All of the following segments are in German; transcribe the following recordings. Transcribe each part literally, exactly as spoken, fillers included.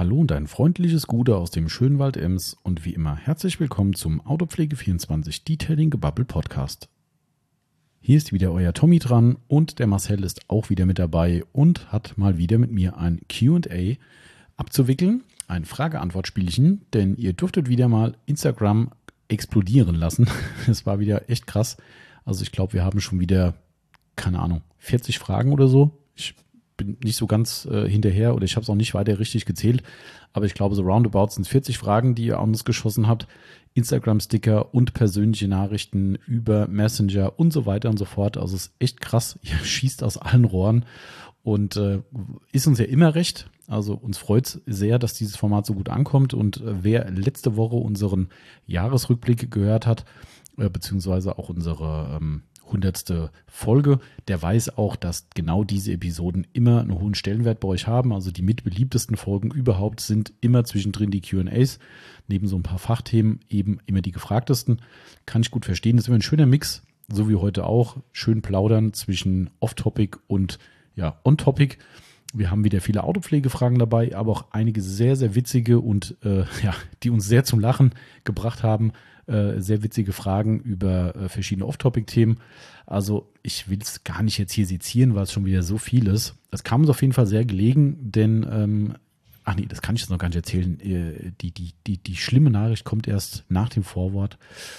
Hallo und ein freundliches Gute aus dem schönen Wald Ems und wie immer herzlich willkommen zum Autopflege vierundzwanzig Detailing Gebubble Podcast. Hier ist wieder euer Tommy dran und der Marcel ist auch wieder mit dabei und hat mal wieder mit mir ein Q und A abzuwickeln, ein Frage-Antwort-Spielchen, denn ihr durftet wieder mal Instagram explodieren lassen. Es war wieder echt krass. Also ich glaube, wir haben schon wieder, keine Ahnung, vierzig Fragen oder so. Ich bin nicht so ganz äh, hinterher oder ich habe es auch nicht weiter richtig gezählt, aber ich glaube, so roundabout sind es vierzig Fragen, die ihr an uns geschossen habt. Instagram-Sticker und persönliche Nachrichten über Messenger und so weiter und so fort. Also es ist echt krass. Ihr schießt aus allen Rohren und äh, ist uns ja immer recht. Also uns freut es sehr, dass dieses Format so gut ankommt und äh, wer letzte Woche unseren Jahresrückblick gehört hat, äh, beziehungsweise auch unsere ähm, hundertste Folge, der weiß auch, dass genau diese Episoden immer einen hohen Stellenwert bei euch haben. Also die mitbeliebtesten Folgen überhaupt sind immer zwischendrin die Q und A's. Neben so ein paar Fachthemen eben immer die gefragtesten. Kann ich gut verstehen. Das ist immer ein schöner Mix, so wie heute auch. Schön plaudern zwischen Off-Topic und ja, On-Topic. Wir haben wieder viele Autopflegefragen dabei, aber auch einige sehr, sehr witzige und äh, ja, die uns sehr zum Lachen gebracht haben. Äh, sehr witzige Fragen über äh, verschiedene Off-Topic-Themen. Also ich will es gar nicht jetzt hier sezieren, weil es schon wieder so viel ist. Es kam uns auf jeden Fall sehr gelegen, denn, ähm, ach nee, das kann ich jetzt noch gar nicht erzählen. Äh, die, die, die, die schlimme Nachricht kommt erst nach dem Vorwort.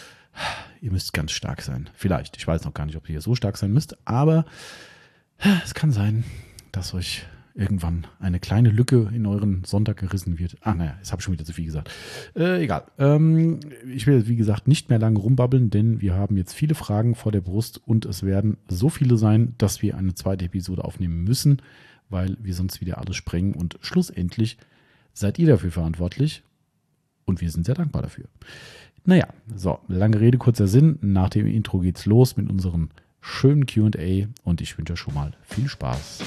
Ihr müsst ganz stark sein. Vielleicht. Ich weiß noch gar nicht, ob ihr so stark sein müsst, aber es kann sein, dass euch irgendwann eine kleine Lücke in euren Sonntag gerissen wird. Ah, naja, jetzt habe ich schon wieder zu viel gesagt. Äh, egal. Ähm, ich will, wie gesagt, nicht mehr lange rumbabbeln, denn wir haben jetzt viele Fragen vor der Brust und es werden so viele sein, dass wir eine zweite Episode aufnehmen müssen, weil wir sonst wieder alles sprengen und schlussendlich seid ihr dafür verantwortlich und wir sind sehr dankbar dafür. Naja, so, lange Rede, kurzer Sinn. Nach dem Intro geht's los mit unserem schönen Q und A und ich wünsche euch schon mal viel Spaß.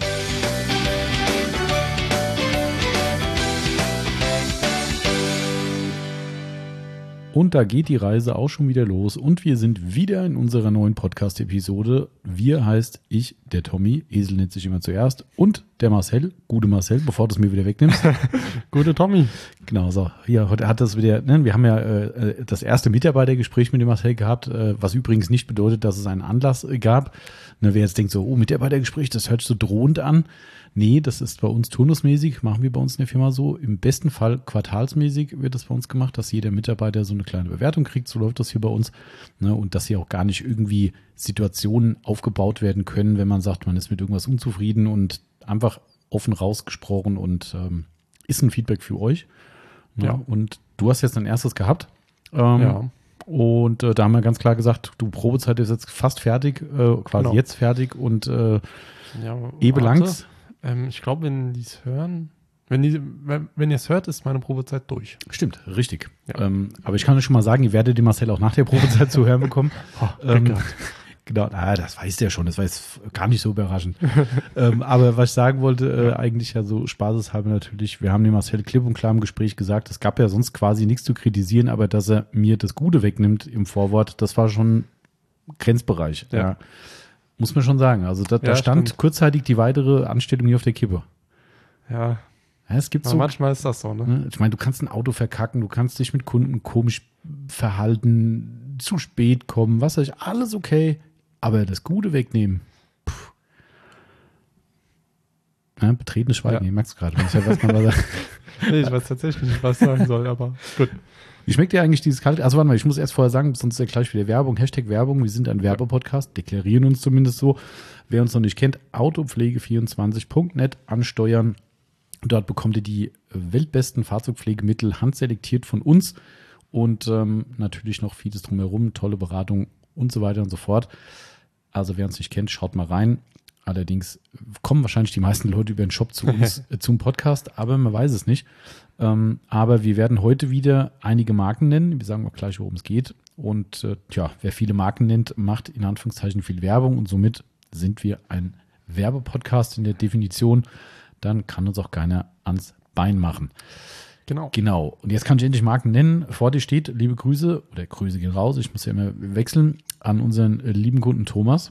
Und da geht die Reise auch schon wieder los und wir sind wieder in unserer neuen Podcast-Episode. Wir heißt ich, der Tommy, Esel nennt sich immer zuerst, und der Marcel, gute Marcel, bevor du es mir wieder wegnimmst. Gute Tommy. Genau, so, hier, heute hat das wieder, ne, wir haben ja äh, das erste Mitarbeitergespräch mit dem Marcel gehabt, äh, was übrigens nicht bedeutet, dass es einen Anlass äh, gab. Ne, wer jetzt denkt so, oh, Mitarbeitergespräch, das hört sich so drohend an. Nee, das ist bei uns turnusmäßig, machen wir bei uns in der Firma so. Im besten Fall quartalsmäßig wird das bei uns gemacht, dass jeder Mitarbeiter so eine kleine Bewertung kriegt. So läuft das hier bei uns. Ne, und dass hier auch gar nicht irgendwie Situationen aufgebaut werden können, wenn man sagt, man ist mit irgendwas unzufrieden und einfach offen rausgesprochen und ähm, ist ein Feedback für euch. Ne? Ja. Und du hast jetzt dein erstes gehabt. Ähm, Ja. Und äh, da haben wir ganz klar gesagt, du, Probezeit ist jetzt fast fertig, äh, quasi Genau. jetzt fertig und äh, Ja, Ebe warte. langt's. Ähm, ich glaube, wenn die es hören, wenn, die, wenn, wenn ihr es hört, ist meine Probezeit durch. Stimmt, richtig. Ja. Ähm, aber ich kann euch schon mal sagen, ihr werdet den Marcel auch nach der Probezeit zu hören bekommen. Oh, ähm, Glück genau, ah, das weiß der schon, das war jetzt gar nicht so überraschend. ähm, aber was ich sagen wollte, äh, eigentlich ja so spaßeshalber natürlich, wir haben dem Marcel klipp und klar im Gespräch gesagt, es gab ja sonst quasi nichts zu kritisieren, aber dass er mir das Gute wegnimmt im Vorwort, das war schon Grenzbereich. Ja. Ja. Muss man schon sagen. Also da, da Ja, stand stimmt. kurzzeitig die weitere Anstellung hier auf der Kippe. Ja, Ja, es gibt aber so, manchmal ist das so, ne? ne, ich meine, du kannst ein Auto verkacken, du kannst dich mit Kunden komisch verhalten, zu spät kommen, was weiß ich, alles okay, aber das Gute wegnehmen. Puh. Ja, betretenes Schweigen, Ja. ich merk's gerade. Ich, ja, was man da sagt. Nee, ich weiß tatsächlich nicht, was ich sagen soll, aber gut. Wie schmeckt dir eigentlich dieses kalte? Also warte mal, ich muss erst vorher sagen, sonst ist ja gleich wieder Werbung, Hashtag Werbung. Wir sind ein Werbepodcast, deklarieren uns zumindest so. Wer uns noch nicht kennt, autopflege vierundzwanzig punkt net ansteuern. Dort bekommt ihr die weltbesten Fahrzeugpflegemittel handselektiert von uns und ähm, natürlich noch vieles drumherum, tolle Beratung und so weiter und so fort. Also wer uns nicht kennt, schaut mal rein. Allerdings kommen wahrscheinlich die meisten Leute über den Shop zu uns äh, zum Podcast, aber man weiß es nicht. Ähm, aber wir werden heute wieder einige Marken nennen. Wir sagen auch gleich, worum es geht. Und äh, tja, wer viele Marken nennt, macht in Anführungszeichen viel Werbung und somit sind wir ein Werbepodcast in der Definition. Dann kann uns auch keiner ans Bein machen. Genau. Genau. Und jetzt kann ich endlich Marken nennen. Vor dir steht, liebe Grüße, oder Grüße gehen raus, ich muss ja immer wechseln, an unseren äh, lieben Kunden Thomas.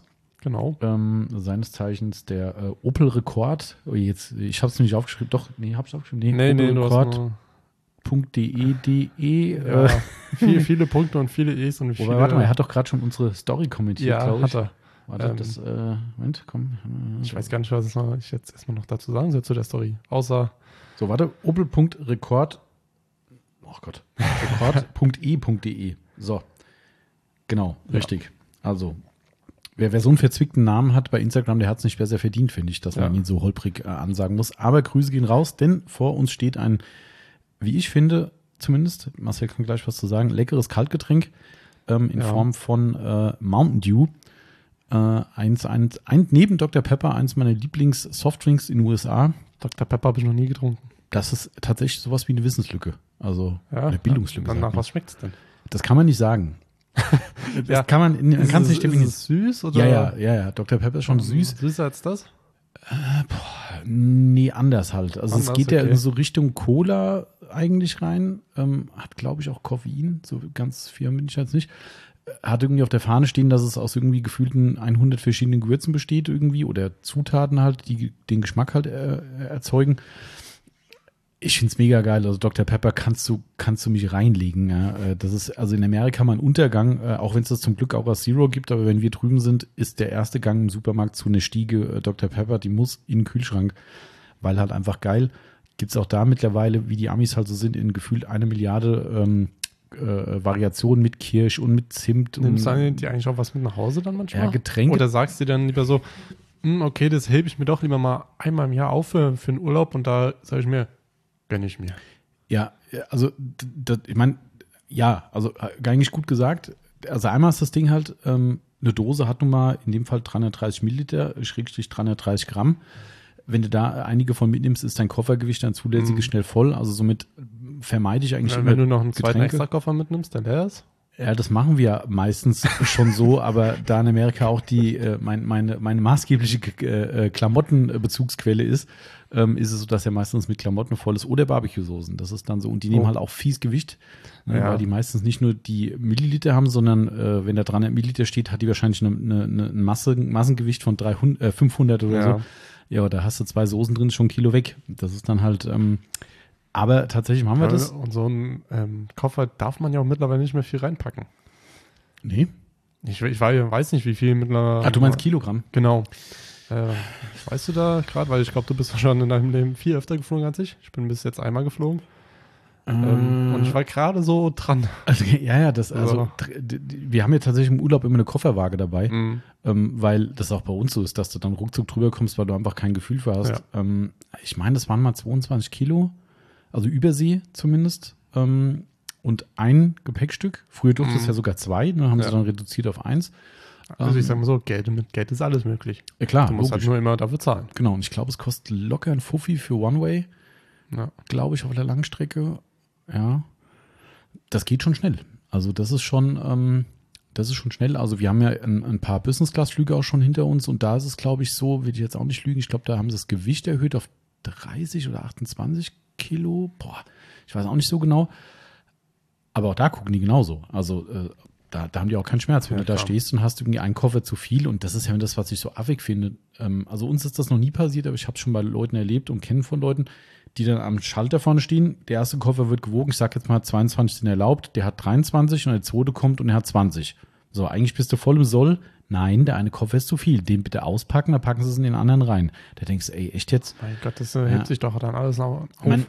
Genau. Ähm, seines Zeichens der äh, Opel Rekord. Oh, jetzt, ich habe es nicht aufgeschrieben. Doch, nee, habe ich aufgeschrieben. Nee, nee, du hast Opelrekord nur, Punkt de, de, ja, äh, viele, viele Punkte und viele E's und viele... Wobei, warte mal, er hat doch gerade schon unsere Story kommentiert, ja, glaube ich. hat er. Warte, Ähm, das, äh, Moment, komm. Ich weiß gar nicht, was ich jetzt erstmal noch dazu sagen soll zu der Story. Außer... So, warte, Opel.rekord, oh Gott, rekord Punkt e Punkt de. So, genau, Ja. richtig. Also, wer, wer so einen verzwickten Namen hat bei Instagram, der hat es nicht besser verdient, finde ich, dass man Ja. ihn so holprig äh, ansagen muss. Aber Grüße gehen raus, denn vor uns steht ein, wie ich finde, zumindest, Marcel kann gleich was zu sagen, leckeres Kaltgetränk ähm, in Ja. Form von äh, Mountain Dew. Äh, eins, eins, ein, neben Doktor Pepper, eins meiner Lieblings-Softdrinks in den U S A. Doktor Pepper habe ich noch nie getrunken. Das ist tatsächlich sowas wie eine Wissenslücke. Also Ja, eine Bildungslücke. ja. sagt Nach man. was schmeckt es denn? Das kann man nicht sagen. Das Ja. kann man, man kann es nicht ist definieren. es süß oder? Ja, ja, ja, ja. Doktor Pepper ist schon süß. Süßer als das? Nee, anders halt. Also es Anders, geht ja okay. in so Richtung Cola eigentlich rein. Ähm, hat, glaube ich, auch Koffein. So ganz firm bin ich jetzt nicht. Hat irgendwie auf der Fahne stehen, dass es aus irgendwie gefühlten hundert verschiedenen Gewürzen besteht irgendwie oder Zutaten halt, die den Geschmack halt äh, erzeugen. Ich finde es mega geil. Also Doktor Pepper kannst du, kannst du mich reinlegen. Ja. Äh, Das ist also in Amerika mal ein Untergang, äh, auch wenn es das zum Glück auch als Zero gibt, aber wenn wir drüben sind, ist der erste Gang im Supermarkt zu einer Stiege äh, Doktor Pepper, die muss in den Kühlschrank, weil halt einfach geil. Gibt es auch da mittlerweile, wie die Amis halt so sind, in gefühlt eine Milliarde ähm, äh, Variationen mit Kirsch und mit Zimt. Nimmst und du die eigentlich auch was mit nach Hause dann manchmal? Ja, Getränke. Oder sagst du dir dann lieber so, "Hm, okay, das hebe ich mir doch lieber mal einmal im Jahr auf für, für einen Urlaub und da sage ich mir, gönne ich mir. Ja, also d- d- ich meine, ja, also äh, eigentlich gut gesagt. Also einmal ist das Ding halt, ähm, eine Dose hat nun mal in dem Fall dreihundertdreißig Milliliter, Schrägstrich dreihundertdreißig Gramm. Wenn du da einige von mitnimmst, ist dein Koffergewicht, dein zulässiges Mhm. schnell voll. Also somit vermeide ich eigentlich Ja, immer wenn du noch einen zweiten Getränke. Extrakoffer mitnimmst, der leer ist. Ja, das machen wir meistens schon so, aber da in Amerika auch die äh, mein, meine, meine maßgebliche äh, Klamottenbezugsquelle ist, ähm, ist es so, dass er meistens mit Klamotten voll ist oder Barbecue-Soßen. Das ist dann so. Und die nehmen Oh. halt auch fies Gewicht, ne, Ja. weil die meistens nicht nur die Milliliter haben, sondern äh, wenn da dreihundert Milliliter steht, hat die wahrscheinlich eine, eine, eine Masse, Massengewicht von dreihundert, äh, fünfhundert oder Ja. so. Ja, da hast du zwei Soßen drin, schon ein Kilo weg. Das ist dann halt, ähm, aber tatsächlich machen wir das. Und so einen ähm, Koffer darf man ja auch mittlerweile nicht mehr viel reinpacken. Nee. Ich, ich weiß nicht, wie viel mittlerweile. Ah, du meinst Kilogramm? Genau. Äh, weißt du da gerade, weil ich glaube, du bist schon in deinem Leben viel öfter geflogen als ich. Ich bin bis jetzt einmal geflogen. Ähm, und ich war gerade so dran. Also, ja, ja, das, also, Ja. tr- d- d- wir haben ja tatsächlich im Urlaub immer eine Kofferwaage dabei, Mhm. ähm, weil das auch bei uns so ist, dass du dann ruckzuck drüber kommst, weil du einfach kein Gefühl für hast. Ähm, ich meine, das waren mal zweiundzwanzig Kilo, also Übersee zumindest, ähm, und ein Gepäckstück. Früher durfte es Mhm. ja sogar zwei, ne, haben Ja. sie dann reduziert auf eins. Also Ähm, ich sag mal so, Geld, mit Geld ist alles möglich. Ja, klar, Du musst halt logisch. nur immer dafür zahlen. Genau, und ich glaube, es kostet locker ein Fuffi für One-Way, Ja. glaube ich, auf der Langstrecke. Ja, das geht schon schnell. Also das ist schon, ähm, das ist schon schnell. Also wir haben ja ein, ein paar Business-Class-Flüge auch schon hinter uns und da ist es, glaube ich, so, will ich jetzt auch nicht lügen, ich glaube, da haben sie das Gewicht erhöht auf dreißig oder achtundzwanzig Kilo. Boah, ich weiß auch nicht so genau. Aber auch da gucken die genauso. Also äh, da, da haben die auch keinen Schmerz, wenn Ja, du da klar. stehst und hast irgendwie einen Koffer zu viel und das ist ja das, was ich so affig finde. Ähm, also uns ist das noch nie passiert, aber ich habe es schon bei Leuten erlebt und kennen von Leuten, die dann am Schalter vorne stehen. Der erste Koffer wird gewogen, ich sage jetzt mal zweiundzwanzig sind erlaubt, der hat dreiundzwanzig und der zweite kommt und er hat zwanzig. So, eigentlich bist du voll im Soll. Nein, der eine Koffer ist zu viel. Den bitte auspacken, dann packen sie es in den anderen rein. Da denkst du, ey, echt jetzt? Mein Gott, das äh, hebt Ja. sich doch dann alles auf. Ich meine,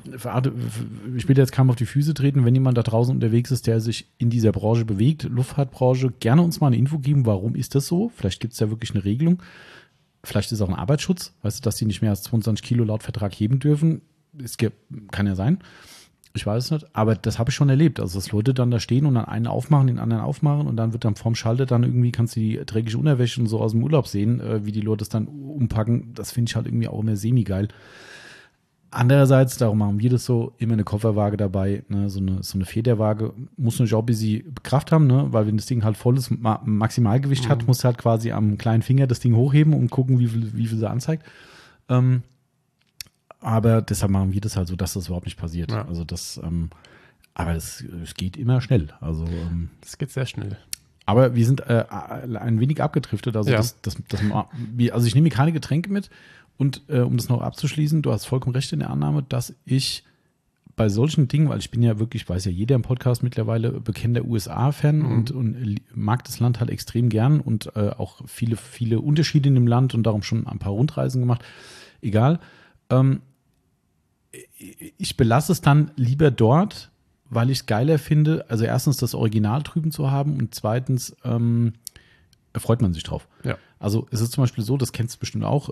ich will jetzt kaum auf die Füße treten, wenn jemand da draußen unterwegs ist, der sich in dieser Branche bewegt, Luftfahrtbranche, gerne uns mal eine Info geben, warum ist das so? Vielleicht gibt es ja wirklich eine Regelung. Vielleicht ist es auch ein Arbeitsschutz, weißt du, dass die nicht mehr als zweiundzwanzig Kilo laut Vertrag heben dürfen. Es gibt, kann ja sein. Ich weiß es nicht, aber das habe ich schon erlebt. Also, dass Leute dann da stehen und dann einen aufmachen, den anderen aufmachen und dann wird dann vorm Schalter dann irgendwie, kannst du die dreckige Unterwäsche und so aus dem Urlaub sehen, äh, wie die Leute es dann umpacken. Das finde ich halt irgendwie auch immer semi-geil. Andererseits, darum machen wir das so, immer eine Kofferwaage dabei, ne, so eine, so eine Federwaage, muss natürlich auch ein bisschen Kraft haben, ne, weil wenn das Ding halt volles Ma- Maximalgewicht Mhm. hat, musst du halt quasi am kleinen Finger das Ding hochheben und gucken, wie viel, wie viel sie anzeigt. Ähm, aber deshalb machen wir das halt so, dass das überhaupt nicht passiert. Ja. Also das, ähm, aber es, es geht immer schnell. Also ähm, Das geht sehr schnell. Aber wir sind äh, ein wenig abgedriftet. Also, Ja. das, das, das, wir- also ich nehme mir keine Getränke mit. Und äh, um das noch abzuschließen, du hast vollkommen recht in der Annahme, dass ich bei solchen Dingen, weil ich bin ja wirklich, weiß ja jeder im Podcast mittlerweile, bekennender U S A-Fan Mhm. und, und mag das Land halt extrem gern und äh, auch viele, viele Unterschiede in dem Land und darum schon ein paar Rundreisen gemacht. Egal. Ähm, ich belasse es dann lieber dort, weil ich es geiler finde, also erstens das Original drüben zu haben und zweitens ähm, freut man sich drauf. Ja. Also es ist zum Beispiel so, das kennst du bestimmt auch,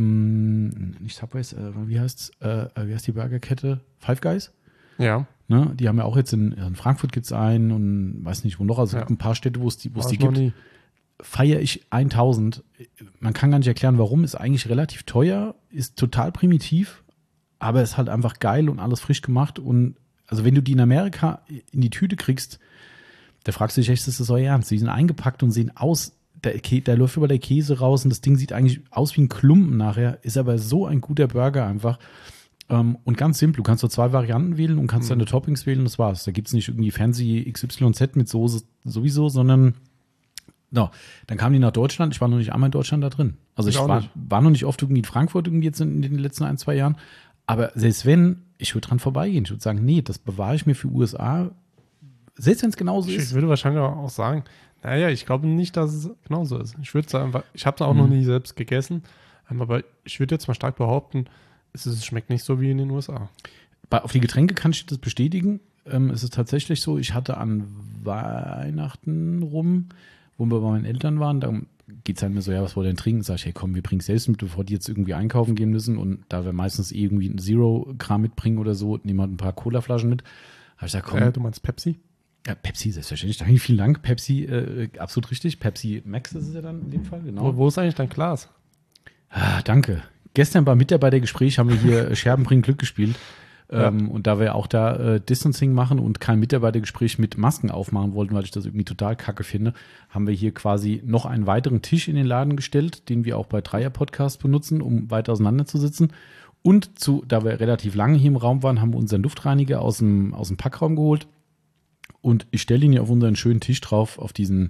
ähm, nicht Subways, äh, wie heißt's, äh, wie heißt die Burgerkette? Five Guys? Ja. Ne? Die haben ja auch jetzt in, in Frankfurt gibt es einen und weiß nicht wo noch, also es Ja. gibt ein paar Städte, wo es die, wo es War die ich noch gibt. nie. Feiere ich tausend. Man kann gar nicht erklären, warum, ist eigentlich relativ teuer, ist total primitiv, aber ist halt einfach geil und alles frisch gemacht und also wenn du die in Amerika in die Tüte kriegst, da fragst du dich echt, ist das euer Ernst? Die sind eingepackt und sehen aus, der, Kä- da läuft über der Käse raus und das Ding sieht eigentlich aus wie ein Klumpen nachher, ist aber so ein guter Burger einfach. Ähm, und ganz simpel, du kannst so zwei Varianten wählen und kannst Mhm. deine Toppings wählen und das war's. Da gibt es nicht irgendwie fancy X Y Z mit Soße sowieso, sondern no. Dann kamen die nach Deutschland. Ich war noch nicht einmal in Deutschland da drin. Also Ich ich auch war, nicht. war noch nicht oft irgendwie in Frankfurt irgendwie jetzt in, in den letzten ein, zwei Jahren. Aber selbst wenn, ich würde dran vorbeigehen. Ich würde sagen, nee, das bewahre ich mir für U S A. Selbst wenn es genauso Ich, ich ist. würde wahrscheinlich auch sagen, naja, ich glaube nicht, dass es genauso ist. Ich würde sagen, weil- ich habe es auch Mhm. noch nie selbst gegessen, ähm, aber ich würde jetzt mal stark behaupten, es, ist, es schmeckt nicht so wie in den U S A. Bei, auf die Getränke kann ich das bestätigen. Ähm, es ist tatsächlich so, ich hatte an Weihnachten rum, wo wir bei meinen Eltern waren, da geht es halt mir so, ja, was wollt ihr denn trinken? Sag ich, hey, komm, wir bringen es selbst mit, bevor die jetzt irgendwie einkaufen gehen müssen. Und da wir meistens eh irgendwie ein Zero-Kram mitbringen oder so, nehmen wir ein paar Colaflaschen mit. Habe ich gesagt, komm, Äh, du meinst Pepsi? ja, Pepsi, selbstverständlich. Danke, vielen Dank. Pepsi, äh, absolut richtig. Pepsi Max ist es ja dann in dem Fall, genau. Wo, wo ist eigentlich dein Glas? Ah, danke. Gestern beim Mitarbeitergespräch haben wir hier Scherben bringen Glück gespielt. Ja. Ähm, und da wir auch da äh, Distancing machen und kein Mitarbeitergespräch mit Masken aufmachen wollten, weil ich das irgendwie total kacke finde, haben wir hier quasi noch einen weiteren Tisch in den Laden gestellt, den wir auch bei Dreier-Podcasts benutzen, um weit auseinander zu sitzen. Und zu, da wir relativ lange hier im Raum waren, haben wir unseren Luftreiniger aus dem, aus dem Packraum geholt. Und ich stelle ihn hier auf unseren schönen Tisch drauf, auf diesen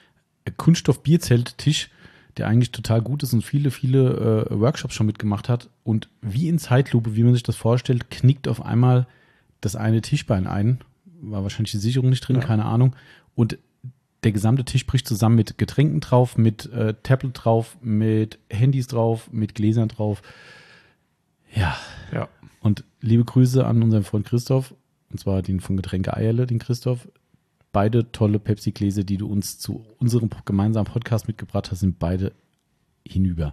Kunststoff-Bierzelt-Tisch, der eigentlich total gut ist und viele, viele äh, Workshops schon mitgemacht hat. Und wie in Zeitlupe, wie man sich das vorstellt, knickt auf einmal das eine Tischbein ein. War wahrscheinlich die Sicherung nicht drin, Ja. keine Ahnung. Und der gesamte Tisch bricht zusammen mit Getränken drauf, mit äh, Tablet drauf, mit Handys drauf, mit Gläsern drauf. Ja. Ja. Und liebe Grüße an unseren Freund Christoph, und zwar den von Getränke Eierle, den Christoph. Beide tolle Pepsi-Gläser, die du uns zu unserem gemeinsamen Podcast mitgebracht hast, sind beide hinüber.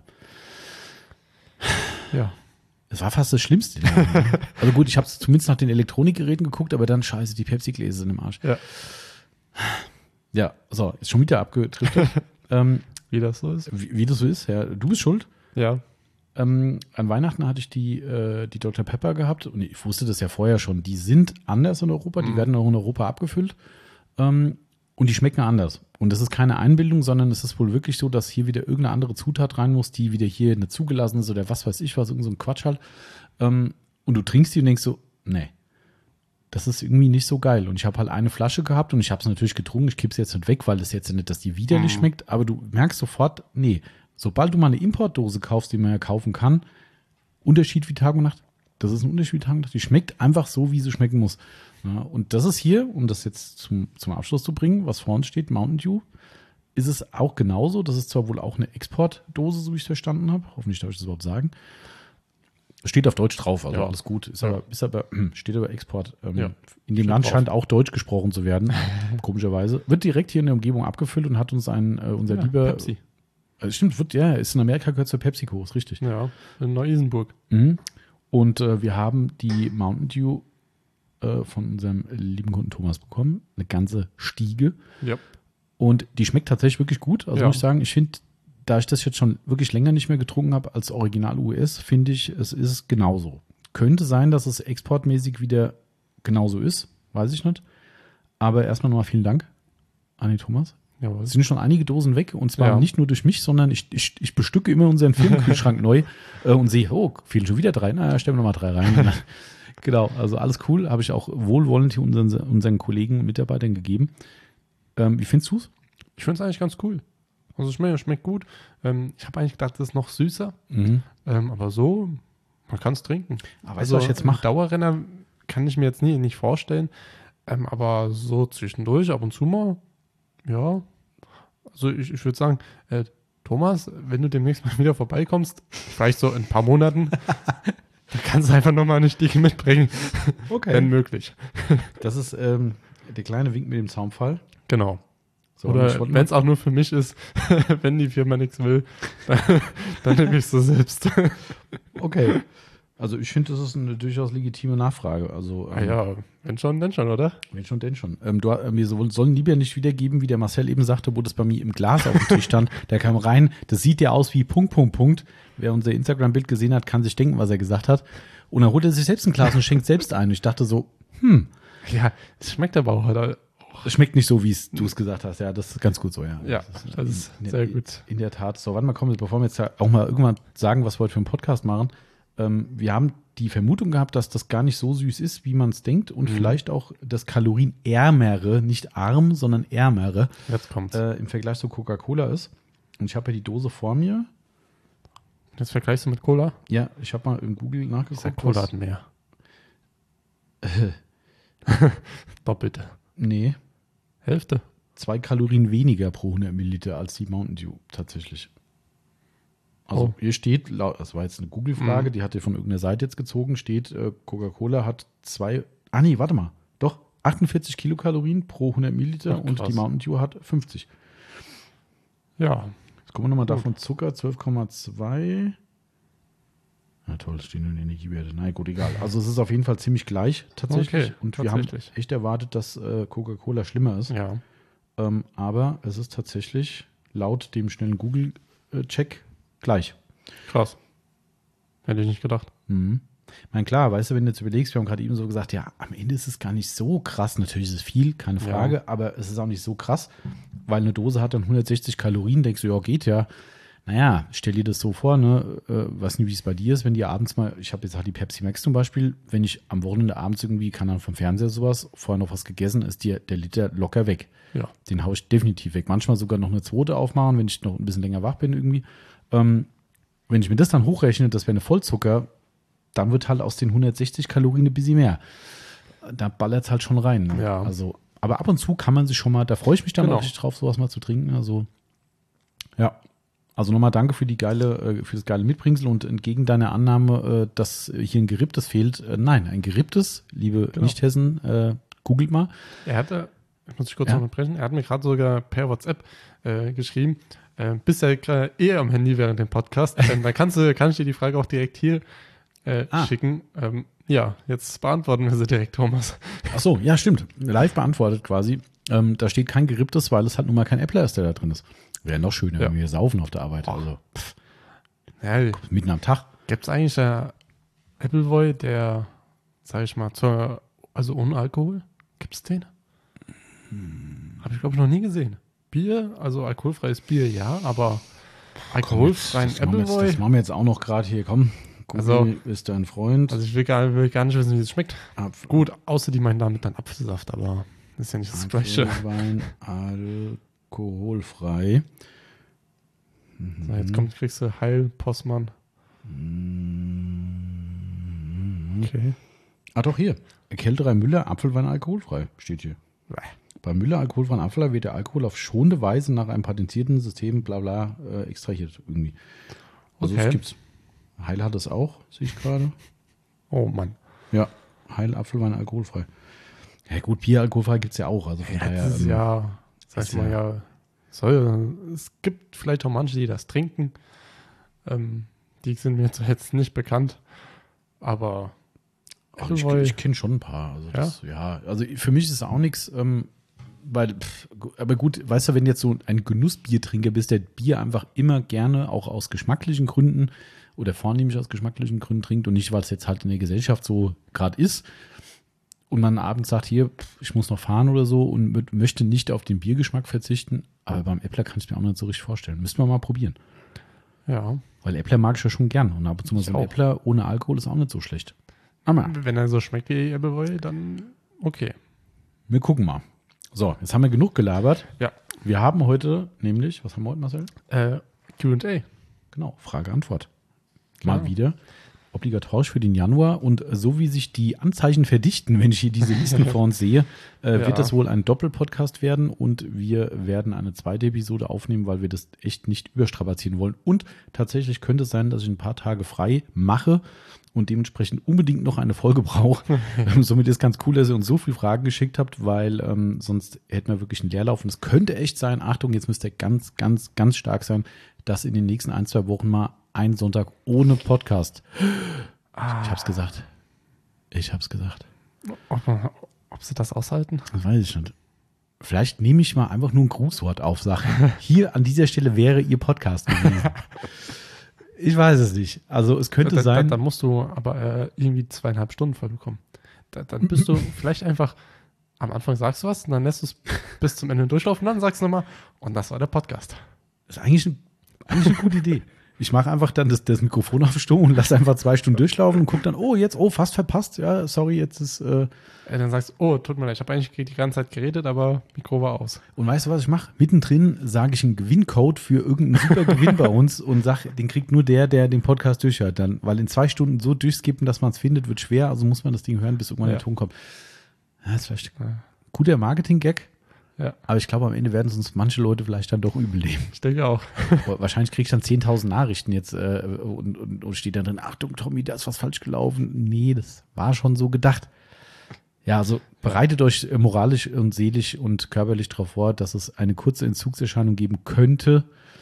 Ja. Es war fast das Schlimmste. Also gut, ich habe zumindest nach den Elektronikgeräten geguckt, aber dann scheiße, die Pepsi-Gläser sind im Arsch. Ja. Ja, so, ist schon wieder abgedriftet. ähm, Wie das so ist. wie, wie das so ist, ja, du bist schuld. Ja. Ähm, an Weihnachten hatte ich die, äh, die Doktor Pepper gehabt und ich wusste das ja vorher schon. Die sind anders in Europa, die Mhm. werden auch in Europa abgefüllt ähm, und die schmecken anders. Und das ist keine Einbildung, sondern es ist wohl wirklich so, dass hier wieder irgendeine andere Zutat rein muss, die wieder hier nicht zugelassen ist oder was weiß ich was, irgend so ein Quatsch halt. Ähm, und du trinkst die und denkst so, nee, das ist irgendwie nicht so geil. Und ich habe halt eine Flasche gehabt und ich habe es natürlich getrunken. Ich kippe es jetzt nicht weg, weil es jetzt nicht, dass die widerlich Mhm. schmeckt. Aber du merkst sofort, nee, sobald du mal eine Importdose kaufst, die man ja kaufen kann, Unterschied wie Tag und Nacht. Das ist ein Unterschied wie Tag und Nacht. Die schmeckt einfach so, wie sie schmecken muss. Ja, und das ist hier, um das jetzt zum, zum Abschluss zu bringen, was vor uns steht, Mountain Dew, ist es auch genauso. Das ist zwar wohl auch eine Exportdose, so wie ich es verstanden habe. Hoffentlich darf ich das überhaupt sagen. Steht auf Deutsch drauf, also Ja. alles gut. Ist Ja. aber, ist aber, steht aber Export. Ähm, Ja. In dem Steht Land drauf. scheint auch Deutsch gesprochen zu werden, komischerweise. Wird direkt hier in der Umgebung abgefüllt und hat uns ein, äh, unser ja lieber. Pepsi. Also stimmt, wird, ja, ist in Amerika gehört zur PepsiCo, ist richtig. Ja. In Neu-Isenburg. Mhm. Und äh, wir haben die Mountain Dew äh, von unserem lieben Kunden Thomas bekommen. Eine ganze Stiege. Ja. Und die schmeckt tatsächlich wirklich gut. Also Ja. muss ich sagen, ich finde, da ich das jetzt schon wirklich länger nicht mehr getrunken habe als Original U S, finde ich, es ist genauso. Könnte sein, dass es exportmäßig wieder genauso ist. Weiß ich nicht. Aber erstmal nochmal vielen Dank an den Thomas. Jawohl. Es sind schon einige Dosen weg und zwar Ja. nicht nur durch mich, sondern ich, ich, ich bestücke immer unseren Firmenkühlschrank neu äh, und sehe, oh, fehlen schon wieder drei. Na, stellen wir nochmal drei rein. Genau, also alles cool. Habe ich auch wohlwollend hier unseren, unseren Kollegen und Mitarbeitern gegeben. Ähm, wie findest du es? ich finde es eigentlich ganz cool. Also es schmeckt, schmeckt gut. Ähm, ich habe eigentlich gedacht, das ist noch süßer. Mhm. Ähm, aber so, man kann es trinken. Aber weißt du, was ich jetzt mache? Dauerrenner kann ich mir jetzt nie, nicht vorstellen. Ähm, aber so zwischendurch, ab und zu mal, ja. Also ich, ich würde sagen, äh, Thomas, wenn du demnächst mal wieder vorbeikommst, vielleicht so in ein paar Monaten, dann kannst du einfach nochmal eine Stiege mitbringen. Okay. Wenn möglich. Das ist ähm, der kleine Wink mit dem Zaunpfahl. Genau. So, Oder wenn es auch nur für mich ist, wenn die Firma nichts will, dann, dann nehme ich es so selbst. Okay. Also ich finde, das ist eine durchaus legitime Nachfrage. Also, ähm, Ah ja, wenn schon, dann schon, oder? wenn schon, denn schon. Ähm, du, äh, mir so, sollen lieber nicht wiedergeben, wie der Marcel eben sagte, wo das bei mir im Glas auf dem Tisch stand. Der kam rein, das sieht ja aus wie Punkt, Punkt, Punkt. Wer unser Instagram-Bild gesehen hat, kann sich denken, was er gesagt hat. Und dann holt er sich selbst ein Glas und schenkt selbst ein. Und ich dachte so, hm. Ja, es schmeckt aber auch heute. Es schmeckt nicht so, wie du es gesagt hast. Ja, das ist ganz gut so, ja. Ja, das ist, das ist in, sehr in, gut. In der Tat. So, warte mal, komm, bevor wir jetzt ja auch mal irgendwann sagen, was wir heute für einen Podcast machen. Ähm, wir haben die Vermutung gehabt, dass das gar nicht so süß ist, wie man es denkt. Und Mhm. vielleicht auch das kalorienärmere, nicht arm, sondern ärmere Jetzt kommt's. äh, im Vergleich zu Coca-Cola ist. Und ich habe ja die Dose vor mir. Jetzt vergleichst du mit Cola? Ja, ich habe mal in Google Ich nachgeguckt. sag, Cola was- hat mehr. Doppelte. Nee, Hälfte. zwei Kalorien weniger pro hundert Milliliter als die Mountain Dew tatsächlich. Also Oh. hier steht, laut- das war jetzt eine Google-Frage, Mhm. die hat ihr von irgendeiner Seite jetzt gezogen, steht, äh, Coca-Cola hat zwei, ah nee, warte mal, doch, achtundvierzig Kilokalorien pro hundert Milliliter Ach, und krass. die Mountain Dew hat fünfzig. Ja. Jetzt gucken wir nochmal Gut. davon Zucker, zwölf Komma zwei. Na toll, es stehen nur die Energiewerte. Na gut, egal. Also es ist auf jeden Fall ziemlich gleich tatsächlich. Okay, und wir haben tatsächlich. echt erwartet, dass äh, Coca-Cola schlimmer ist. Ja. Ähm, aber es ist tatsächlich laut dem schnellen Google-Check gleich. Krass. Hätte ich nicht gedacht. Mhm. Ich meine, klar, weißt du, wenn du jetzt überlegst, wir haben gerade eben so gesagt, ja, am Ende ist es gar nicht so krass. Natürlich ist es viel, keine Ja. Frage, aber es ist auch nicht so krass, weil eine Dose hat dann hundertsechzig Kalorien, denkst du, ja, geht ja. Naja, stell dir das so vor, ne, äh, weiß nicht, wie es bei dir ist, wenn die abends mal, ich habe jetzt halt die Pepsi Max zum Beispiel, wenn ich am Wochenende abends irgendwie, kann dann vom Fernseher sowas, vorher noch was gegessen, ist dir der Liter locker weg. Ja. Den haue ich definitiv weg. Manchmal sogar noch eine zweite aufmachen, wenn ich noch ein bisschen länger wach bin irgendwie. Ähm, wenn ich mir das dann hochrechne, das wäre eine Vollzucker, dann wird halt aus den hundertsechzig Kalorien ein bisschen mehr. Da ballert es halt schon rein. Ne? Ja. Also, aber ab und zu kann man sich schon mal, da freue ich mich dann Genau. auch richtig drauf, sowas mal zu trinken. Also, ja. Also nochmal danke für die geile, äh, für das geile Mitbringsel und entgegen deiner Annahme, äh, dass hier ein geripptes fehlt. Äh, nein, ein geripptes, liebe Genau. Nicht-Hessen, äh, googelt mal. Er hatte, ich muss dich kurz Ja. noch unterbrechen, er hat mir gerade sogar per WhatsApp äh, geschrieben, äh, bist ja gerade eher am Handy während dem Podcast, ähm, dann kannst du, kann ich dir die Frage auch direkt hier äh, Ah. schicken. Ähm, ja, jetzt beantworten wir sie direkt, Thomas. Ach so, ja, stimmt. Live beantwortet quasi. Ähm, da steht kein geripptes, weil es halt nun mal kein Äppler ist, der da drin ist. Wäre noch schöner, Ja. wenn wir saufen auf der Arbeit. Ach. Also pff, Ja, mitten am Tag. gibt es eigentlich einen Appleboy, der, sag ich mal, zur, also ohne Alkohol? Gibt es den? Hm. Habe ich, glaube ich, noch nie gesehen. Bier, also alkoholfreies Bier, ja, aber alkoholfreien das, machen wir jetzt, Appleboy. das machen wir jetzt auch noch gerade hier. Komm, Google Also- ist dein Freund. Also ich will gar, will gar nicht wissen, wie es schmeckt. Apf- Gut, außer die meinen damit dann Apfelsaft, aber das ist ja nicht das Gleiche. Apfelwein alkoholfrei. So, jetzt kommt, kriegst du Heil, Postmann. Mhm. Okay. Ah, doch, hier. Kälterer Müller, Apfelwein alkoholfrei. Steht hier. Bäh. Bei Müller alkoholfreien Apfelwein wird der Alkohol auf schonende Weise nach einem patentierten System bla bla äh, extrahiert irgendwie. Also Okay. es gibt's. Heil hat es auch, sehe ich gerade. Oh Mann. Ja, Heil Apfelwein alkoholfrei. Ja gut, Bier alkoholfrei gibt es ja auch. Also von daher, das ist ähm, ja, sag ist ich mal, ja, soll, es gibt vielleicht auch manche, die das trinken. Ähm, die sind mir zwar jetzt nicht bekannt, aber ach, ich, Appleboy- ich kenne schon ein paar. Also das, ja? also für mich ist es auch nichts, ähm, weil, pff, gu- aber gut, weißt du, wenn du jetzt so ein Genussbiertrinker bist, der Bier einfach immer gerne auch aus geschmacklichen Gründen oder vornehmlich aus geschmacklichen Gründen trinkt und nicht, weil es jetzt halt in der Gesellschaft so gerade ist und man abends sagt, hier, pff, ich muss noch fahren oder so und mö- möchte nicht auf den Biergeschmack verzichten, aber beim Äppler kann ich mir auch nicht so richtig vorstellen. Müssen wir mal probieren. ja, Weil Äppler mag ich ja schon gern und ab und zu mal Ich so ein auch. Äppler ohne Alkohol ist auch nicht so schlecht. Aber wenn er so schmeckt wie Appleboy, dann okay. wir gucken mal. So, jetzt haben wir genug gelabert. Ja, Wir haben heute nämlich, was haben wir heute, Marcel? Äh, Q und A. Genau, Frage-Antwort. Mal Genau. wieder. Obligatorisch für den Januar. Und so wie sich die Anzeichen verdichten, wenn ich hier diese Listen vor uns sehe, äh, Ja. wird das wohl ein Doppelpodcast werden. Und wir werden eine zweite Episode aufnehmen, weil wir das echt nicht überstrapazieren wollen. Und tatsächlich könnte es sein, dass ich ein paar Tage frei mache und dementsprechend unbedingt noch eine Folge brauche. ähm, somit ist ganz cool, dass ihr uns so viele Fragen geschickt habt, weil ähm, sonst hätten wir wirklich einen Leerlauf. Und es könnte echt sein, Achtung, jetzt müsst ihr ganz, ganz, ganz stark sein, dass in den nächsten ein, zwei Wochen mal ein Sonntag ohne Podcast. Ah, Ich hab's gesagt. Ich hab's gesagt. ob, man- ob sie das aushalten? Das weiß ich nicht. Vielleicht nehme ich mal einfach nur ein Grußwort auf, Sachen. Hier an dieser Stelle wäre Ihr Podcast gewesen. Ich weiß es nicht. Also es könnte Da- da- sein. Dann musst du aber äh, irgendwie zweieinhalb Stunden voll bekommen. Da, dann bist du vielleicht einfach, am Anfang sagst du was und dann lässt du es bis zum Ende durchlaufen und dann sagst du nochmal, und das war der Podcast. Das ist eigentlich, ein, eigentlich eine gute Idee. Ich mache einfach dann das, das Mikrofon auf Stumm und lasse einfach zwei Stunden durchlaufen und gucke dann, oh, jetzt, oh, fast verpasst. Ja, sorry, jetzt ist. Äh Äh, dann sagst du, oh, tut mir leid, ich habe eigentlich die ganze Zeit geredet, aber Mikro war aus. Und weißt du, was ich mache? Mittendrin sage ich einen Gewinncode für irgendeinen super Gewinn bei uns und sage, den kriegt nur der, der den Podcast durchhört. Dann, weil in zwei Stunden so durchskippen, dass man es findet, wird schwer. Also muss man das Ding hören, bis irgendwann Ja. der Ton kommt. Ja, das ist vielleicht ein Ja. guter Marketing-Gag. Ja, Aber ich glaube, am Ende werden es uns manche Leute vielleicht dann doch übel nehmen. ich denke auch. Wahrscheinlich kriege ich dann zehntausend Nachrichten jetzt äh, und, und, und steht dann drin, Achtung, Tommy, da ist was falsch gelaufen. Nee, das war schon so gedacht. Ja, also bereitet euch äh, moralisch und seelisch und körperlich darauf vor, dass es eine kurze Entzugserscheinung geben könnte.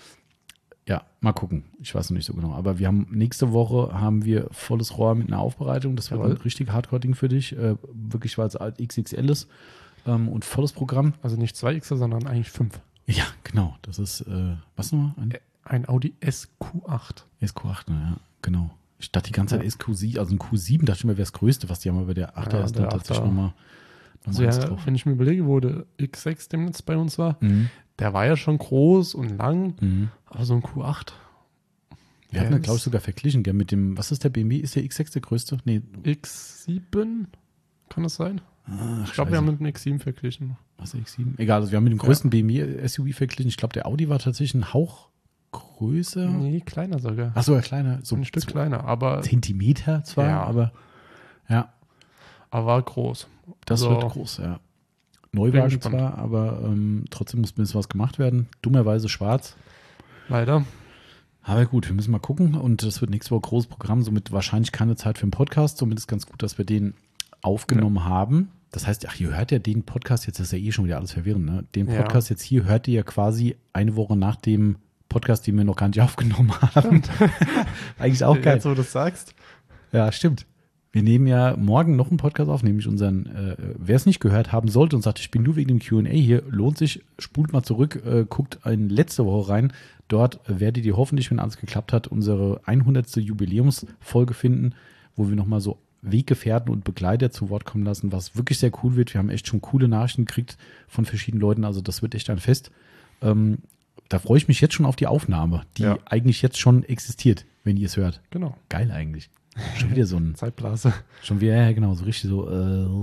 Ja, mal gucken. Ich weiß noch nicht so genau. Aber wir haben nächste Woche haben wir volles Rohr mit einer Aufbereitung. Das wird Jawohl. ein richtig Hardcore-Ding für dich. Äh, wirklich, weil es halt X X L ist ähm, und volles Programm. Also nicht zwei X, sondern eigentlich fünf. Ja, genau. Das ist, äh, was nochmal? Ein Ein Audi S Q acht. S Q acht, ne, ja, genau. Ich dachte die ganze Zeit Ja. S Q sieben, also ein Q sieben, dachte ich mir, wäre das Größte, was die haben, aber der achter Ja, ist der dann tatsächlich Achter. nochmal noch Also mal eins ja, drauf. wenn ich mir überlege, wo der X sechs demnächst bei uns war, Mhm. der war ja schon groß und lang, Mhm. aber so ein Q acht. Wir hatten Der ja, glaube ich, ist sogar verglichen, gell, mit dem, was ist der B M W? Ist der X sechs der größte? Nee, X sieben, kann das sein? ach, Ich glaube, wir haben mit dem X sieben verglichen. was ist der X sieben? Egal, also wir haben mit dem größten B M W S U V verglichen. Ich glaube, der Audi war tatsächlich ein Hauch größer. Nee, kleiner sogar. Achso, ja, kleiner. So ein Stück zwei kleiner, aber, Zentimeter zwar, Ja. aber ja, aber war groß. das So. wird groß, ja. Neuwagen gespannt. zwar, aber ähm, trotzdem muss ein bisschen was gemacht werden. Dummerweise schwarz. Leider. Aber gut, wir müssen mal gucken und das wird nächste Woche großes Programm, somit wahrscheinlich keine Zeit für einen Podcast. Somit ist ganz gut, dass wir den aufgenommen haben. Das heißt, ach, ihr hört ja den Podcast, jetzt ist ja eh schon wieder alles verwirrend, ne? Den Ja. Podcast jetzt hier hört ihr ja quasi eine Woche nach dem Podcast, den wir noch gar nicht aufgenommen haben. Eigentlich auch geil. Jetzt, wo du das sagst. Ja, stimmt. Wir nehmen ja morgen noch einen Podcast auf, nämlich unseren, äh, wer es nicht gehört haben sollte und sagt, ich bin nur wegen dem Q und A hier, lohnt sich, spult mal zurück, äh, guckt in letzte Woche rein. Dort werdet ihr hoffentlich, wenn alles geklappt hat, unsere hundertste Jubiläumsfolge finden, wo wir nochmal so Weggefährten und Begleiter zu Wort kommen lassen, was wirklich sehr cool wird. Wir haben echt schon coole Nachrichten gekriegt von verschiedenen Leuten, also das wird echt ein Fest. Ähm, da freue ich mich jetzt schon auf die Aufnahme, die Ja. eigentlich jetzt schon existiert, wenn ihr es hört. Genau. Geil eigentlich. Schon wieder so ein Zeitblase. Schon wieder, ja, genau, so richtig so,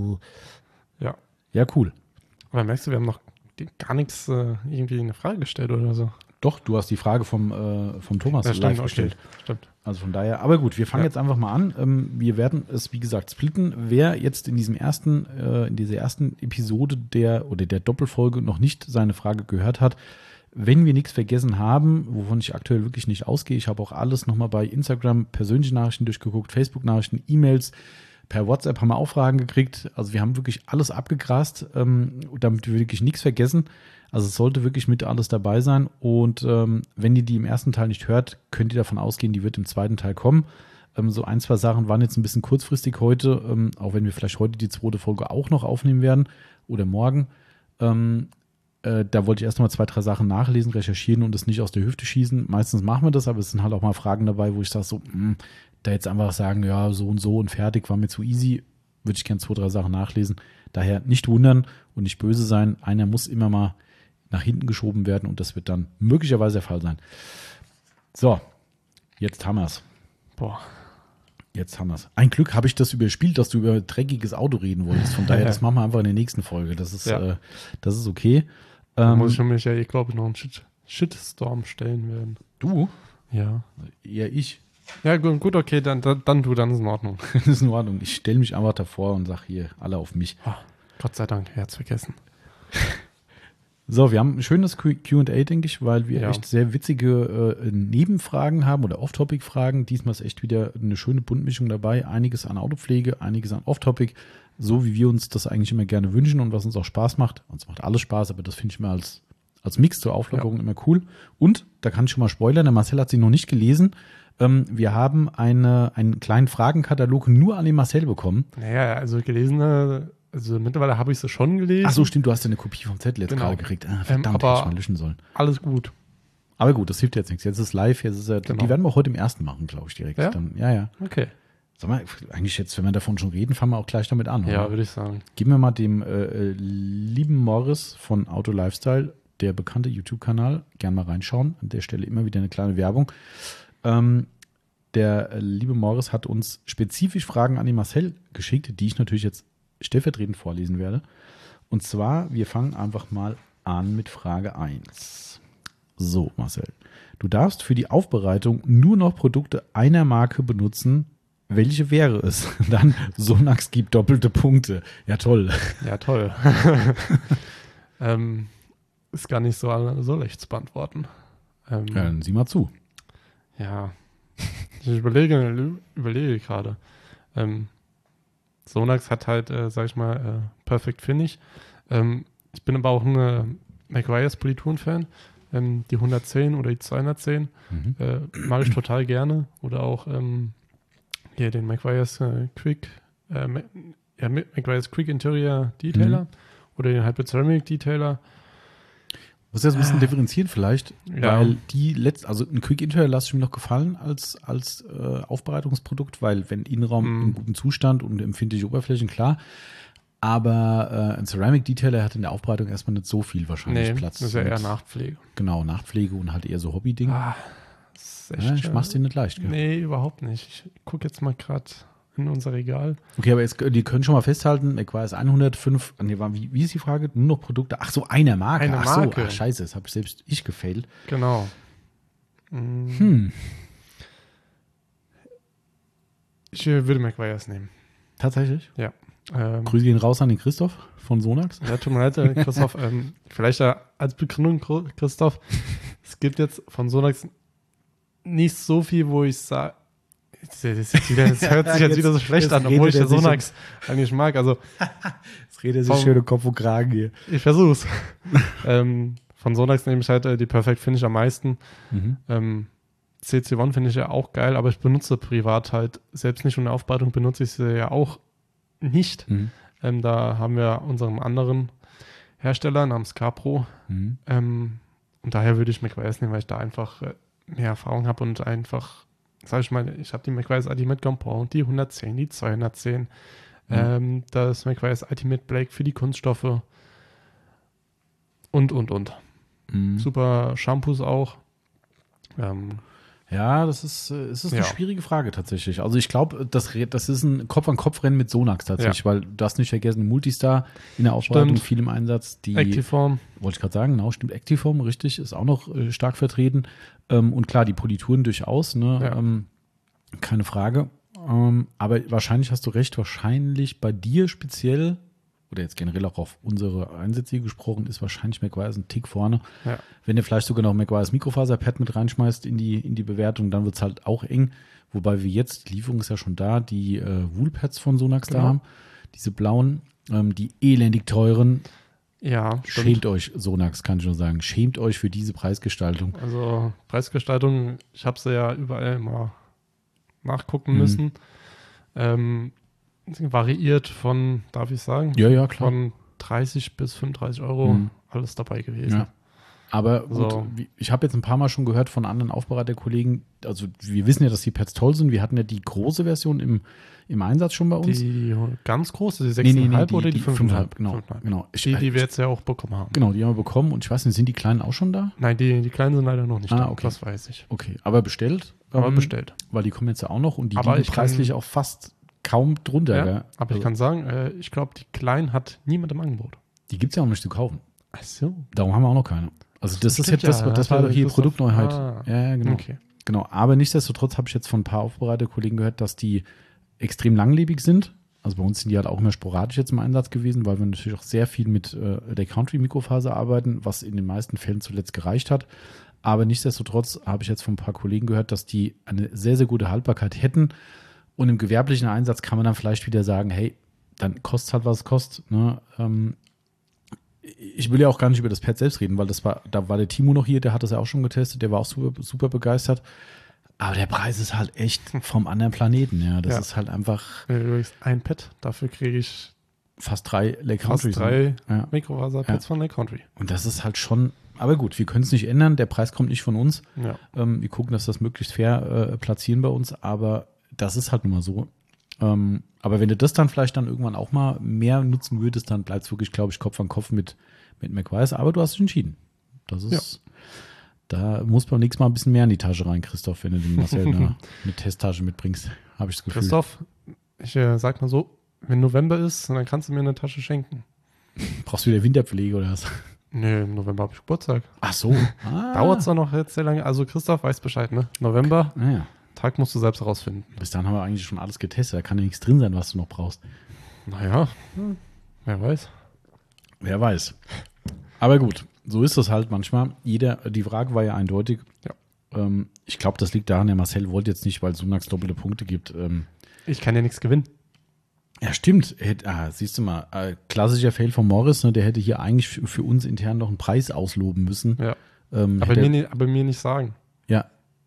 äh, Ja. ja, cool. Aber merkst du, wir haben noch die- gar nichts äh, irgendwie eine Frage gestellt oder so. Doch, du hast die Frage vom, äh, vom Thomas Ja, live stimmt, okay. gestellt. Stimmt. Also von daher, aber gut, wir fangen Ja. jetzt einfach mal an. Ähm, wir werden es, wie gesagt, splitten. Wer jetzt in diesem ersten, äh, in dieser ersten Episode der oder der Doppelfolge noch nicht seine Frage gehört hat, wenn wir nichts vergessen haben, wovon ich aktuell wirklich nicht ausgehe, ich habe auch alles nochmal bei Instagram persönliche Nachrichten durchgeguckt, Facebook-Nachrichten, E-Mails, per WhatsApp haben wir auch Fragen gekriegt. Also wir haben wirklich alles abgegrast, ähm, damit wir wirklich nichts vergessen. Also es sollte wirklich mit alles dabei sein. Und ähm, wenn ihr die im ersten Teil nicht hört, könnt ihr davon ausgehen, die wird im zweiten Teil kommen. Ähm, so ein, zwei Sachen waren jetzt ein bisschen kurzfristig heute, ähm, auch wenn wir vielleicht heute die zweite Folge auch noch aufnehmen werden oder morgen. Ähm, äh, da wollte ich erst noch mal zwei, drei Sachen nachlesen, recherchieren und es nicht aus der Hüfte schießen. Meistens machen wir das, aber es sind halt auch mal Fragen dabei, wo ich sage so, mh, da jetzt einfach sagen, ja, so und so und fertig, war mir zu easy, würde ich gerne zwei, drei Sachen nachlesen. Daher nicht wundern und nicht böse sein. Einer muss immer mal nach hinten geschoben werden und das wird dann möglicherweise der Fall sein. So, jetzt haben wir es. Boah. Jetzt haben wir es. Ein Glück habe ich das überspielt, dass du über dreckiges Auto reden wolltest. Von daher, das machen wir einfach in der nächsten Folge. Das ist, Ja. äh, das ist okay. Da Ähm, muss ich mich ja, eh, glaube ich, noch einen Shit Shitstorm stellen werden. du? Ja. Eher ich. Ja, gut, gut okay, dann, dann, dann du, dann ist in Ordnung. Das ist in Ordnung. Ich stelle mich einfach davor und sage hier, alle auf mich. Oh, Gott sei Dank, er hat's vergessen. So, wir haben ein schönes Q und A, denke ich, weil wir Ja. echt sehr witzige äh, Nebenfragen haben oder Off-Topic-Fragen. Diesmal ist echt wieder eine schöne Buntmischung dabei. Einiges an Autopflege, einiges an Off-Topic, so wie wir uns das eigentlich immer gerne wünschen und was uns auch Spaß macht. Uns macht alles Spaß, aber das finde ich mal als, als Mix zur Auflockerung Ja. immer cool. Und, da kann ich schon mal spoilern, der Marcel hat sie noch nicht gelesen. Ähm, wir haben eine, einen kleinen Fragenkatalog nur an den Marcel bekommen. Naja, also gelesene, also mittlerweile habe ich sie schon gelesen. Ach so, stimmt, du hast ja eine Kopie vom Zettel jetzt Genau. gerade gekriegt. Ah, verdammt, Ähm, hätte aber- ich mal löschen sollen. Alles gut. Aber gut, das hilft jetzt nichts. Jetzt ist es live, jetzt ist er, Genau. die werden wir auch heute im ersten machen, glaube ich, direkt. Ja? Dann, ja, ja. Okay. Sag mal, eigentlich jetzt, wenn wir davon schon reden, fangen wir auch gleich damit an. Ja, oder? würde ich sagen. Geben wir mal dem äh, lieben Morris von Auto Lifestyle, der bekannte YouTube-Kanal, gern mal reinschauen. An der Stelle immer wieder eine kleine Werbung. Ähm, der äh, liebe Morris hat uns spezifisch Fragen an den Marcel geschickt, die ich natürlich jetzt stellvertretend vorlesen werde. Und zwar, wir fangen einfach mal an mit Frage eins. So, Marcel. Du darfst für die Aufbereitung nur noch Produkte einer Marke benutzen. Welche wäre es? Dann Sonax gibt doppelte Punkte. Ja, toll. Ja, toll. ähm, ist gar nicht so, so leicht zu beantworten. Ähm, Ja, dann sieh mal zu. Ja, ich überlege, überlege gerade. Ähm, Sonax hat halt, äh, sag ich mal, äh, Perfect Finish. Ähm, ich bin aber auch ein äh, McGuire's Polituren-Fan. Ähm, die hundertzehn oder die zweihundertzehn Mhm. äh, mag ich total gerne. Oder auch ähm, hier den McGuire's äh, Quick, äh, Ma- ja, McGuire's Quick Interior Detailer Mhm. oder den Hyper Ceramic Detailer. Muss ja so ein bisschen differenzieren vielleicht, Ja. weil die letzt, also ein Quick Interior lasse ich mir noch gefallen als, als äh, Aufbereitungsprodukt, weil wenn Innenraum Mhm. in gutem Zustand und empfindliche Oberflächen, klar. Aber äh, ein Ceramic Detailer hat in der Aufbereitung erstmal nicht so viel wahrscheinlich Nee, Platz. das ist ja Und- eher Nachpflege. Genau, Nachpflege und halt eher so Hobby-Ding. Ah, das ist echt, ja, ich mach's dir nicht leicht. Gell? Nee, überhaupt nicht. Ich gucke jetzt mal gerade in unser Regal. Okay, aber jetzt, die können schon mal festhalten, McGuire's hundertfünf, nee, war, wie, wie ist die Frage? Nur noch Produkte? Ach so, einer Marke. Eine ach Marke. so, ach scheiße, das habe selbst ich gefailt. Genau. Mm, Hm, Ich äh, würde McGuire's nehmen. tatsächlich. Ähm, Grüße gehen raus an den Christoph von Sonax. ja, tut mir leid, äh, Christoph. ähm, vielleicht äh, als Begründung, Gro- Christoph. Es gibt jetzt von Sonax nicht so viel, wo ich sage, das, ist jetzt wieder- das hört sich jetzt, Jetzt- wieder so schlecht jetzt an, obwohl ich redet den er sich Sonax eigentlich mag. Also Jetzt redet er sich sich schön schön Kopf und Kragen hier. ich versuch's. ähm, von Sonax nehme ich halt äh, die Perfect Finish am meisten. Mhm. Ähm, C C eins finde ich ja auch geil, aber ich benutze privat halt selbst nicht und in der Aufbereitung benutze ich sie ja auch nicht. Mhm. Ähm, da haben wir unseren anderen Hersteller namens Capro. Mhm. Ähm, und daher würde ich McGuire's nehmen, weil ich da einfach äh, mehr Erfahrung habe und einfach, sag ich mal, ich habe die McGuire's Ultimate Compound, die hundertzehn, die zweihundertzehn, Mhm. ähm, das McGuire's Ultimate Black für die Kunststoffe und, und, und. Mhm. Super Shampoos auch. Ähm, Ja, das ist, äh, es ist eine Ja. schwierige Frage tatsächlich. Also ich glaube, das, Re- das ist ein Kopf-an-Kopf-Rennen mit Sonax tatsächlich, weil du hast nicht vergessen, Multistar in der Aufbereitung Stimmt. viel im Einsatz. Die, Activeform. wollte ich gerade sagen, genau, stimmt, Activeform, richtig, ist auch noch äh, stark vertreten. Ähm, und klar, die Polituren durchaus, ne, Ja. ähm, keine Frage. Ähm, aber wahrscheinlich hast du recht, wahrscheinlich bei dir speziell, oder jetzt generell auch auf unsere Einsätze hier gesprochen, ist wahrscheinlich McGuire's ein Tick vorne. Ja. Wenn du vielleicht sogar noch McGuire's Mikrofaserpad mit reinschmeißt in die, in die Bewertung, dann wird es halt auch eng. Wobei wir jetzt, die Lieferung ist ja schon da, die äh, Woolpads von Sonax da Genau. haben. Diese blauen, ähm, die elendig teuren. Ja, stimmt. Schämt euch, Sonax, kann ich nur sagen. Schämt euch für diese Preisgestaltung. Also Preisgestaltung, ich habe sie ja überall mal nachgucken Mhm. müssen. Ähm, variiert von, darf ich sagen, Ja, ja, klar. von dreißig bis fünfunddreißig Euro Mhm. alles dabei gewesen. Ja. Aber gut, So. wie- ich habe jetzt ein paar Mal schon gehört von anderen Aufbereiterkollegen, also wir wissen ja, dass die Pads toll sind. Wir hatten ja die große Version im, im Einsatz schon bei uns. Die ganz große, die Nee, sechs nee, Komma fünf nee, oder die, die fünf Komma fünf? fünf Komma fünf, genau, genau. Ich- Die, die wir jetzt ja auch bekommen haben. Genau, die haben wir bekommen und ich weiß nicht, sind die Kleinen auch schon da? Nein, die, die kleinen sind leider noch nicht Ah, da, okay. das weiß ich. Okay, aber bestellt. Aber ähm, bestellt. Weil die kommen jetzt ja auch noch und die Aber liegen ich kann- preislich auch fast kaum drunter. Ja, gell? aber ich Also, kann sagen, äh, ich glaube, die kleinen hat niemand im Angebot. die gibt es ja auch nicht zu kaufen. Ach so. Darum haben wir auch noch keine. Also das ist Stimmt, jetzt, das, ja, das hat war ja doch hier Christoph- Produktneuheit. Ah. Ja, ja, genau. Okay. Genau. Aber nichtsdestotrotz habe ich jetzt von ein paar Aufbereiterkollegen gehört, dass die extrem langlebig sind. Also bei uns sind die halt auch immer sporadisch jetzt im Einsatz gewesen, weil wir natürlich auch sehr viel mit äh, der Country-Mikrofaser arbeiten, was in den meisten Fällen zuletzt gereicht hat. Aber nichtsdestotrotz habe ich jetzt von ein paar Kollegen gehört, dass die eine sehr, sehr gute Haltbarkeit hätten. Und im gewerblichen Einsatz kann man dann vielleicht wieder sagen, hey, dann kostet es halt, was es kostet. Ne? Ähm, ich will ja auch gar nicht über das Pad selbst reden, weil das war, da war der Timo noch hier, der hat das ja auch schon getestet, der war auch super, super begeistert. Aber der Preis ist halt echt vom anderen Planeten, ja. Das Ja. ist halt einfach Äh, Übrigens ein Pad, dafür kriege ich fast drei Lake fast Countries. drei Ja. Mikrofaser-Pads Ja. von Lake Country. Und das ist halt schon, aber gut, wir können es nicht ändern, der Preis kommt nicht von uns. Ja. Ähm, wir gucken, dass das möglichst fair äh, platzieren bei uns, aber das ist halt nun mal so. Ähm, aber wenn du das dann vielleicht dann irgendwann auch mal mehr nutzen würdest, dann bleibt es wirklich, glaube ich, Kopf an Kopf mit, mit McWise. Aber du hast dich entschieden. Das ist, da muss beim nächsten Mal ein bisschen mehr in die Tasche rein, Christoph, wenn du den Marcel eine, eine Testtasche mitbringst, habe ich das Gefühl. Christoph, ich äh, sag mal so, wenn November ist, dann kannst du mir eine Tasche schenken. Brauchst du wieder Winterpflege oder was? Nee, im November habe ich Geburtstag. Ach so. Ah. Dauert es doch noch jetzt sehr lange. Also Christoph weiß Bescheid, ne? November, Ah, ja. Tag musst du selbst herausfinden. Bis dahin haben wir eigentlich schon alles getestet. Da kann ja nichts drin sein, was du noch brauchst. Naja, hm, wer weiß. Wer weiß. Aber gut, so ist das halt manchmal. Jeder, die Frage war ja eindeutig. Ja. Ähm, ich glaube, das liegt daran, der Marcel wollte jetzt nicht, weil Sunax doppelte Punkte gibt. Ähm, Ich kann ja nichts gewinnen. ja, stimmt. Er hätte, ah, siehst du mal, äh, klassischer Fail von Morris, ne, der hätte hier eigentlich für, für uns intern noch einen Preis ausloben müssen. Ja. Ähm, Aber hätte, mir, ni- aber mir nicht sagen. ja.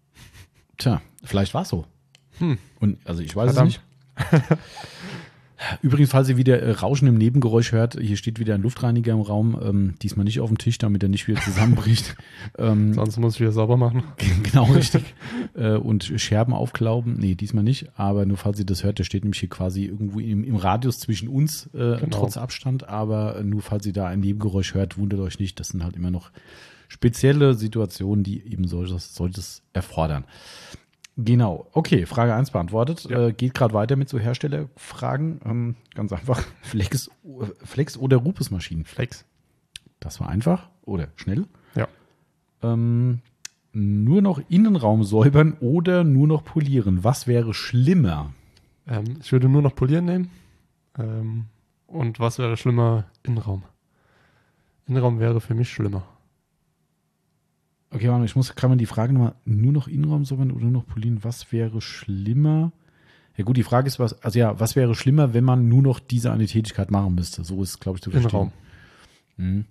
Tja, vielleicht war es so. Hm. Und also ich weiß Verdammt. es nicht. Übrigens, falls ihr wieder äh, Rauschen im Nebengeräusch hört, hier steht wieder ein Luftreiniger im Raum. Ähm, diesmal nicht auf dem Tisch, damit er nicht wieder zusammenbricht. ähm, Sonst muss ich wieder sauber machen. genau richtig. äh, und Scherben aufklauben. Nee, diesmal nicht. Aber nur falls ihr das hört, der steht nämlich hier quasi irgendwo im, im Radius zwischen uns, äh, Genau. trotz Abstand. Aber nur falls ihr da ein Nebengeräusch hört, wundert euch nicht. Das sind halt immer noch spezielle Situationen, die eben solches, solches erfordern. Genau, okay, Frage eins beantwortet. Ja. Äh, geht gerade weiter mit so Herstellerfragen. Ähm, ganz einfach. Flex, Flex oder Rupes-Maschinen? Flex. Das war einfach oder schnell. Ja. Ähm, nur noch Innenraum säubern oder nur noch polieren? Was wäre schlimmer? Ähm, ich würde nur noch polieren nehmen. Ähm, und was wäre schlimmer? Innenraum. Innenraum wäre für mich schlimmer. Okay, warte, ich muss gerade mal die Frage nochmal, nur noch Innenraum säubern oder nur noch polieren? Was wäre schlimmer? Ja gut, die Frage ist, was, also ja, was wäre schlimmer, wenn man nur noch diese eine Tätigkeit machen müsste? So ist, glaube ich, zu verstehen. Innenraum. Mhm.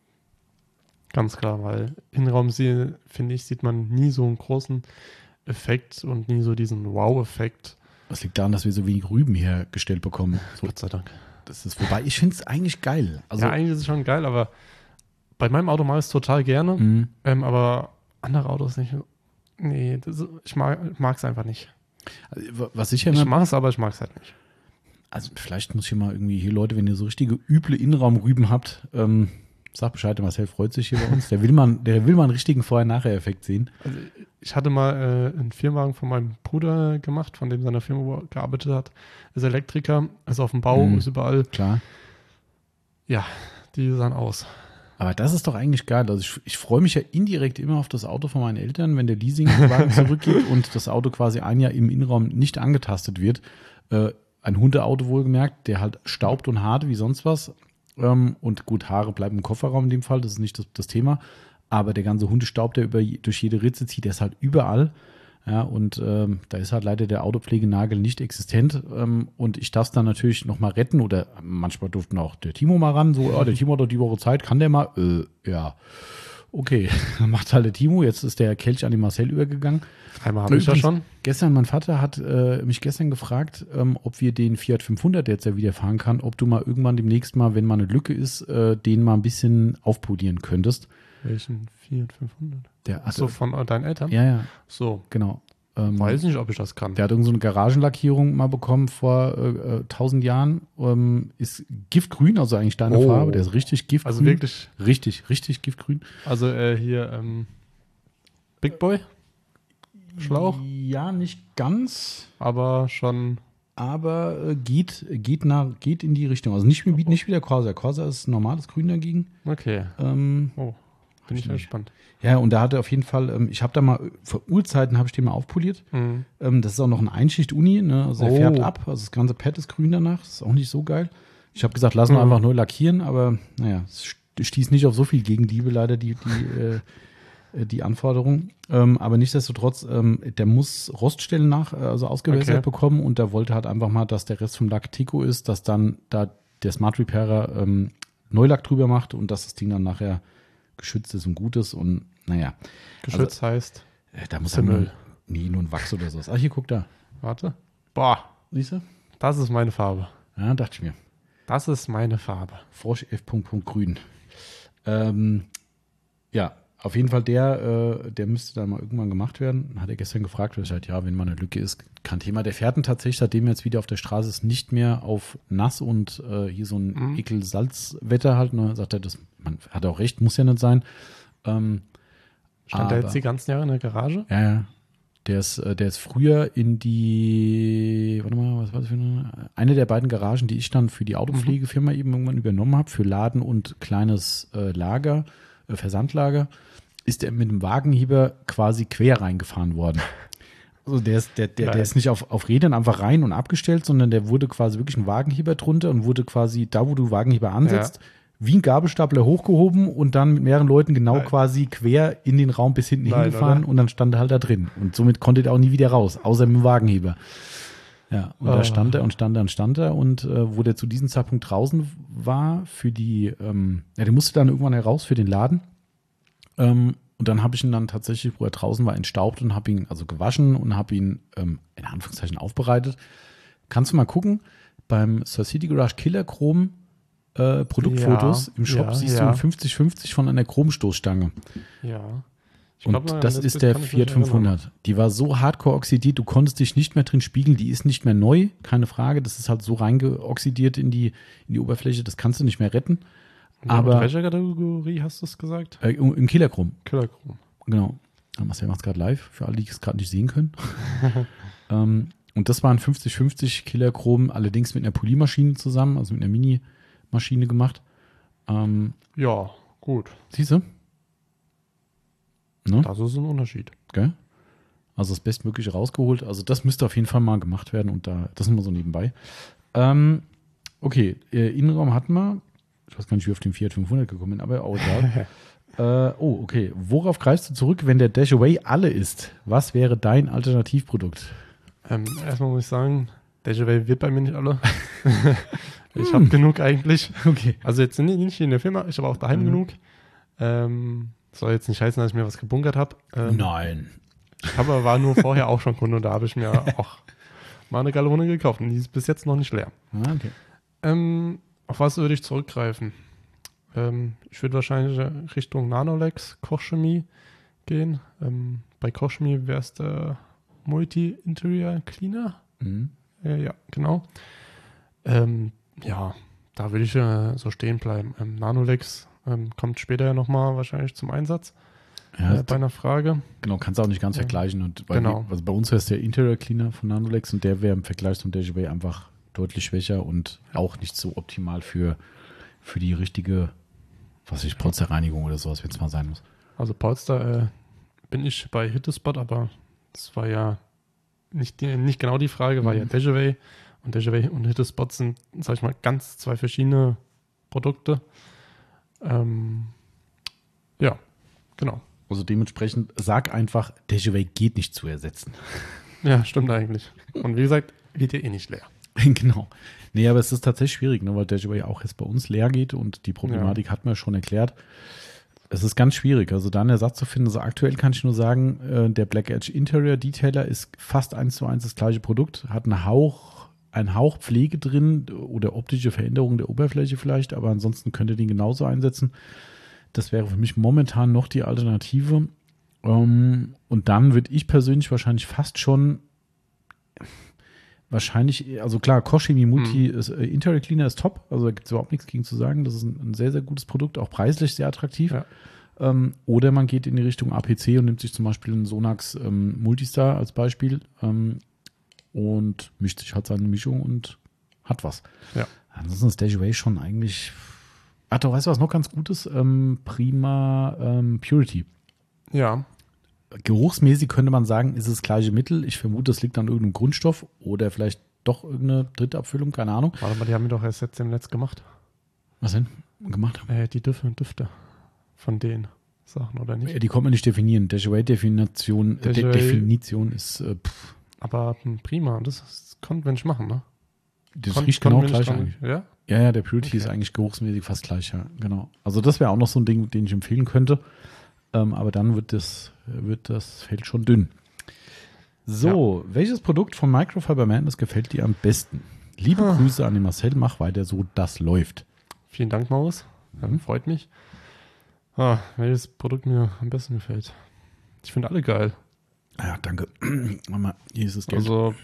Ganz klar, weil Innenraum, sie- finde ich, sieht man nie so einen großen Effekt und nie so diesen Wow-Effekt. Das liegt daran, dass wir so wenig Rüben hergestellt bekommen. So, Gott sei Dank. das ist, wobei, ich finde es eigentlich geil. Also, ja, eigentlich ist es schon geil, aber bei meinem Auto mache ich es total gerne. mh. Ähm, aber andere Autos nicht. Nee, das, ich mag es einfach nicht. Also, was ich ja Ich immer, mache es, aber ich mag es halt nicht. also vielleicht muss ich mal irgendwie hier, Leute, wenn ihr so richtige üble Innenraumrüben habt, ähm, sagt Bescheid, der Marcel freut sich hier bei uns. Der will mal, der will mal einen richtigen Vorher-Nachher-Effekt sehen. Also ich hatte mal äh, einen Firmenwagen von meinem Bruder gemacht, von dem seine Firma wo er gearbeitet hat. Ist Elektriker, ist auf dem Bau, Mhm. ist überall. Klar. Ja, die sahen aus. Aber das ist doch eigentlich geil. Also ich, ich freue mich ja indirekt immer auf das Auto von meinen Eltern, wenn der Leasingwagen zurückgeht und das Auto quasi ein Jahr im Innenraum nicht angetastet wird. Äh, ein Hundeauto wohlgemerkt, der halt staubt und hart wie sonst was. Ähm, und gut, Haare bleiben im Kofferraum in dem Fall, das ist nicht das, das Thema. Aber der ganze Hundestaub, der über, durch jede Ritze zieht, der ist halt überall. Ja, und ähm, da ist halt leider der Autopflegenagel nicht existent. Ähm, und ich darf es dann natürlich nochmal retten. Oder manchmal durften auch der Timo mal ran. So, oh, der Timo hat doch die Woche Zeit, kann der mal? Äh, ja. Okay, dann macht halt der Timo. Jetzt ist der Kelch an den Marcel übergegangen. Einmal habe ich ja Übrigens, schon. Gestern, mein Vater hat äh, mich gestern gefragt, ähm, ob wir den Fiat fünfhundert jetzt ja wieder fahren kann, ob du mal irgendwann demnächst mal, wenn mal eine Lücke ist, äh, den mal ein bisschen aufpolieren könntest. Welchen Fiat fünfhundert? Der Achso, von äh, deinen Eltern? Ja, ja, So, genau. Ähm, weiß nicht, ob ich das kann. Der hat irgend so eine Garagenlackierung mal bekommen vor äh, tausend Jahren. Ähm, ist giftgrün, also eigentlich deine Oh. Farbe. Der ist richtig giftgrün. Also wirklich, Richtig, richtig giftgrün. also äh, hier ähm, Big Boy, Schlauch, Ja, nicht ganz. aber schon aber äh, geht, geht, nach, geht in die Richtung. Also nicht, wie- nicht wie der Corsa. Corsa ist normales Grün dagegen. Okay. Ähm, Oh, bin ich nicht. gespannt. Ja, und da hat er auf jeden Fall, ähm, ich habe da mal, vor Urzeiten habe ich den mal aufpoliert. Mhm. Ähm, das ist auch noch ein Einschicht-Uni, ne? Also er Oh. färbt ab, also das ganze Pad ist grün danach. Das ist auch nicht so geil. Ich habe gesagt, lass mal Mhm. einfach nur lackieren, aber naja, es stieß nicht auf so viel Gegenliebe leider, die, die, äh, die Anforderung. Ähm, aber nichtsdestotrotz, ähm, der muss Roststellen nach, äh, also ausgebessert Okay. bekommen und der wollte halt einfach mal, dass der Rest vom Lack Tico ist, dass dann da der Smart Repairer ähm, Neulack drüber macht und dass das Ding dann nachher geschützt ist und gut ist und naja. Geschützt heißt, Äh, Da muss der er nur, Müll. nee, nur ein Wachs oder so. Ach, hier, guck da. warte. Boah, Siehst du? das ist meine Farbe. Ja, dachte ich mir. Das ist meine Farbe. Frosch F. Punkt, Punkt, grün. Ähm, ja, auf jeden Fall der, äh, der müsste dann mal irgendwann gemacht werden. Hat er gestern gefragt, weil ich halt, ja, wenn mal eine Lücke ist, kein Thema. Der fährt ihn tatsächlich, seitdem er jetzt wieder auf der Straße ist, nicht mehr auf nass und äh, hier so ein Mhm. Ekel-Salzwetter halt. Ne? Sagt er, das, man hat auch recht, muss ja nicht sein. Ähm, Stand der aber- jetzt die ganzen Jahre in der Garage? Ja, ja. Der ist, äh, der ist früher in die, warte mal, was war das für eine? Eine der beiden Garagen, die ich dann für die Autopflegefirma eben irgendwann übernommen habe, für Laden und kleines äh, Lager, äh, Versandlager, ist der mit dem Wagenheber quasi quer reingefahren worden. Also der ist, der, der, der Geil. ist nicht auf, auf Rädern einfach rein und abgestellt, sondern der wurde quasi wirklich ein Wagenheber drunter und wurde quasi da, wo du Wagenheber ansetzt, wie ein Gabelstapler hochgehoben und dann mit mehreren Leuten genau Nein. quasi quer in den Raum bis hinten Nein, hingefahren oder? und dann stand er halt da drin. Und somit konnte der auch nie wieder raus, außer mit dem Wagenheber. Ja, und Ah. da stand er und stand er und stand er und äh, wo der zu diesem Zeitpunkt draußen war für die, ähm, ja, der musste dann irgendwann heraus für den Laden. Ähm, und dann habe ich ihn dann tatsächlich, wo er draußen war, entstaubt und habe ihn also gewaschen und habe ihn ähm, in Anführungszeichen aufbereitet. Kannst du mal gucken, beim Sir City Garage Killer Chrom äh, Produktfotos Ja, im Shop ja, siehst ja. du ein fünfzig fünfzig von einer Chromstoßstange. Ja. Ich Und glaub, an das das ist Bild der kann ich mich Fiat fünfhundert. Die war so hardcore oxidiert, du konntest dich nicht mehr drin spiegeln. Die ist nicht mehr neu, keine Frage. Das ist halt so reingeoxidiert in die, in die Oberfläche, das kannst du nicht mehr retten. erinnern. aber- In welcher Kategorie hast du es gesagt? Äh, Im Killerchrom. Killerchrom. Genau. Marcel macht es gerade live, für alle, die es gerade nicht sehen können. ähm, und das waren fünfzig fünfzig Killerchrom, allerdings mit einer Polymaschine zusammen, also mit einer Mini-Maschine gemacht. Ähm, Ja, gut. siehst du? Ne? Das ist ein Unterschied. Gell? Also das Bestmögliche rausgeholt. Also das müsste auf jeden Fall mal gemacht werden und da, das ist mal so nebenbei. Ähm, okay, äh, Innenraum hatten wir. Ich weiß gar nicht, wie ich auf den Fiat fünfhundert gekommen bin, aber auch egal. äh, oh, okay. Worauf greifst du zurück, wenn der Dashaway alle ist? Was wäre dein Alternativprodukt? Ähm, erstmal muss ich sagen, Dejaway wird bei mir nicht alle. Ich habe genug eigentlich. Okay. Also jetzt nicht nicht hier in der Firma, ich habe auch daheim Mhm. genug. Ähm, soll jetzt nicht heißen, dass ich mir was gebunkert habe. Ähm, Nein. Ich habe aber war nur vorher auch schon Kunde und da habe ich mir auch mal eine Gallone gekauft und die ist bis jetzt noch nicht leer. Ah, okay. Ähm, auf was würde ich zurückgreifen? Ähm, ich würde wahrscheinlich Richtung Nanolex, Kochchemie gehen. Ähm, bei Kochchemie wäre es der Multi-Interior Cleaner. Mhm. Äh, ja, genau. Ähm, ja, da würde ich äh, so stehen bleiben. Ähm, Nanolex ähm, kommt später ja nochmal wahrscheinlich zum Einsatz Ja, äh, bei einer Frage. genau, kannst du auch nicht ganz Ja. vergleichen. Und bei, Genau. also bei uns wäre es der Interior Cleaner von Nanolex und der wäre im Vergleich zum Dashaway einfach deutlich schwächer und auch nicht so optimal für, für die richtige, was weiß ich, Polsterreinigung oder sowas, wenn es mal sein muss. Also Polster äh, bin ich bei Hittespot, aber das war ja nicht, die, nicht genau die Frage, war Mhm. ja Dejaway. Und Dejaway und Hittespot sind, sag ich mal, ganz zwei verschiedene Produkte. Ähm, ja, genau. Also dementsprechend sag einfach, Dashaway geht nicht zu ersetzen. Ja, stimmt eigentlich. Und wie gesagt, wird ja eh nicht leer. Genau. Nee, aber es ist tatsächlich schwierig, ne, weil Dashaway auch jetzt bei uns leer geht und die Problematik hat man ja schon erklärt. Es ist ganz schwierig, also da einen Ersatz zu finden. Also aktuell kann ich nur sagen, äh, der Black Edge Interior Detailer ist fast eins zu eins das gleiche Produkt, hat einen Hauch, einen Hauch Pflege drin oder optische Veränderung der Oberfläche vielleicht, aber ansonsten könnt ihr den genauso einsetzen. Das wäre für mich momentan noch die Alternative. Ähm, und dann würde ich persönlich wahrscheinlich fast schon wahrscheinlich, also klar, Kochchemie Multi ist, äh, Interior Cleaner ist top, also da gibt es überhaupt nichts gegen zu sagen. Das ist ein, ein sehr, sehr gutes Produkt, auch preislich sehr attraktiv. Ja. Ähm, oder man geht in die Richtung A P C und nimmt sich zum Beispiel einen Sonax ähm, Multistar als Beispiel. Ähm, und mischt sich halt seine Mischung und hat was. Ja. Ansonsten ist Dash Away schon eigentlich. Ach, du weißt du, was noch ganz gut ist? Ähm, Prima ähm, Purity. Ja. Geruchsmäßig könnte man sagen, ist es das gleiche Mittel. Ich vermute, es liegt an irgendeinem Grundstoff oder vielleicht doch irgendeine dritte Abfüllung, keine Ahnung. Warte mal, die haben wir doch erst jetzt im Netz gemacht. Was denn? Gemacht? Äh, die Düfte und Düfte von den Sachen, oder nicht? Die konnte man nicht definieren. Dash Away-Definition Dash De Away- Definition ist äh, pff, Aber hm, prima, das, das konnte Mensch machen, ne? das Kon- riecht konnten genau wir nicht gleich dran- eigentlich. Ja? Ja, ja, der Purity Okay. ist eigentlich geruchsmäßig fast gleich, ja, genau. Also das wäre auch noch so ein Ding, den ich empfehlen könnte. Ähm, aber dann wird das, wird das Feld schon dünn. So, welches Produkt von Microfiber Madness gefällt dir am besten? Liebe Ah. Grüße an den Marcel, mach weiter so, das läuft. Vielen Dank, Maus. Ja, Mhm. freut mich. Ah, welches Produkt mir am besten gefällt? Ich finde alle geil. Ja, danke. Mama, hier ist das Geld. Also,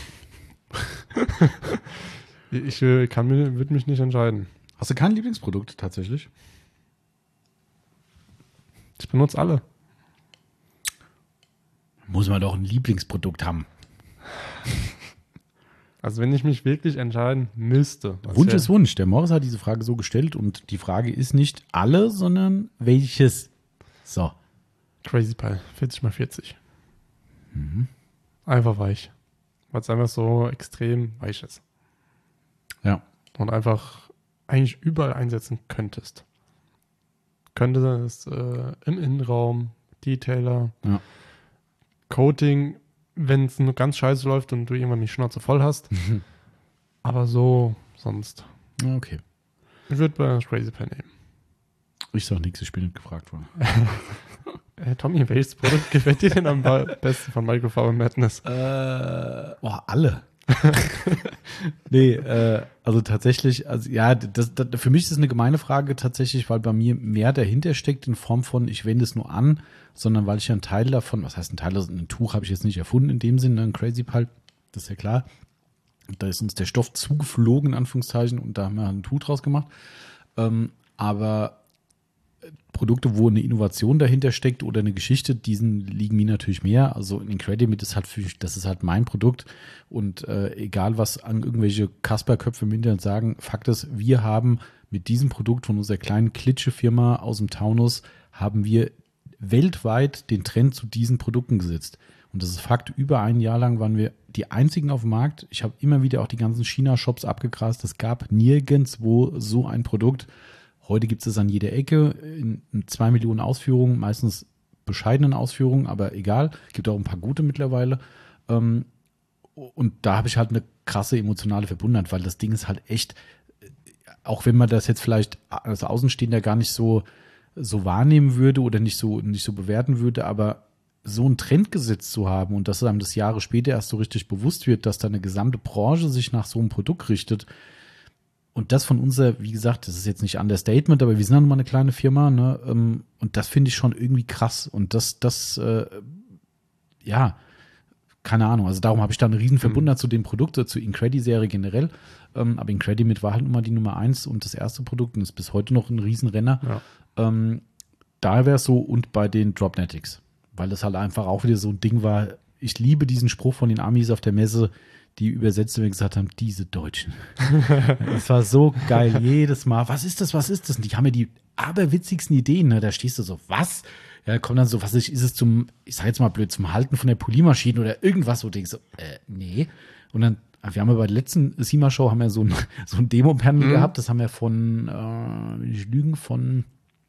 ich äh, kann mir, würde mich nicht entscheiden. Hast du kein Lieblingsprodukt tatsächlich? Ich benutze alle. Muss man doch ein Lieblingsprodukt haben. Also, wenn ich mich wirklich entscheiden müsste. was Wunsch wär- ist Wunsch. Der Morris hat diese Frage so gestellt und die Frage ist nicht alle, sondern welches. So. Crazy Pie, vierzig mal vierzig. Mhm. Einfach weich. Weil es einfach so extrem weich ist. Ja. Und einfach eigentlich überall einsetzen könntest. Könnte es äh, im Innenraum, Detailer, Ja. Coating, wenn es nur ganz scheiße läuft und du irgendwann die Schnauze voll hast. Aber so sonst. Ja, okay. Ich würde bei Crazy Pie nehmen. Ich sag nichts, ich bin nicht gefragt worden. Äh, Tommy, welches Produkt gefällt dir denn am ba- besten von Microfiber Madness? Äh, boah, alle. nee, äh, also tatsächlich, also ja, das, das, für mich ist es eine gemeine Frage tatsächlich, weil bei mir mehr dahinter steckt in Form von, ich wende es nur an, sondern weil ich ja einen Teil davon, was heißt ein Teil, also ein Tuch habe ich jetzt nicht erfunden in dem Sinne, ein Crazy Pulp, das ist ja klar. Da ist uns der Stoff zugeflogen, in Anführungszeichen, und da haben wir ein Tuch draus gemacht. Ähm, aber Produkte, wo eine Innovation dahinter steckt oder eine Geschichte, diesen liegen mir natürlich mehr. Also in Incredimit ist halt für mich, das ist halt mein Produkt und äh, egal was an irgendwelche Kasperköpfe im Internet sagen, Fakt ist, wir haben mit diesem Produkt von unserer kleinen Klitsche-Firma aus dem Taunus, haben wir weltweit den Trend zu diesen Produkten gesetzt. Und das ist Fakt, über ein Jahr lang waren wir die einzigen auf dem Markt. Ich habe immer wieder auch die ganzen China-Shops abgegrast. Es gab nirgendwo so ein Produkt. Heute gibt es es an jeder Ecke in, in zwei Millionen Ausführungen, meistens bescheidenen Ausführungen, aber egal. Gibt auch ein paar gute mittlerweile. Ähm, und da habe ich halt eine krasse emotionale Verbundenheit, weil das Ding ist halt echt, auch wenn man das jetzt vielleicht als Außenstehender gar nicht so, so wahrnehmen würde oder nicht so, nicht so bewerten würde, aber so einen Trend gesetzt zu haben und dass einem das Jahre später erst so richtig bewusst wird, dass da eine gesamte Branche sich nach so einem Produkt richtet. Und das von unserer, wie gesagt, das ist jetzt nicht Understatement, aber wir sind ja nun mal eine kleine Firma, ne? Und das finde ich schon irgendwie krass. Und das, das, äh, ja, keine Ahnung. Also darum habe ich da eine riesen Verbundenheit zu dem Produkt, zur Incredi-Serie generell. Ähm, aber Incredimit war halt nun mal die Nummer eins und das erste Produkt und ist bis heute noch ein Riesenrenner. Ja. Ähm, da wäre es so und bei den Dropnetics. Weil das halt einfach auch wieder so ein Ding war. Ich liebe diesen Spruch von den Amis auf der Messe, die Übersetzer mir gesagt haben, diese Deutschen. Das war so geil, jedes Mal. Was ist das, was ist das? Und die haben ja die aberwitzigsten Ideen. Ne? Da stehst du so, was? Ja, kommt dann so, was ist, ist es zum, ich sag jetzt mal blöd, zum Halten von der Polymaschine oder irgendwas, wo du denkst so, äh, nee. Und dann, wir haben ja bei der letzten SEMA-Show haben wir so ein, so ein Demo-Panel Mhm. gehabt. Das haben wir von, äh, will ich lügen, von,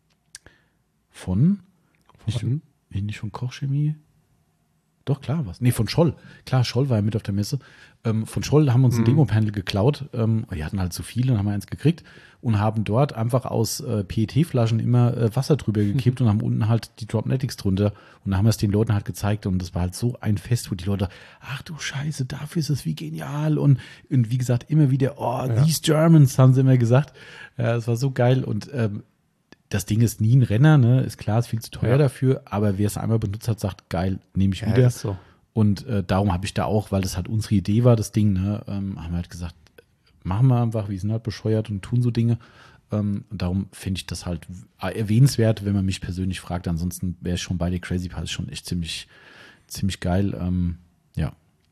von, nicht, Von? nicht von Kochchemie? Doch, klar, was. Nee, von Scholl. Klar, Scholl war ja mit auf der Messe. Ähm, von Scholl haben wir uns ein Mhm. Demo-Panel geklaut. Ähm, wir hatten halt zu viele und haben wir eins gekriegt und haben dort einfach aus äh, P E T-Flaschen immer äh, Wasser drüber gekippt und haben unten halt die Dropnetics drunter. Und dann haben wir es den Leuten halt gezeigt und das war halt so ein Fest, wo die Leute, ach du Scheiße, dafür ist es wie genial. Und, und wie gesagt, immer wieder, oh, Ja. these Germans, haben sie immer gesagt. Ja, es war so geil und ähm, das Ding ist nie ein Renner, ne? Ist klar, ist viel zu teuer Ja. dafür, aber wer es einmal benutzt hat, sagt, geil, nehme ich Ja, wieder. ist so. Und äh, darum habe ich da auch, weil das halt unsere Idee war, das Ding, ne, ähm, haben wir halt gesagt, machen wir einfach, wir sind halt bescheuert und tun so Dinge. Ähm, und darum finde ich das halt erwähnenswert, wenn man mich persönlich fragt. Ansonsten wäre ich schon bei der Crazy Pie, ist schon echt ziemlich, ziemlich geil. Ähm, ja.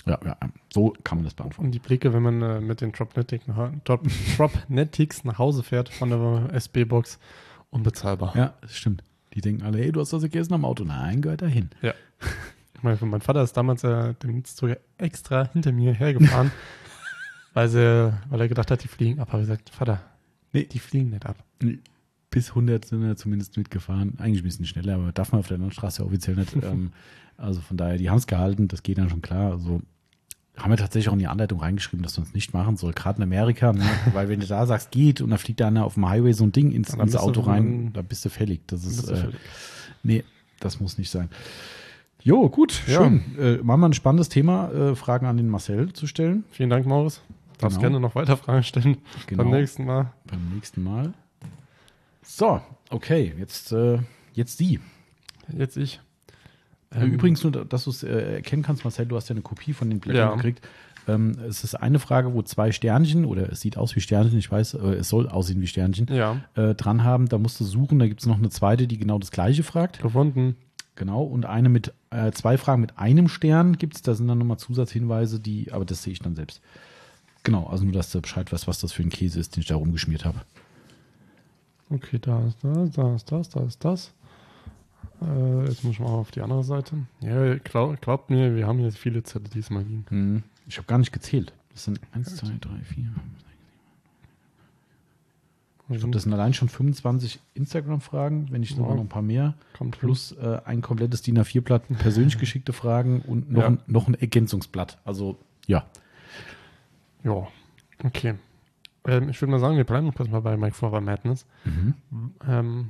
Ja, ja, so kann man das beantworten. Und die Blicke, wenn man äh, mit den Dropnetics nach, Drop, Dropnetics nach Hause fährt von der S B-Box, unbezahlbar. Ja, das stimmt. Die denken alle, hey, du hast das gegessen am Auto. Nein, gehört dahin. Ja. Mein, mein Vater ist damals äh, den Zug extra hinter mir hergefahren, weil, sie, weil er gedacht hat, die fliegen ab. Aber ich gesagt, Vater, nee, die fliegen nicht ab. Bis hundert sind wir zumindest mitgefahren. Eigentlich ein bisschen schneller, aber darf man auf der Landstraße offiziell nicht. ähm, also von daher, die haben es gehalten, das geht dann schon klar. Also haben wir tatsächlich auch in die Anleitung reingeschrieben, dass man es nicht machen soll. Gerade in Amerika, ne? Weil wenn du da sagst, geht und dann fliegt da einer auf dem Highway so ein Ding ins, ins Auto rein, da bist du fällig. Das ist, äh, nee, das muss nicht sein. Jo, gut, ja. Schön. Äh, machen wir ein spannendes Thema, äh, Fragen an den Marcel zu stellen. Vielen Dank, Maurice. Du darfst Genau. gerne noch weiter Fragen stellen. Genau. Beim nächsten Mal. Beim nächsten Mal. So, okay, jetzt, äh, jetzt die. Jetzt ich. Ähm, Übrigens nur, dass du es äh, erkennen kannst, Marcel, du hast ja eine Kopie von den Blättern ja. gekriegt. Ähm, es ist eine Frage, wo zwei Sternchen, oder es sieht aus wie Sternchen, ich weiß, äh, es soll aussehen wie Sternchen, ja. äh, dran haben. Da musst du suchen, da gibt es noch eine zweite, die genau das Gleiche fragt. Gefunden. Genau, und eine mit, äh, zwei Fragen mit einem Stern gibt es, da sind dann nochmal Zusatzhinweise, die, aber das sehe ich dann selbst. Genau, also nur, dass du Bescheid weißt, was das für ein Käse ist, den ich da rumgeschmiert habe. Okay, da ist das, da ist das, da ist das. Äh, jetzt muss ich mal auf die andere Seite. Ja, glaub, glaubt mir, wir haben jetzt viele Zettel diesmal liegen. Hm. Ich habe gar nicht gezählt. Das sind eins, zwei, drei, vier, fünf, sechs, sieben. Ich glaube, das sind allein schon fünfundzwanzig Instagram-Fragen, wenn nicht sogar Ja. noch ein paar mehr. Kommt Plus äh, ein komplettes D I N A vier Blatt persönlich geschickte Fragen und noch, Ja. ein, noch ein Ergänzungsblatt. Also, ja. Ja, okay. Ähm, ich würde mal sagen, wir bleiben kurz mal bei Mike Forever Madness. Mhm. Ähm,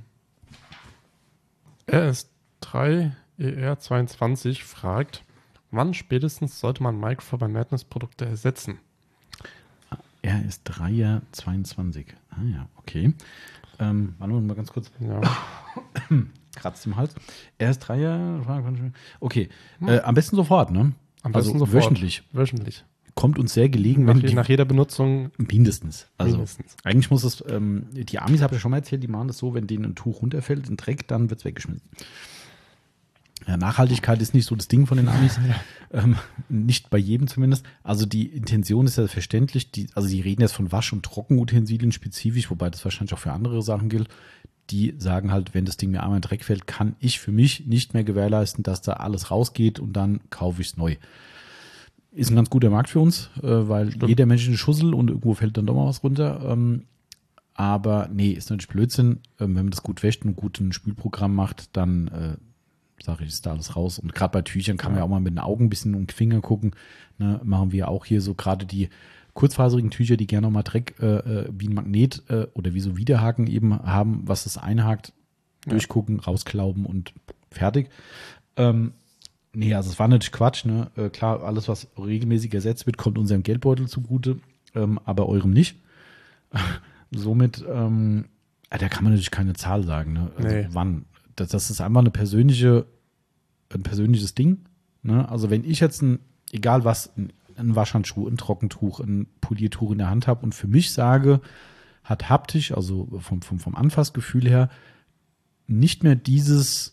R S drei E R zweiundzwanzig fragt, wann spätestens sollte man Mike Forever Madness Produkte ersetzen? Er ist Dreier zweiundzwanzig. Ah ja, okay. Ähm, warte mal ganz kurz. Ja. Kratzt im Hals. Er ist Dreier. Okay. Äh, am besten sofort, ne? Am besten also sofort. wöchentlich. Wöchentlich. Kommt uns sehr gelegen, Nach, wenn je, die, nach jeder Benutzung mindestens. Also mindestens. eigentlich muss es, ähm, die Amis habe ich schon mal erzählt, die machen das so, wenn denen ein Tuch runterfällt, ein Dreck, dann wird es weggeschmissen. Ja, Nachhaltigkeit ist nicht so das Ding von den Amis, ähm, nicht bei jedem zumindest. Also die Intention ist ja verständlich, die, also die reden jetzt von Wasch- und Trockenutensilien spezifisch, wobei das wahrscheinlich auch für andere Sachen gilt. Die sagen halt, wenn das Ding mir einmal in den Dreck fällt, kann ich für mich nicht mehr gewährleisten, dass da alles rausgeht und dann kaufe ich es neu. Ist ein ganz guter Markt für uns, äh, weil Stimmt. jeder Mensch ist eine Schussel und irgendwo fällt dann doch mal was runter. Ähm, aber nee, ist natürlich Blödsinn. Ähm, wenn man das gut wäscht und gut ein Spülprogramm macht, dann äh, sage ich, ist da alles raus. Und gerade bei Tüchern kann man ja auch mal mit den Augen ein bisschen um die Finger gucken. Ne, machen wir auch hier so gerade die kurzfaserigen Tücher, die gerne noch mal Dreck äh, äh, wie ein Magnet äh, oder wie so Widerhaken eben haben, was das einhakt, Ja. durchgucken, rausklauben und fertig. Ähm, Nee, also es war natürlich Quatsch, ne? Äh, klar, alles, was regelmäßig ersetzt wird, kommt unserem Geldbeutel zugute, ähm, aber eurem nicht. Somit, ähm, ja, da kann man natürlich keine Zahl sagen, ne? Also Nee. wann. Das, das ist einfach eine persönliche, ein persönliches Ding. Ne? Also wenn ich jetzt ein, egal was, ein, ein Waschhandschuh, ein Trockentuch, ein Poliertuch in der Hand habe und für mich sage, hat haptisch, also vom, vom, vom Anfassgefühl her, nicht mehr dieses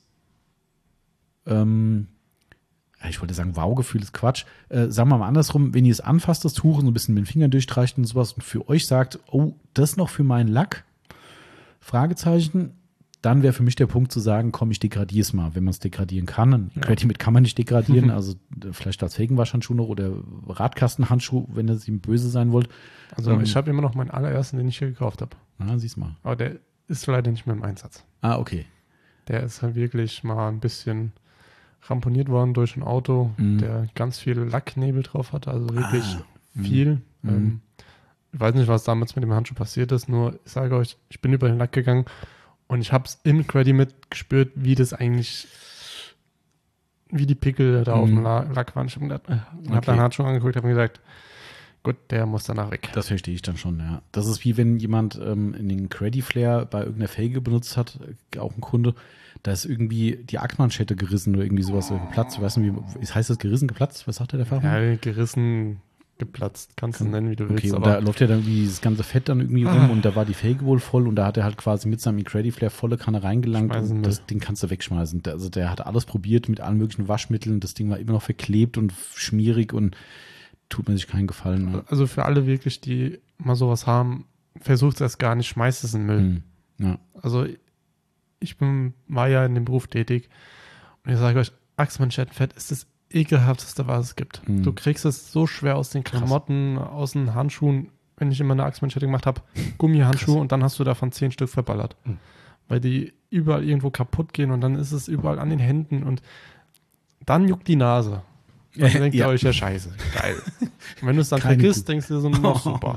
ähm, ich wollte sagen, Wow-Gefühl ist Quatsch. Äh, sagen wir mal andersrum, wenn ihr es anfasst, das Tuch, und so ein bisschen mit den Fingern durchstreicht und sowas und für euch sagt, oh, das noch für meinen Lack? Fragezeichen. Dann wäre für mich der Punkt zu sagen, komm, ich degradiere es mal, wenn man es degradieren kann. Ein Credimit kann man nicht degradieren, also vielleicht als Felgenwaschhandschuh noch oder Radkastenhandschuh, wenn ihr ihm böse sein wollt. Also Ähm, ich habe immer noch meinen allerersten, den ich hier gekauft habe. Ah, siehst mal. Aber der ist leider nicht mehr im Einsatz. Ah, okay. Der ist halt wirklich mal ein bisschen ramponiert worden durch ein Auto, Mhm. der ganz viel Lacknebel drauf hatte, also wirklich Ah, mhm. viel. Mhm. Ähm, ich weiß nicht, was damals mit dem Handschuh passiert ist, nur ich sage euch, ich bin über den Lack gegangen und ich habe es im Credimit gespürt, wie das eigentlich, wie die Pickel da Mhm. auf dem La Lack waren. Ich habe Okay. hab den Handschuh angeguckt, habe mir gesagt, gut, der muss danach weg. Das verstehe ich dann schon, ja. Das ist wie wenn jemand ähm, in den Crediflare bei irgendeiner Felge benutzt hat, äh, auch ein Kunde, da ist irgendwie die Achsmanschette gerissen oder irgendwie sowas äh, geplatzt. Ich weiß nicht, wie heißt das gerissen, geplatzt? Was sagt der der Fachmann? Ja, gerissen, geplatzt. Kannst du nennen, wie du willst. Okay, und aber da läuft ja dann irgendwie dieses ganze Fett dann irgendwie rum und da war die Felge wohl voll und da hat er halt quasi mit seinem Incredi Flare volle Kanne reingelangt Schmeißen und will. das Ding kannst du wegschmeißen. Der- Also der hat alles probiert mit allen möglichen Waschmitteln. Das Ding war immer noch verklebt und schmierig und tut mir sich keinen Gefallen. Ne? Also für alle wirklich, die mal sowas haben, versucht es erst gar nicht, schmeißt es in den Müll. Hm. Ja. Also ich bin, war ja in dem Beruf tätig und ich sage euch, Achsmanschettenfett ist das ekelhafteste, was es gibt. Mhm. Du kriegst es so schwer aus den Klamotten, aus den Handschuhen, wenn ich immer eine Achsmanschette gemacht habe, Gummihandschuhe Krass. und dann hast du davon zehn Stück verballert. Mhm. Weil die überall irgendwo kaputt gehen und dann ist es überall an den Händen und dann juckt die Nase. Und dann denkt Ja. ihr euch, ja scheiße, geil. Und wenn du es dann Keine vergisst, gut. denkst du dir so, noch super.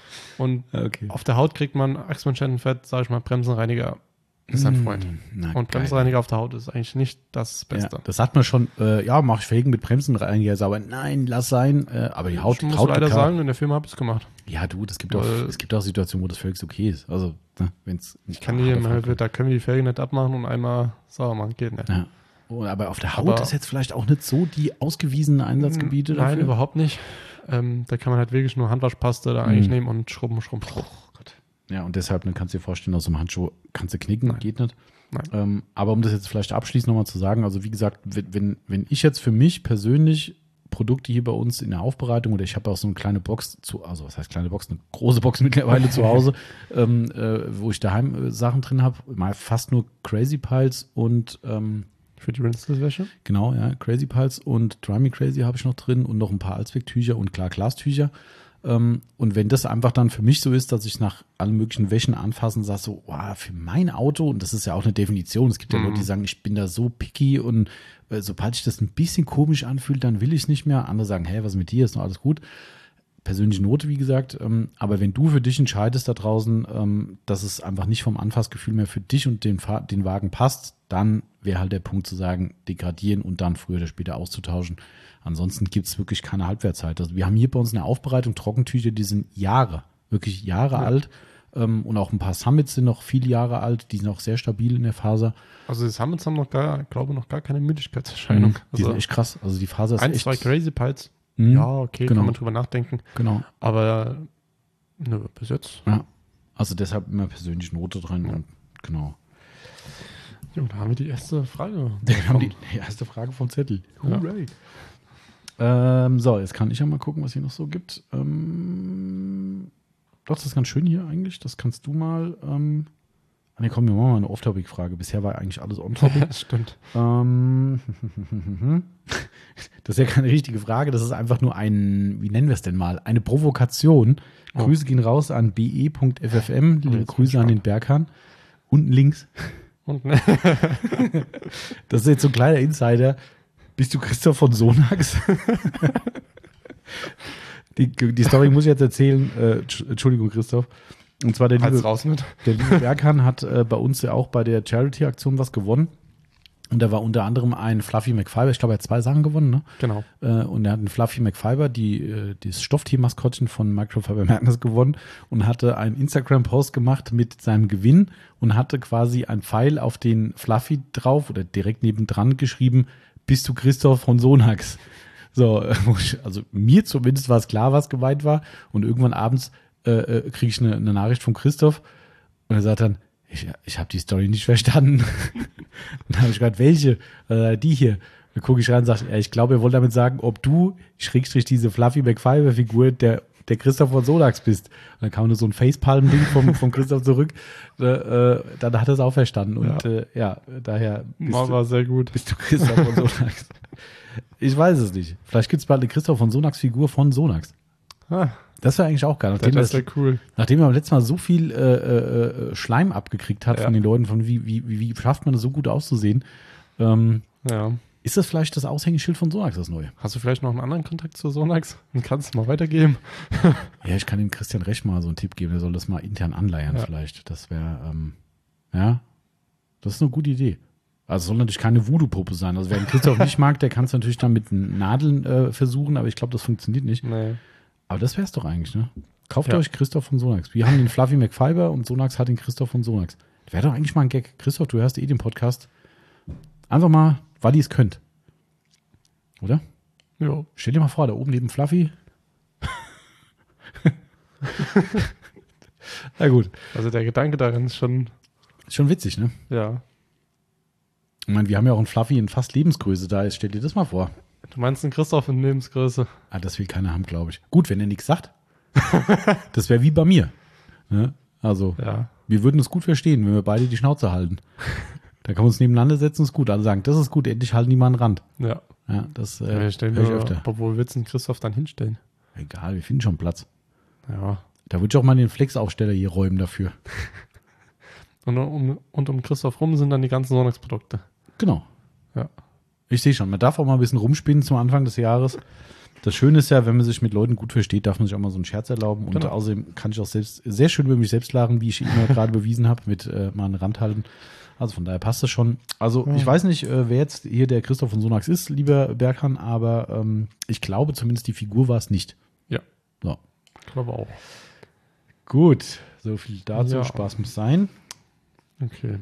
Und Okay. auf der Haut kriegt man Achsmanschettenfett, sag ich mal, Bremsenreiniger ist ein Freund. Na, Und geil. Bremsenreiniger auf der Haut ist eigentlich nicht das Beste. Ja, das sagt man schon, äh, ja, mach ich Felgen mit Bremsenreiniger sauber. Nein, lass sein. Äh, aber die Haut, ich muss Haut leider gekauft- sagen, in der Firma habe ich es gemacht. Ja, du, das gibt auch, Weil- es gibt auch Situationen, wo das völlig okay ist. Also, ne, wenn's Ich kann die mal, da können wir die Felgen nicht abmachen und einmal sauber machen. Geht nicht. Ja. Oh, aber auf der Haut Aber- ist jetzt vielleicht auch nicht so die ausgewiesenen Einsatzgebiete Nein, dafür. überhaupt nicht. Ähm, da kann man halt wirklich nur Handwaschpaste da eigentlich Mhm. nehmen und schrubben, schrubben, schrubben. Ja, und deshalb ne, kannst du dir vorstellen, aus so einem Handschuh kannst du knicken, Nein. geht nicht. Nein. Ähm, aber um das jetzt vielleicht abschließend nochmal zu sagen, also wie gesagt, wenn, wenn, wenn ich jetzt für mich persönlich Produkte hier bei uns in der Aufbereitung oder ich habe auch so eine kleine Box zu, also was heißt kleine Box, eine große Box mittlerweile zu Hause, ähm, äh, wo ich daheim äh, Sachen drin habe, mal fast nur Crazy Piles und ähm, Für die Rinseless-Wäsche. genau, ja, Crazy Piles und Dry Me Crazy habe ich noch drin und noch ein paar Allzwecktücher und klar Glastücher. Ähm, und wenn das einfach dann für mich so ist, dass ich nach allen möglichen Wäschen anfassen und sage so, wow, für mein Auto, und das ist ja auch eine Definition, es gibt ja Mhm. Leute, die sagen, ich bin da so picky und äh, sobald ich das ein bisschen komisch anfühlt, dann will ich es nicht mehr. Andere sagen, hey, was ist mit dir, ist noch alles gut. Persönliche Note, wie gesagt, ähm, aber wenn du für dich entscheidest da draußen, ähm, dass es einfach nicht vom Anfassgefühl mehr für dich und den, Fahr den Wagen passt, dann wäre halt der Punkt zu sagen, degradieren und dann früher oder später auszutauschen. Ansonsten gibt es wirklich keine Halbwertzeit. Also wir haben hier bei uns in der Aufbereitung Trockentücher, die sind Jahre, wirklich Jahre Ja. alt. Ähm, und auch ein paar Summits sind noch viele Jahre alt, die sind auch sehr stabil in der Faser. Also die Summits haben noch gar, glaube noch gar keine Müdigkeitserscheinung. Mhm. Die Also sind echt krass. Also die Faser ist ein, echt... zwei Crazy Piles. Mhm. Ja, okay, Genau. kann man drüber nachdenken. Genau. Aber nö, bis jetzt. Ja. Also deshalb immer persönlich Note drin. Ja. Und genau. Jo, da haben wir die erste Frage. Wir haben die erste Frage vom Zettel. Ja. Hooray. Ähm, so, jetzt kann ich ja mal gucken, was hier noch so gibt. Ähm, doch, das ist ganz schön hier eigentlich. Das kannst du mal. Ähm, ah, ne, komm, wir machen mal eine Off-Topic-Frage. Bisher war eigentlich alles on-topic. Das stimmt. ähm, das ist ja keine richtige Frage. Das ist einfach nur ein, wie nennen wir es denn mal? Eine Provokation. Oh. Grüße gehen raus an b e punkt f f m. Oh, Liebe jetzt bin Grüße ich an den gespannt. Berghahn. Unten links. Und ne, Das ist jetzt so ein kleiner Insider. Bist du Christoph von Sonax? die, die Story muss ich jetzt erzählen. Äh, Entsch- Entschuldigung, Christoph. Und zwar der halt's liebe, raus mit. der liebe Berghahn hat äh, bei uns ja auch bei der Charity-Aktion was gewonnen. Und da war unter anderem ein Fluffy McFiber. Ich glaube, er hat zwei Sachen gewonnen, ne? Genau. Äh, und er hat einen Fluffy McFiber, die, äh, das Stofftiermaskottchen von Microfiber Madness gewonnen und hatte einen Instagram-Post gemacht mit seinem Gewinn und hatte quasi ein Pfeil auf den Fluffy drauf oder direkt nebendran geschrieben, bist du Christoph von Sonax? So, äh, wo ich, also mir zumindest war es klar, was gemeint war. Und irgendwann abends äh, äh, kriege ich eine, eine Nachricht von Christoph und er sagt dann, ich, ich habe die Story nicht verstanden. Und dann habe ich gesagt, welche? Äh, die hier. Dann gucke ich rein und sage, ja, ich glaube, ihr wollt damit sagen, ob du, Schrägstrich, diese Fluffy McFiber-Figur, der, der Christoph von Sonax bist. Und dann kam nur so ein Facepalm-Ding vom, vom Christoph zurück. Äh, äh, dann hat er es auch verstanden. Und Ja. äh, ja, daher bist, War, du, war sehr gut. bist du Christoph von Sonax. Ich weiß es nicht. Vielleicht gibt es bald eine Christoph von Sonax-Figur von Sonax. Ah, Das wäre eigentlich auch geil. Nachdem, das das, wäre cool. nachdem er beim letzten Mal so viel äh, äh, Schleim abgekriegt hat Ja. von den Leuten, von wie, wie, wie, wie schafft man das so gut auszusehen, ähm, Ja. ist das vielleicht das Aushängeschild von Sonax, das neue? Hast du vielleicht noch einen anderen Kontakt zu Sonax? Und kannst du mal weitergeben? Ja, ich kann dem Christian Resch mal so einen Tipp geben, der soll das mal intern anleiern Ja. vielleicht. Das wäre, ähm, ja, das ist eine gute Idee. Also soll natürlich keine Voodoo-Puppe sein. Also wer den Christoph nicht mag, der kann es natürlich dann mit Nadeln äh, versuchen, aber ich glaube, das funktioniert nicht. Nee. Aber das wär's doch eigentlich, ne? Kauft Ja. euch Christoph von Sonax. Wir haben den Fluffy McFiber und Sonax hat den Christoph von Sonax. Wäre doch eigentlich mal ein Gag. Christoph, du hörst eh den Podcast. Einfach mal, weil ihr es könnt. Oder? Jo. Stell dir mal vor, da oben neben Fluffy Na gut. Also der Gedanke darin ist schon, Ist schon witzig, ne? ja. Ich meine, wir haben ja auch einen Fluffy in fast Lebensgröße da. Jetzt stell dir das mal vor. Du meinst einen Christoph in Lebensgröße? Ah, das will keiner haben, glaube ich. Gut, wenn er nichts sagt. Das wäre wie bei mir. Ne? Also, Ja. wir würden es gut verstehen, wenn wir beide die Schnauze halten. Da kann man uns nebeneinander setzen, ist gut. Alle sagen, das ist gut, endlich halten die mal einen Rand. Ja. Ja, das Ja, äh, wir stellen höre ich wir, öfter. aber wo willst du den Christoph dann hinstellen? Egal, wir finden schon Platz. Ja. Da würde ich auch mal den Flex-Aufsteller hier räumen dafür. Und um, und um Christoph rum sind dann die ganzen Sonntags-Produkte. Genau. Ja. Ich sehe schon, man darf auch mal ein bisschen rumspinnen zum Anfang des Jahres. Das Schöne ist ja, wenn man sich mit Leuten gut versteht, darf man sich auch mal so einen Scherz erlauben. Und Genau. außerdem kann ich auch selbst sehr schön über mich selbst lachen, wie ich immer gerade bewiesen habe, mit äh, mal einen Rand halten. Also von daher passt das schon. Also Ja. ich weiß nicht, äh, wer jetzt hier der Christoph von Sonax ist, lieber Berghahn, aber ähm, ich glaube zumindest die Figur war es nicht. Ja. So. Ich glaube auch. Gut, so viel dazu. Ja. Spaß muss sein. Okay.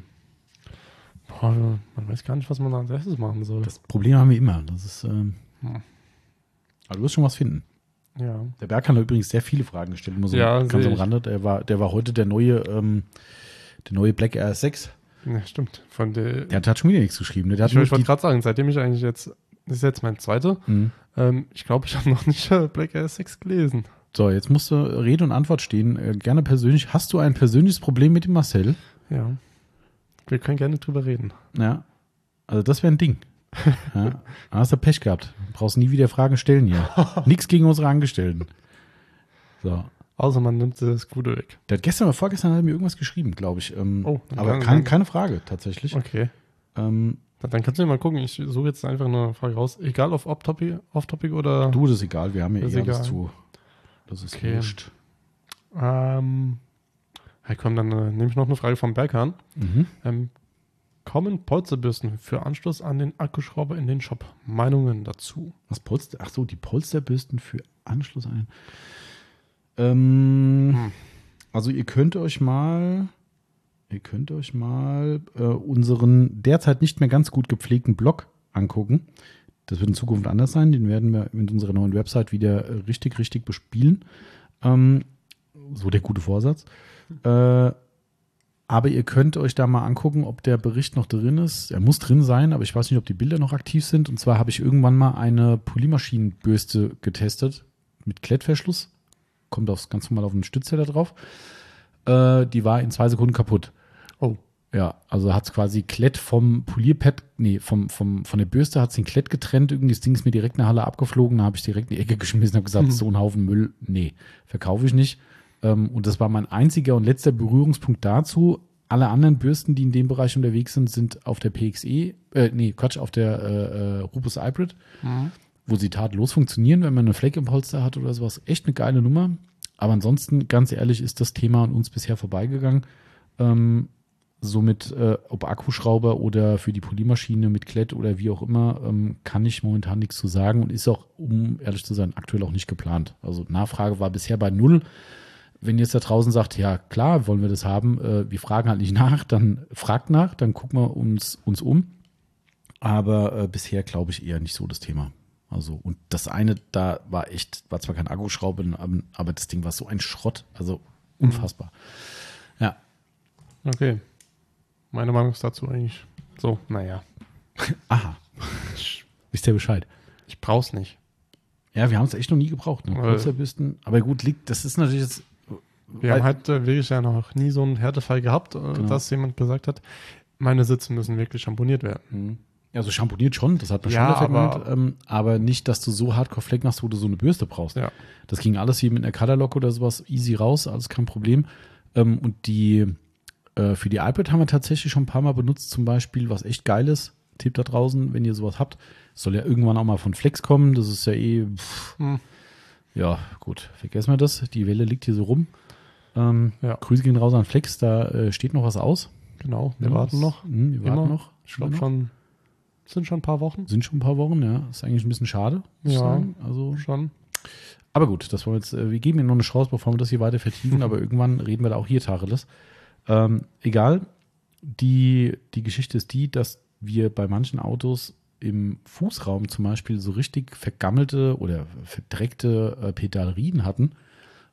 Boah, man weiß gar nicht, was man als erstes machen soll. Das Problem haben wir immer. Das ist, ähm, Hm. aber du wirst schon was finden. Ja. Der Berghahn hat übrigens sehr viele Fragen gestellt, nur so Ja, ganz sehe am ich. Rande. Der war, der war heute der neue, ähm, der neue Black R S sechs. Ja, stimmt. Von der, Der hat, hat schon wieder nichts geschrieben. Ne? Der hat ich nur ich wollte die, gerade sagen, seitdem ich eigentlich jetzt, das ist jetzt mein zweiter, Mhm. ähm, ich glaube, ich habe noch nicht äh, Black R S sechs gelesen. So, jetzt musst du Rede und Antwort stehen. Äh, gerne persönlich. Hast du ein persönliches Problem mit dem Marcel? Ja. Wir können gerne drüber reden. Ja. Also das wäre ein Ding. Ja. Dann hast du Pech gehabt. Du brauchst nie wieder Fragen stellen hier. Nichts gegen unsere Angestellten. So. Außer man nimmt das Gute weg. Der hat gestern oder vorgestern hat er mir irgendwas geschrieben, glaube ich. Ähm, Oh, dann aber kann- keine, dann- keine Frage, tatsächlich. Okay. Ähm, Dann, dann kannst du ja mal gucken. Ich suche jetzt einfach eine Frage raus. Egal auf Off-Topic Off-Topic oder. du, das ist egal. Wir haben ja Das eh ist alles egal. zu. Das ist Okay. wurscht. Ähm, hey, komm, dann äh, nehme ich noch eine Frage vom Berghahn. Mhm. Ähm, kommen Polsterbürsten für Anschluss an den Akkuschrauber in den Shop? Meinungen dazu? Was Polster? Ach so, die Polsterbürsten für Anschluss ein. Ähm, Hm. Also ihr könnt euch mal, ihr könnt euch mal äh, unseren derzeit nicht mehr ganz gut gepflegten Blog angucken. Das wird in Zukunft anders sein. Den werden wir mit unserer neuen Website wieder äh, richtig, richtig bespielen. Ähm, so der gute Vorsatz. Äh, aber ihr könnt euch da mal angucken, ob der Bericht noch drin ist. Er muss drin sein, aber ich weiß nicht, ob die Bilder noch aktiv sind. Und zwar habe ich irgendwann mal eine Polymaschinenbürste getestet mit Klettverschluss. Kommt aufs, ganz normal auf den Stützteller drauf. Äh, die war in zwei Sekunden kaputt. Oh. Ja, also hat es quasi Klett vom Polierpad, nee, vom, vom, von der Bürste hat es den Klett getrennt. Irgendwie das Ding ist mir direkt in der Halle abgeflogen. Da habe ich direkt in die Ecke geschmissen und habe gesagt, Mhm. so ein Haufen Müll, nee, verkaufe ich nicht. Ähm, und das war mein einziger und letzter Berührungspunkt dazu. Alle anderen Bürsten, die in dem Bereich unterwegs sind, sind auf der P X E, äh, nee, Quatsch, auf der äh, äh, Rubus Hybrid, Mhm. wo sie tadellos funktionieren, wenn man eine Fleck im Polster hat oder sowas. Echt eine geile Nummer. Aber ansonsten, ganz ehrlich, ist das Thema an uns bisher vorbeigegangen. Ähm, somit, äh, ob Akkuschrauber oder für die Polymaschine mit Klett oder wie auch immer, ähm, kann ich momentan nichts zu sagen und ist auch, um ehrlich zu sein, aktuell auch nicht geplant. Also Nachfrage war bisher bei null. Wenn ihr jetzt da draußen sagt, ja klar, wollen wir das haben, äh, wir fragen halt nicht nach, dann fragt nach, dann gucken wir uns, uns um. Aber äh, bisher glaube ich eher nicht so das Thema. Also, und das eine da war echt, war zwar kein Akkuschrauber, aber, aber das Ding war so ein Schrott, also unfassbar. Ja. Okay. Meine Meinung ist dazu eigentlich so, naja. Aha. Wisst ihr Bescheid? Ich brauch's nicht. Ja, wir haben es echt noch nie gebraucht, ne? Äh. Polsterbürsten. Aber gut, liegt, das ist natürlich jetzt. Wir haben halt äh, wirklich ja noch nie so einen Härtefall gehabt, äh, Genau. dass jemand gesagt hat, meine Sitze müssen wirklich schamponiert werden. Mhm. Ja, so champoniert schon, das hat man Ja, schon aber- aber, ähm, aber nicht, dass du so Hardcore-Fleck machst, wo du so eine Bürste brauchst. Ja. Das ging alles hier mit einer Colorlock oder sowas easy raus, alles kein Problem. Ähm, und die äh, für die iPad haben wir tatsächlich schon ein paar Mal benutzt, zum Beispiel, was echt geil ist. Tipp da draußen, wenn ihr sowas habt. Soll ja irgendwann auch mal von Flex kommen. Das ist ja eh, pff, Hm. ja, gut, vergessen wir das. Die Welle liegt hier so rum. Ähm, Ja. Grüße gehen raus an Flex, da äh, steht noch was aus. Genau, wir Ja, warten das- noch. Mh, wir warten Immer. noch. Ich glaube Immer noch. schon, sind schon ein paar Wochen. Sind schon ein paar Wochen, ja. Ist eigentlich ein bisschen schade, muss ich Ja. sagen. Also, Schon. aber gut, das wollen wir jetzt, äh, wir geben Ihnen noch eine Chance, bevor wir das hier weiter vertiefen, aber irgendwann reden wir da auch hier Tacheles. Ähm, egal. Die, die Geschichte ist die, dass wir bei manchen Autos im Fußraum zum Beispiel so richtig vergammelte oder verdreckte äh, Pedalriemen hatten.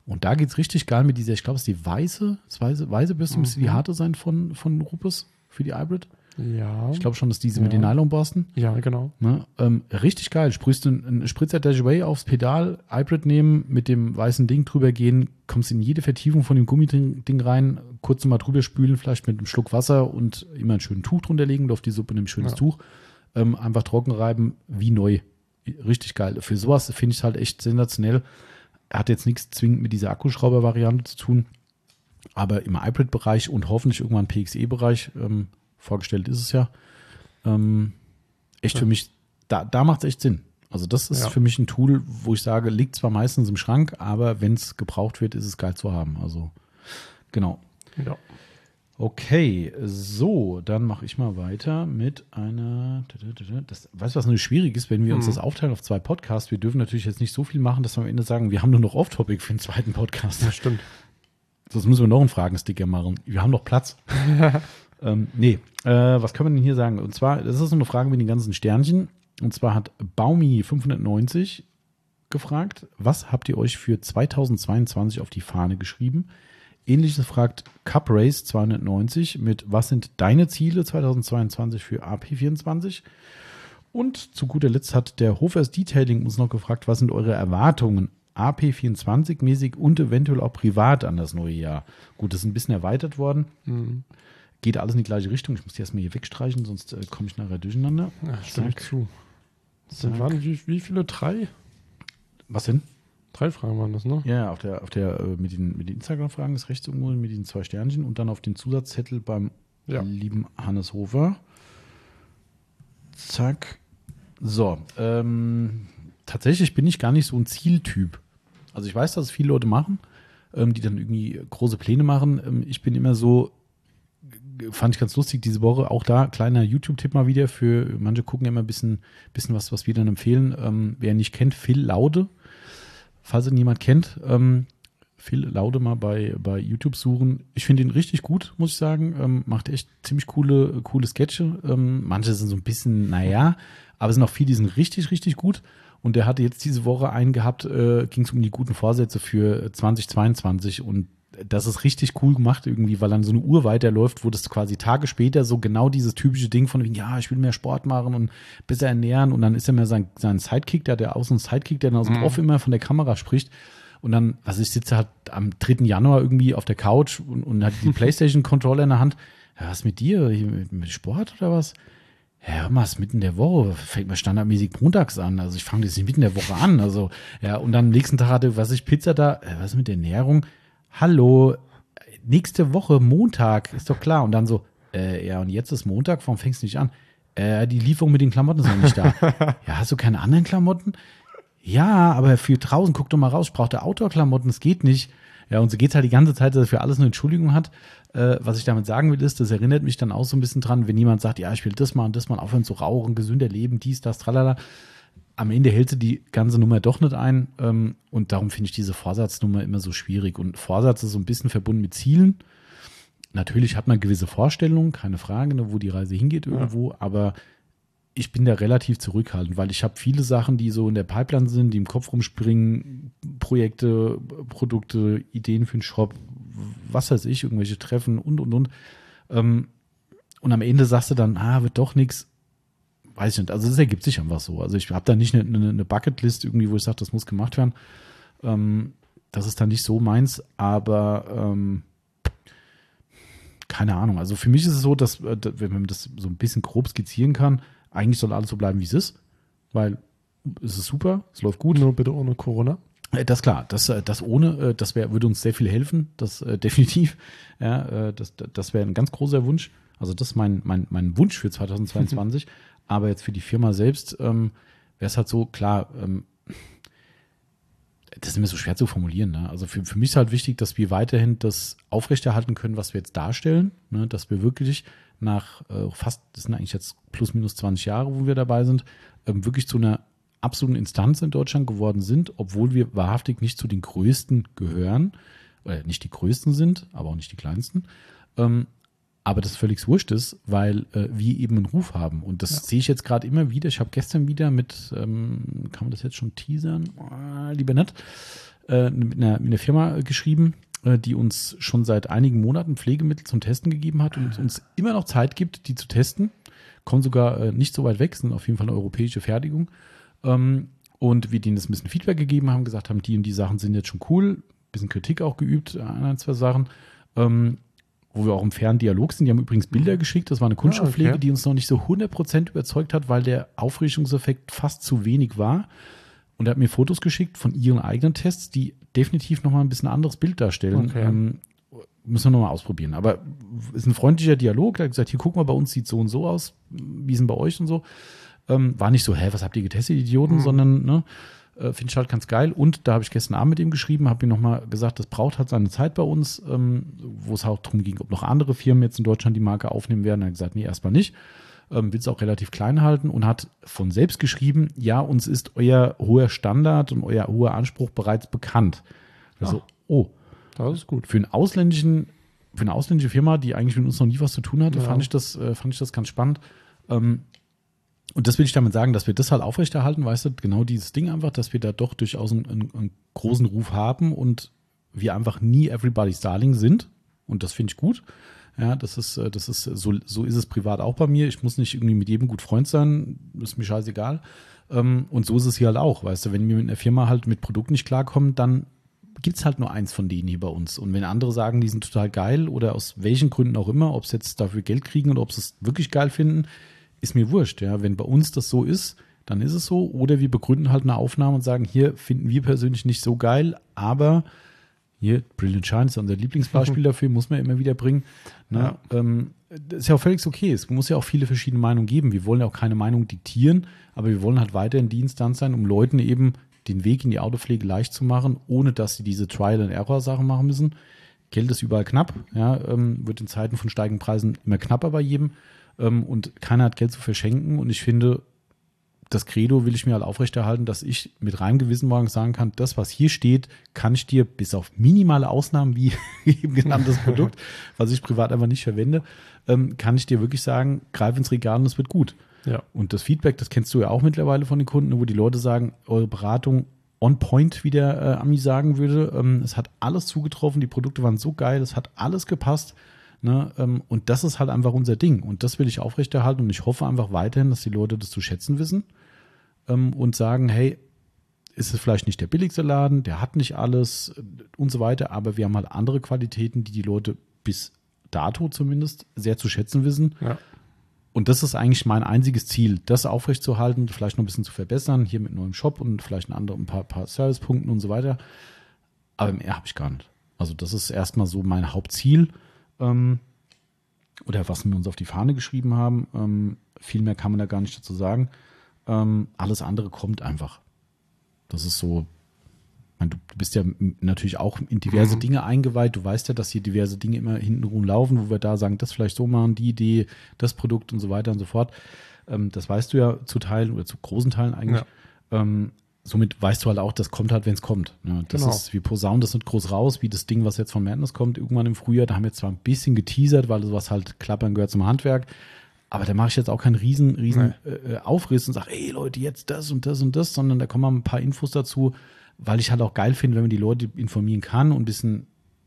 Und da geht es richtig geil mit dieser, ich glaube, es ist die weiße, das weiße, weiße Bürste, Mhm. müsste die harte sein von, von Rupes für die Hybrid. Ja. Ich glaube schon, dass diese Ja. mit den Nylonborsten. Ja, genau. Ne? Ähm, richtig geil. Sprühst du einen Spritzer Dash Away aufs Pedal, Hybrid nehmen, mit dem weißen Ding drüber gehen, kommst in jede Vertiefung von dem Gummiding Ding rein, kurz mal drüber spülen, vielleicht mit einem Schluck Wasser und immer ein schönes Tuch drunter legen, auf die Suppe ein schönes Ja. Tuch. Ähm, einfach trocken reiben, wie neu. Richtig geil. Für sowas finde ich es halt echt sensationell. Hat jetzt nichts zwingend mit dieser Akkuschrauber-Variante zu tun, aber im Hybrid-Bereich und hoffentlich irgendwann P X E-Bereich, ähm, vorgestellt ist es ja, ähm, echt Ja. für mich, da, da macht es echt Sinn. Also das ist Ja. für mich ein Tool, wo ich sage, liegt zwar meistens im Schrank, aber wenn es gebraucht wird, ist es geil zu haben. Also genau. Ja. Okay, so, dann mache ich mal weiter mit einer, das, weißt du, was natürlich schwierig ist, wenn wir uns Mhm. das aufteilen auf zwei Podcasts, wir dürfen natürlich jetzt nicht so viel machen, dass wir am Ende sagen, wir haben nur noch Off-Topic für den zweiten Podcast. Ja, stimmt. Sonst müssen wir noch einen Fragensticker machen. Wir haben noch Platz. ähm, nee, äh, was können wir denn hier sagen? Und zwar, das ist so eine Frage mit den ganzen Sternchen. Und zwar hat Baumi fünfhundertneunzig gefragt, was habt ihr euch für zweitausendzweiundzwanzig auf die Fahne geschrieben? Ähnliches fragt Cup Race zweihundertneunzig mit, was sind deine Ziele zweitausendzweiundzwanzig für A P vierundzwanzig? Und zu guter Letzt hat der Hofers Detailing uns noch gefragt, was sind eure Erwartungen A P vierundzwanzig-mäßig und eventuell auch privat an das neue Jahr? Gut, das ist ein bisschen erweitert worden. Mhm. Geht alles in die gleiche Richtung. Ich muss die erstmal hier wegstreichen, sonst äh, komme ich nachher durcheinander. Ja, stimme ich Zack. zu. Zack. Das waren wie, wie viele? Drei? Was denn? Drei Fragen waren das, ne? Ja, auf der, auf der, äh, mit den, mit den Instagram-Fragen ist rechts irgendwo mit den zwei Sternchen und dann auf den Zusatzzettel beim Ja. lieben Hannes Hofer. Zack. So, ähm, tatsächlich bin ich gar nicht so ein Zieltyp. Also ich weiß, dass es viele Leute machen, ähm, die dann irgendwie große Pläne machen. Ähm, ich bin immer so, fand ich ganz lustig diese Woche, auch da kleiner YouTube-Tipp mal wieder für, manche gucken immer ein bisschen, bisschen was, was wir dann empfehlen. Ähm, wer ihn nicht kennt, Phil Laude. Falls ihn niemand kennt, ähm, Phil Laude mal bei, bei YouTube suchen. Ich finde ihn richtig gut, muss ich sagen. Ähm, macht echt ziemlich coole, coole Sketche. Ähm, manche sind so ein bisschen, naja, aber es sind auch viele, die sind richtig, richtig gut. Und der hatte jetzt diese Woche einen gehabt, äh, ging es um die guten Vorsätze für zweitausendzweiundzwanzig und das ist richtig cool gemacht irgendwie, weil dann so eine Uhr weiterläuft, wo das quasi Tage später so genau dieses typische Ding von, ja, ich will mehr Sport machen und besser ernähren und dann ist er mehr sein, sein Sidekick, der hat ja auch so einen Sidekick, der dann aus dem Mhm. Off immer von der Kamera spricht und dann, also ich sitze halt am dritten Januar irgendwie auf der Couch und, und hatte die Playstation-Controller in der Hand. Ja, was mit dir? Hier mit, mit Sport oder was? Ja, hör mal, es ist mitten der Woche, fängt mir standardmäßig montags an. Also ich fange das nicht mitten der Woche an. Also, ja, und dann am nächsten Tag hatte, was ich, Pizza da, äh, was ist mit der Ernährung? Hallo, nächste Woche Montag, ist doch klar. Und dann so, äh, ja, und jetzt ist Montag, warum fängst du nicht an? Äh, die Lieferung mit den Klamotten ist noch nicht da. Ja, hast du keine anderen Klamotten? Ja, aber für draußen, guck doch mal raus, ich brauche da Outdoor-Klamotten, das geht nicht. Ja, und so geht's halt die ganze Zeit, dass er für alles eine Entschuldigung hat. Äh, was ich damit sagen will, ist, das erinnert mich dann auch so ein bisschen dran, wenn jemand sagt, ja, ich will das mal und das mal, aufhören zu rauchen, gesünder leben, dies, das, tralala. Am Ende hält sie die ganze Nummer doch nicht ein. Ähm, und darum finde ich diese Vorsatznummer immer so schwierig. Und Vorsatz ist so ein bisschen verbunden mit Zielen. Natürlich hat man gewisse Vorstellungen, keine Frage, ne, wo die Reise hingeht irgendwo, ja. Aber ich bin da relativ zurückhaltend, weil ich habe viele Sachen, die so in der Pipeline sind, die im Kopf rumspringen, Projekte, Produkte, Ideen für den Shop, was weiß ich, irgendwelche Treffen und, und, und. Ähm, und am Ende sagst du dann, ah, wird doch nichts. Weiß ich nicht, also das ergibt sich einfach so. Also ich habe da nicht eine, eine, eine Bucketlist irgendwie, wo ich sage, das muss gemacht werden. Ähm, das ist dann nicht so meins, aber ähm, keine Ahnung. Also für mich ist es so, dass, wenn man das so ein bisschen grob skizzieren kann, eigentlich soll alles so bleiben, wie es ist, weil es ist super, es läuft gut. Nur bitte ohne Corona. Das ist klar, das, das ohne, das wär, würde uns sehr viel helfen, das äh, definitiv. Ja, äh, das das wäre ein ganz großer Wunsch. Also das ist mein, mein, mein Wunsch für zweitausendzweiundzwanzig. Aber jetzt für die Firma selbst ähm, wäre es halt so, klar, ähm, das ist immer so schwer zu formulieren. Ne? Also für, für mich ist halt wichtig, dass wir weiterhin das aufrechterhalten können, was wir jetzt darstellen. Ne? Dass wir wirklich nach äh, fast, das sind eigentlich jetzt plus minus zwanzig Jahre, wo wir dabei sind, ähm, wirklich zu einer absoluten Instanz in Deutschland geworden sind, obwohl wir wahrhaftig nicht zu den Größten gehören, oder nicht die Größten sind, aber auch nicht die Kleinsten. Ähm, aber das völlig wurscht ist, weil äh, wir eben einen Ruf haben. Und das ja. sehe ich jetzt gerade immer wieder. Ich habe gestern wieder mit, ähm, kann man das jetzt schon teasern? Oh, lieber nicht. äh, mit, einer, mit einer Firma geschrieben, äh, die uns schon seit einigen Monaten Pflegemittel zum Testen gegeben hat und uns immer noch Zeit gibt, die zu testen. Kommen sogar äh, nicht so weit weg, sind auf jeden Fall eine europäische Fertigung. Ähm, und wir denen das ein bisschen Feedback gegeben haben, gesagt haben, die und die Sachen sind jetzt schon cool, ein bisschen Kritik auch geübt an ein, zwei Sachen. Ähm, wo wir auch im fairen Dialog sind. Die haben übrigens Bilder geschickt. Das war eine Kunststoffpflege, Ah, okay. die uns noch nicht so hundert Prozent überzeugt hat, weil der Aufrichtungseffekt fast zu wenig war. Und er hat mir Fotos geschickt von ihren eigenen Tests, die definitiv nochmal ein bisschen anderes Bild darstellen. Okay. Ähm, müssen wir nochmal ausprobieren. Aber ist ein freundlicher Dialog. Der hat gesagt, hier guck mal, bei uns sieht so und so aus. Wie ist denn bei euch und so? Ähm, war nicht so, hä, was habt ihr getestet, Idioten? Mhm. Sondern, ne, äh, finde ich halt ganz geil. Und da habe ich gestern Abend mit ihm geschrieben, habe ihm nochmal gesagt, das braucht halt seine Zeit bei uns, ähm, wo es auch darum ging, ob noch andere Firmen jetzt in Deutschland die Marke aufnehmen werden. Er hat gesagt, nee, erstmal nicht. Ähm, will es auch relativ klein halten und hat von selbst geschrieben, ja, uns ist euer hoher Standard und euer hoher Anspruch bereits bekannt. Also, oh, Das ist gut. für einen ausländischen, für eine ausländische Firma, die eigentlich mit uns noch nie was zu tun hatte, Ja. fand ich das, äh, fand ich das ganz spannend. Ähm, und das will ich damit sagen, dass wir das halt aufrechterhalten, weißt du, genau dieses Ding einfach, dass wir da doch durchaus einen, einen, einen großen Ruf haben und wir einfach nie everybody's darling sind. Und das finde ich gut. Ja, das ist, äh, das ist, so, so ist es privat auch bei mir. Ich muss nicht irgendwie mit jedem gut Freund sein, ist mir scheißegal. Ähm, und so ist es hier halt auch, weißt du, wenn wir mit einer Firma halt mit Produkten nicht klarkommen, dann gibt es halt nur eins von denen hier bei uns. Und wenn andere sagen, die sind total geil oder aus welchen Gründen auch immer, ob sie jetzt dafür Geld kriegen oder ob sie es wirklich geil finden, ist mir wurscht. Ja, wenn bei uns das so ist, dann ist es so. Oder wir begründen halt eine Aufnahme und sagen, hier finden wir persönlich nicht so geil, aber hier, Brilliant Shine ist unser Lieblingsbeispiel dafür, muss man immer wieder bringen. Ne? Ja. Ähm, das ist ja auch völlig okay. Es muss ja auch viele verschiedene Meinungen geben. Wir wollen ja auch keine Meinung diktieren, aber wir wollen halt weiterhin die Instanz sein, um Leuten eben den Weg in die Autopflege leicht zu machen, ohne dass sie diese Trial-and-Error-Sachen machen müssen. Geld ist überall knapp, ja, ähm, wird in Zeiten von steigenden Preisen immer knapper bei jedem ähm, und keiner hat Geld zu verschenken und ich finde, das Credo will ich mir halt aufrechterhalten, dass ich mit reinem Gewissen morgens sagen kann, das, was hier steht, kann ich dir bis auf minimale Ausnahmen, wie eben genanntes Produkt, was ich privat einfach nicht verwende, ähm, kann ich dir wirklich sagen, greif ins Regal und es wird gut. Ja. Und das Feedback, das kennst du ja auch mittlerweile von den Kunden, wo die Leute sagen, eure Beratung on point, wie der äh, Ami sagen würde. Ähm, es hat alles zugetroffen, die Produkte waren so geil, es hat alles gepasst. Ne? Ähm, und das ist halt einfach unser Ding. Und das will ich aufrechterhalten und ich hoffe einfach weiterhin, dass die Leute das zu schätzen wissen ähm, und sagen, hey, ist es vielleicht nicht der billigste Laden, der hat nicht alles und so weiter, aber wir haben halt andere Qualitäten, die die Leute bis dato zumindest sehr zu schätzen wissen. Ja. Und das ist eigentlich mein einziges Ziel, das aufrechtzuerhalten, vielleicht noch ein bisschen zu verbessern, hier mit neuem Shop und vielleicht ein, andere, ein paar, paar Servicepunkten und so weiter. Aber mehr habe ich gar nicht. Also das ist erstmal so mein Hauptziel ähm, oder was wir uns auf die Fahne geschrieben haben. Ähm, viel mehr kann man da gar nicht dazu sagen. Ähm, alles andere kommt einfach. Das ist so, ich meine, du bist ja natürlich auch in diverse Mhm. Dinge eingeweiht. Du weißt ja, dass hier diverse Dinge immer hintenrum laufen, wo wir da sagen, das vielleicht so machen, die Idee, das Produkt und so weiter und so fort. Ähm, das weißt du ja zu Teilen oder zu großen Teilen eigentlich. Ja. Ähm, somit weißt du halt auch, das kommt halt, wenn es kommt. Ja, das Genau. ist, wir posaunen das nicht groß raus, wie das Ding, was jetzt von Madness kommt, irgendwann im Frühjahr. Da haben wir zwar ein bisschen geteasert, weil sowas halt klappern gehört zum Handwerk. Aber da mache ich jetzt auch keinen riesen, riesen äh, Aufriss und sage, ey Leute, jetzt das und das und das, sondern da kommen mal ein paar Infos dazu, weil ich halt auch geil finde, wenn man die Leute informieren kann und ein bisschen,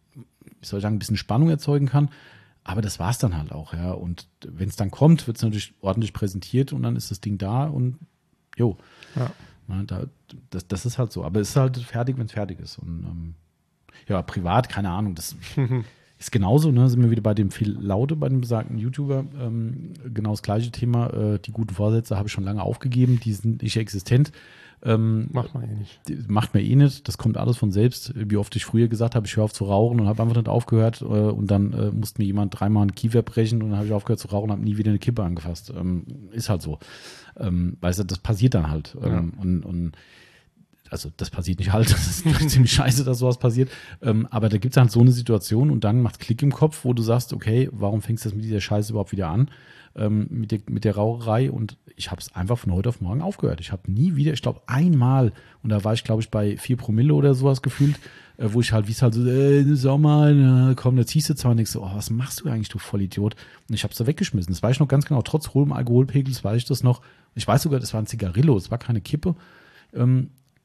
wie soll ich sagen, ein bisschen Spannung erzeugen kann. Aber das war's dann halt auch, ja. Und wenn es dann kommt, wird es natürlich ordentlich präsentiert und dann ist das Ding da und jo. Ja. Na, da, das, das ist halt so. Aber es ist halt fertig, wenn es fertig ist. Und ähm, ja, privat, keine Ahnung, das ist genauso, ne? Sind wir wieder bei dem viel Laute, bei dem besagten YouTuber. Ähm, genau das gleiche Thema. Äh, die guten Vorsätze habe ich schon lange aufgegeben, die sind nicht existent. Ähm, Macht man eh nicht. die- macht mir eh nicht, das kommt alles von selbst. Wie oft ich früher gesagt habe, ich höre auf zu rauchen und habe einfach nicht aufgehört äh, und dann äh, musste mir jemand dreimal einen Kiefer brechen und dann habe ich aufgehört zu rauchen und habe nie wieder eine Kippe angefasst. Ähm, ist halt so. Ähm, weißt du, das passiert dann halt. Ähm, und, und also das passiert nicht halt, das ist ziemlich scheiße, dass sowas passiert. Ähm, aber da gibt es halt so eine Situation und dann macht Klick im Kopf, wo du sagst, okay, warum fängst du das mit dieser Scheiße überhaupt wieder an? Ähm, mit, der, mit der Raucherei und ich habe es einfach von heute auf morgen aufgehört. Ich habe nie wieder, ich glaube einmal, und da war ich glaube ich bei vier Promille oder sowas gefühlt, äh, wo ich halt, wie es halt so, äh, Sommer, äh, komm, da ziehst du zwar nichts, so, oh, was machst du eigentlich, du Vollidiot? Und ich habe es da weggeschmissen. Das weiß ich noch ganz genau, trotz hohem Alkoholpegels weiß ich das noch. Ich weiß sogar, das war ein Zigarillo, es war keine Kippe. Ähm,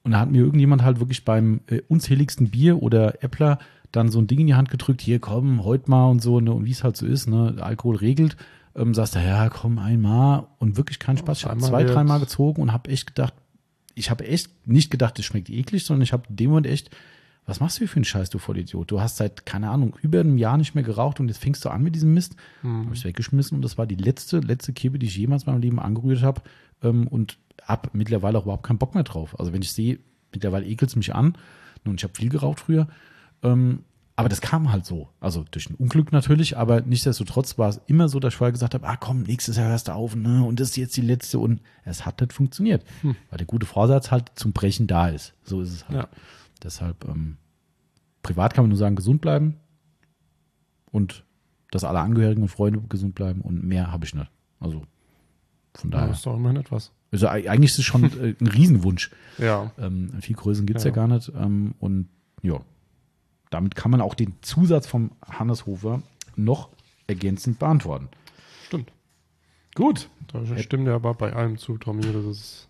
Und da hat mir irgendjemand halt wirklich beim äh, unzähligsten Bier oder Äppler dann so ein Ding in die Hand gedrückt, hier komm, heute mal und so, ne, und wie es halt so ist, ne, Alkohol regelt, ähm, sagst du, ja, komm, einmal und wirklich keinen Spaß. Ich habe zwei, jetzt. dreimal gezogen und habe echt gedacht, ich habe echt nicht gedacht, das schmeckt eklig, sondern ich habe in dem Moment echt, was machst du hier für einen Scheiß, du Vollidiot? Du hast seit, keine Ahnung, über einem Jahr nicht mehr geraucht und jetzt fängst du an mit diesem Mist. Mhm. Habe ich weggeschmissen und das war die letzte, letzte Kippe, die ich jemals in meinem Leben angerührt habe ähm, und habe mittlerweile auch überhaupt keinen Bock mehr drauf. Also wenn ich sehe, mittlerweile ekelt es mich an und ich habe viel geraucht früher, ähm, aber das kam halt so. Also durch ein Unglück natürlich, aber nichtsdestotrotz war es immer so, dass ich vorher gesagt habe, ah komm, nächstes Jahr hörst du auf, ne? Und das ist jetzt die letzte. Und es hat nicht funktioniert, hm. weil der gute Vorsatz halt zum Brechen da ist. So ist es halt. Ja. Deshalb, ähm, privat kann man nur sagen, gesund bleiben und dass alle Angehörigen und Freunde gesund bleiben und mehr habe ich nicht. Also von daher. Ja, ist doch immerhin etwas. Also eigentlich ist es schon äh, ein Riesenwunsch. Ja. Ähm, viel Größen gibt es Ja. ja gar nicht. Ähm, und ja. Damit kann man auch den Zusatz vom Hannes Hofer noch ergänzend beantworten. Stimmt. Gut. Da stimmt ja aber bei allem zu, Tommy. Das ist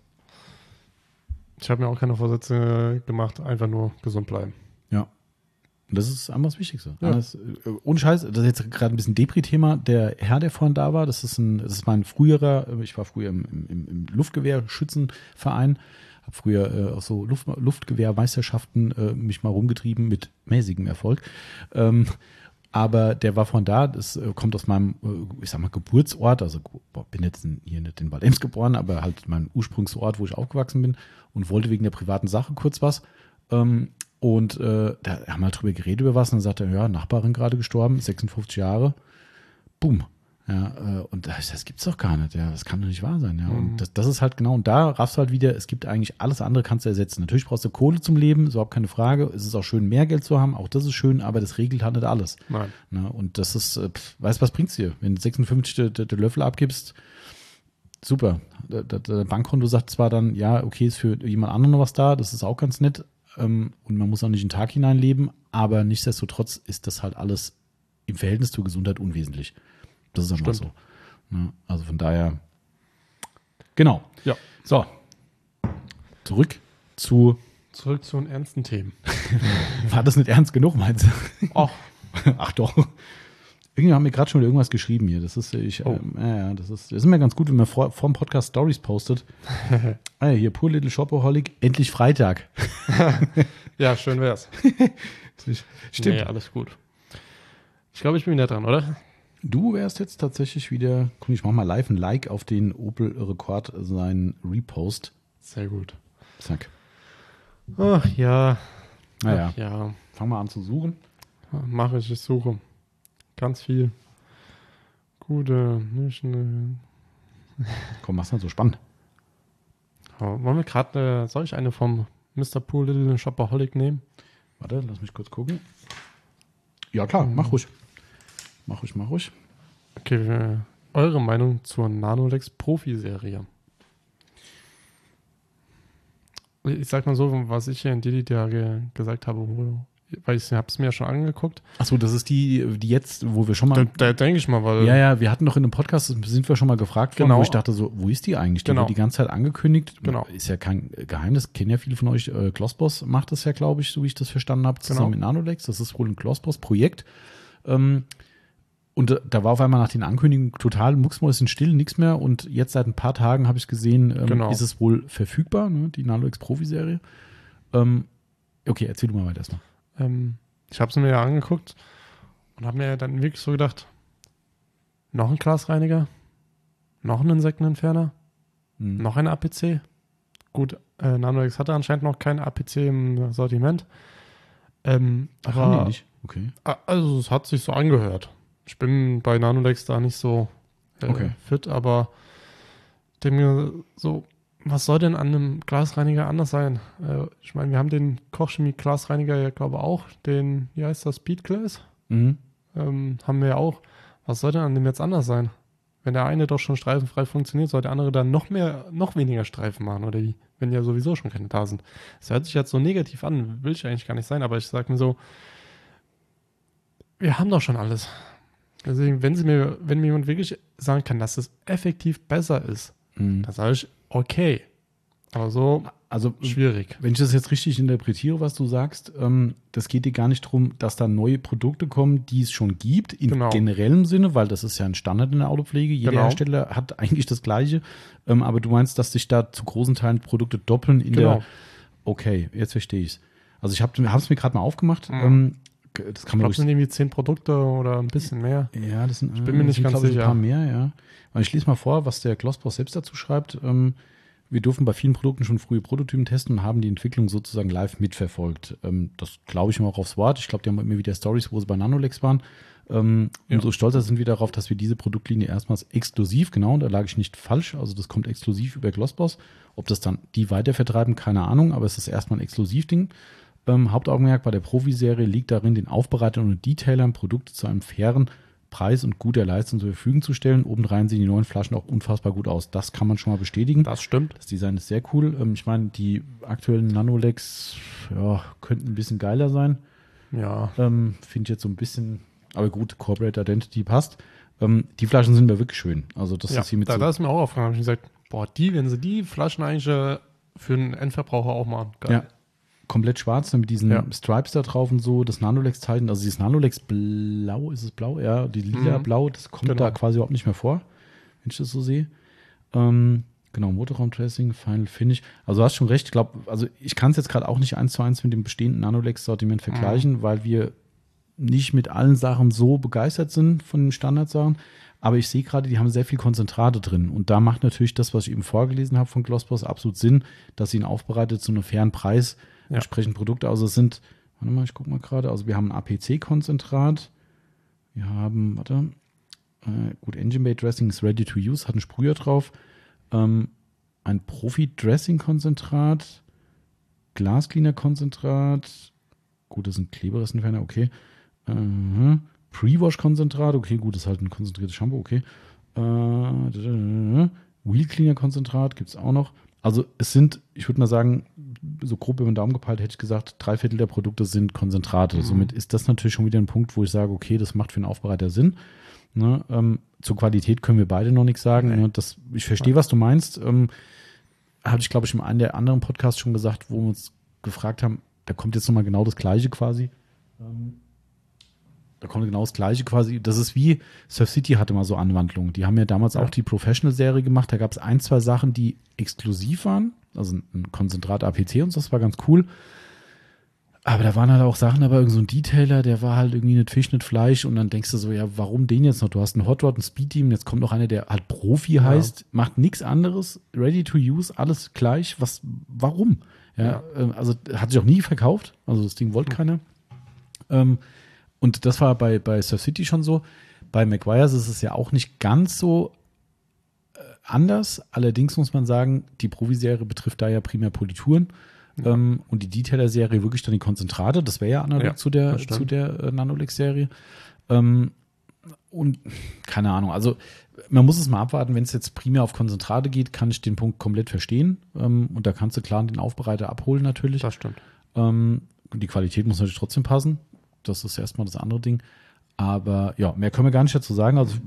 ich habe mir auch keine Vorsätze gemacht, einfach nur gesund bleiben. Ja. Und das ist einfach das Wichtigste. Ja. Alles, äh, ohne Scheiß, das ist jetzt gerade ein bisschen Depri-Thema. Der Herr, der vorhin da war, das ist, ein, das ist mein früherer, ich war früher im, im, im Luftgewehrschützenverein, habe früher äh, auch so Luft, Luftgewehrmeisterschaften äh, mich mal rumgetrieben mit mäßigem Erfolg. Ähm, aber der war von da, das äh, kommt aus meinem, äh, ich sag mal, Geburtsort, also boah, bin jetzt in, hier nicht in Bad Ems geboren, aber halt mein Ursprungsort, wo ich aufgewachsen bin und wollte wegen der privaten Sache kurz was. Ähm, und äh, da haben wir halt drüber geredet über was und dann sagte er, ja, Nachbarin gerade gestorben, sechsundfünfzig Jahre, bumm. Ja, äh, und das, das gibt's doch gar nicht, ja, das kann doch nicht wahr sein, ja. Mhm. Und das, das ist halt genau, und da raffst du halt wieder, es gibt eigentlich alles andere kannst du ersetzen. Natürlich brauchst du Kohle zum Leben, ist überhaupt keine Frage. Es ist auch schön, mehr Geld zu haben, auch das ist schön, aber das regelt halt nicht alles. Nein. Ne? Und das ist, äh, pf, weißt du, was bringt's dir? Wenn du sechsundfünfzig den Löffel abgibst, super. Der, der, der Bankkonto sagt zwar dann, ja, okay, ist für jemand anderen noch was da, das ist auch ganz nett, ähm, und man muss auch nicht in den Tag hineinleben, aber nichtsdestotrotz ist das halt alles im Verhältnis zur Gesundheit unwesentlich. Das ist einfach Stimmt. so. Ne? Also von daher, genau. Ja. So, zurück zu, Zurück zu den ernsten Themen. war das nicht ernst genug, meinst du? Ach, Ach doch. Irgendwie haben wir gerade schon wieder irgendwas geschrieben hier. Das ist, ich, Oh. ähm, ja, ja, das ist, das ist immer ganz gut, wenn man vor, vor dem Podcast Stories postet. Ah ja, hier, Poor Little Shopaholic, endlich Freitag. ja, schön wär's. Stimmt. Nee, alles gut. Ich glaube, ich bin wieder dran, oder? Du wärst jetzt tatsächlich wieder, guck, ich mach mal live ein Like auf den Opel Rekord, seinen Repost. Sehr gut. Zack. Ach ja. Naja, Ach, ja. fangen wir an zu suchen. Mache ich, ich suche. Ganz viel. Gute, nicht eine. Komm, mach's nicht so spannend. Wollen wir gerade, äh, soll ich eine vom Mister Poor Little Shopaholic nehmen? Warte, lass mich kurz gucken. Ja klar, mach ruhig. Mach ruhig, mach ruhig. Okay, äh, eure Meinung zur Nanolex Profi-Serie? Ich sag mal so, was ich hier in Didi da ge gesagt habe, wo, weil ich habe es mir ja schon angeguckt. Achso, das ist die, die jetzt, wo wir schon mal. Da, da denke ich mal, weil. Ja, ja, wir hatten doch in einem Podcast, sind wir schon mal gefragt worden, Genau. wo ich dachte so, wo ist die eigentlich? Die Genau. wird die ganze Zeit angekündigt. Genau. Ist ja kein Geheimnis, kennen ja viele von euch. Äh, Glossboss macht das ja, glaube ich, so wie ich das verstanden habe, zusammen Genau. mit Nanolex. Das ist wohl ein Glossboss-Projekt. Ähm, und äh, da war auf einmal nach den Ankündigungen total mucksmäuschenstill, nichts mehr. Und jetzt seit ein paar Tagen habe ich gesehen, ähm, Genau. ist es wohl verfügbar, ne, die Nanolex Profi-Serie. Ähm, okay, erzähl du mal weiter erstmal. Ähm, ich habe es mir ja angeguckt und habe mir dann wirklich so gedacht, noch ein Glasreiniger, noch ein Insektenentferner, Hm. noch ein A P C. Gut, äh, Nanolex hatte anscheinend noch kein A P C im Sortiment. Ähm, Ach, aber, haben die nicht? Okay. a- also es hat sich so angehört. Ich bin bei Nanolex da nicht so äh, Okay. fit, aber denke mir so, was soll denn an einem Glasreiniger anders sein? Äh, ich meine, wir haben den Kochchemie-Glasreiniger ja, glaube ich, auch, den, wie heißt das, Speedglass? Mhm. Ähm, haben wir ja auch. Was soll denn an dem jetzt anders sein? Wenn der eine doch schon streifenfrei funktioniert, soll der andere dann noch mehr, noch weniger Streifen machen, oder wie? Wenn ja sowieso schon keine da sind. Das hört sich jetzt so negativ an, will ich eigentlich gar nicht sein, aber ich sage mir so, wir haben doch schon alles. Deswegen, wenn sie mir, wenn mir jemand wirklich sagen kann, dass es effektiv besser ist, Mhm. dann sage ich, okay. Aber so also schwierig. Wenn ich das jetzt richtig interpretiere, was du sagst, ähm, das geht dir gar nicht darum, dass da neue Produkte kommen, die es schon gibt, in Genau. generellem Sinne, weil das ist ja ein Standard in der Autopflege. Jeder Genau. Hersteller hat eigentlich das Gleiche. Ähm, aber du meinst, dass sich da zu großen Teilen Produkte doppeln in Genau. der. Okay, jetzt verstehe ich es. Also ich habe es mir gerade mal aufgemacht. Mhm. Ähm, das kann Ich man glaube, es sind irgendwie zehn Produkte oder ein bisschen mehr. Ja, das sind, Ich bin mir nicht sind, ganz glaub ich, sicher. ein paar mehr, ja. Aber ich lese mal vor, was der Glossboss selbst dazu schreibt. Ähm, wir durften bei vielen Produkten schon frühe Prototypen testen und haben die Entwicklung sozusagen live mitverfolgt. Ähm, das glaube ich mir auch aufs Wort. Ich glaube, die haben immer wieder Stories, wo sie bei Nanolex waren. Ähm, Ja. Umso stolzer sind wir darauf, dass wir diese Produktlinie erstmals exklusiv, genau, und da lag ich nicht falsch, also das kommt exklusiv über Glossboss. Ob das dann die weitervertreiben, keine Ahnung, aber es ist erstmal ein Exklusivding. Ähm, Hauptaugenmerk bei der Profi-Serie liegt darin, den Aufbereitern und Detailern Produkte zu einem fairen Preis und guter Leistung zur Verfügung zu stellen. Obendrein sehen die neuen Flaschen auch unfassbar gut aus. Das kann man schon mal bestätigen. Das stimmt. Das Design ist sehr cool. Ähm, ich meine, die aktuellen Nanolex ja, könnten ein bisschen geiler sein. Ja. Ähm, Finde ich jetzt so ein bisschen, aber gut, Corporate Identity passt. Ähm, die Flaschen sind mir wirklich schön. Also das ja, ist hier mit da, so da ist mir auch aufgefallen. Habe ich gesagt, boah, die, wenn sie die Flaschen eigentlich äh, für einen Endverbraucher auch machen. Geil. Ja, komplett schwarz mit diesen Ja. Stripes da drauf und so, das Nanolex-Zeichen, also dieses Nanolex-Blau, ist es blau? Ja, die lila Mhm. Blau, das kommt Genau. da quasi überhaupt nicht mehr vor, wenn ich das so sehe. Ähm, genau, Motorraum-Dressing, Final Finish. Also du hast schon recht, ich glaube, also ich kann es jetzt gerade auch nicht eins zu eins mit dem bestehenden Nanolex-Sortiment vergleichen, Mhm. weil wir nicht mit allen Sachen so begeistert sind von den Standardsachen. Aber ich sehe gerade, die haben sehr viel Konzentrate drin. Und da macht natürlich das, was ich eben vorgelesen habe von Glossboss, absolut Sinn, dass sie ihn aufbereitet zu einem fairen Preis Ja. entsprechend Produkte. Also es sind, warte mal, ich gucke mal gerade, also wir haben ein A P C-Konzentrat, wir haben, warte, äh, gut, Engine Bay Dressing ist ready to use, hat einen Sprüher drauf, ähm, ein Profi-Dressing-Konzentrat, Glascleaner-Konzentrat, gut, das sind Kleberessenferner, okay, äh, Pre-Wash-Konzentrat, okay, gut, das ist halt ein konzentriertes Shampoo, okay, äh, Wheel-Cleaner-Konzentrat gibt es auch noch. Also es sind, ich würde mal sagen, so grob über den Daumen gepeilt, hätte ich gesagt, drei Viertel der Produkte sind Konzentrate. Mhm. Somit ist das natürlich schon wieder ein Punkt, wo ich sage, okay, das macht für einen Aufbereiter Sinn. Ne, ähm, zur Qualität können wir beide noch nichts sagen. Nee. Ne, das, ich verstehe, was du meinst. Ähm, Habe ich, glaube ich, in einem der anderen Podcasts schon gesagt, wo wir uns gefragt haben, da kommt jetzt nochmal genau das Gleiche quasi. Ähm, Da kommt genau das Gleiche quasi. Das ist wie Surf City hatte mal so Anwandlungen. Die haben ja damals Ja. auch die Professional-Serie gemacht. Da gab es ein, zwei Sachen, die exklusiv waren. Also ein Konzentrat A P C und so, das war ganz cool. Aber da waren halt auch Sachen, aber irgend so ein Detailer, der war halt irgendwie nicht Fisch, nicht Fleisch. Und dann denkst du so, ja, warum den jetzt noch? Du hast einen Hot Rod, einen Speed Team, jetzt kommt noch einer, der halt Profi Ja. heißt, macht nichts anderes, ready to use, alles gleich. Was, warum? Ja, Ja. ähm, also hat sich auch nie verkauft. Also das Ding wollte keiner. Ähm, Und das war bei, bei Surf City schon so. Bei McGuire's ist es ja auch nicht ganz so äh, anders. Allerdings muss man sagen, die Profi-Serie betrifft da ja primär Polituren. Ja. Ähm, und die Detailer-Serie wirklich dann die Konzentrate. Das wäre ja analog Ja, zu der, das stimmt. zu der äh, Nanolex-Serie. Ähm, und keine Ahnung, also man muss es mal abwarten, wenn es jetzt primär auf Konzentrate geht, kann ich den Punkt komplett verstehen. Ähm, und da kannst du klar den Aufbereiter abholen natürlich. Das stimmt. Ähm, die Qualität muss natürlich trotzdem passen. Das ist erstmal das andere Ding. Aber ja, mehr können wir gar nicht dazu sagen. Also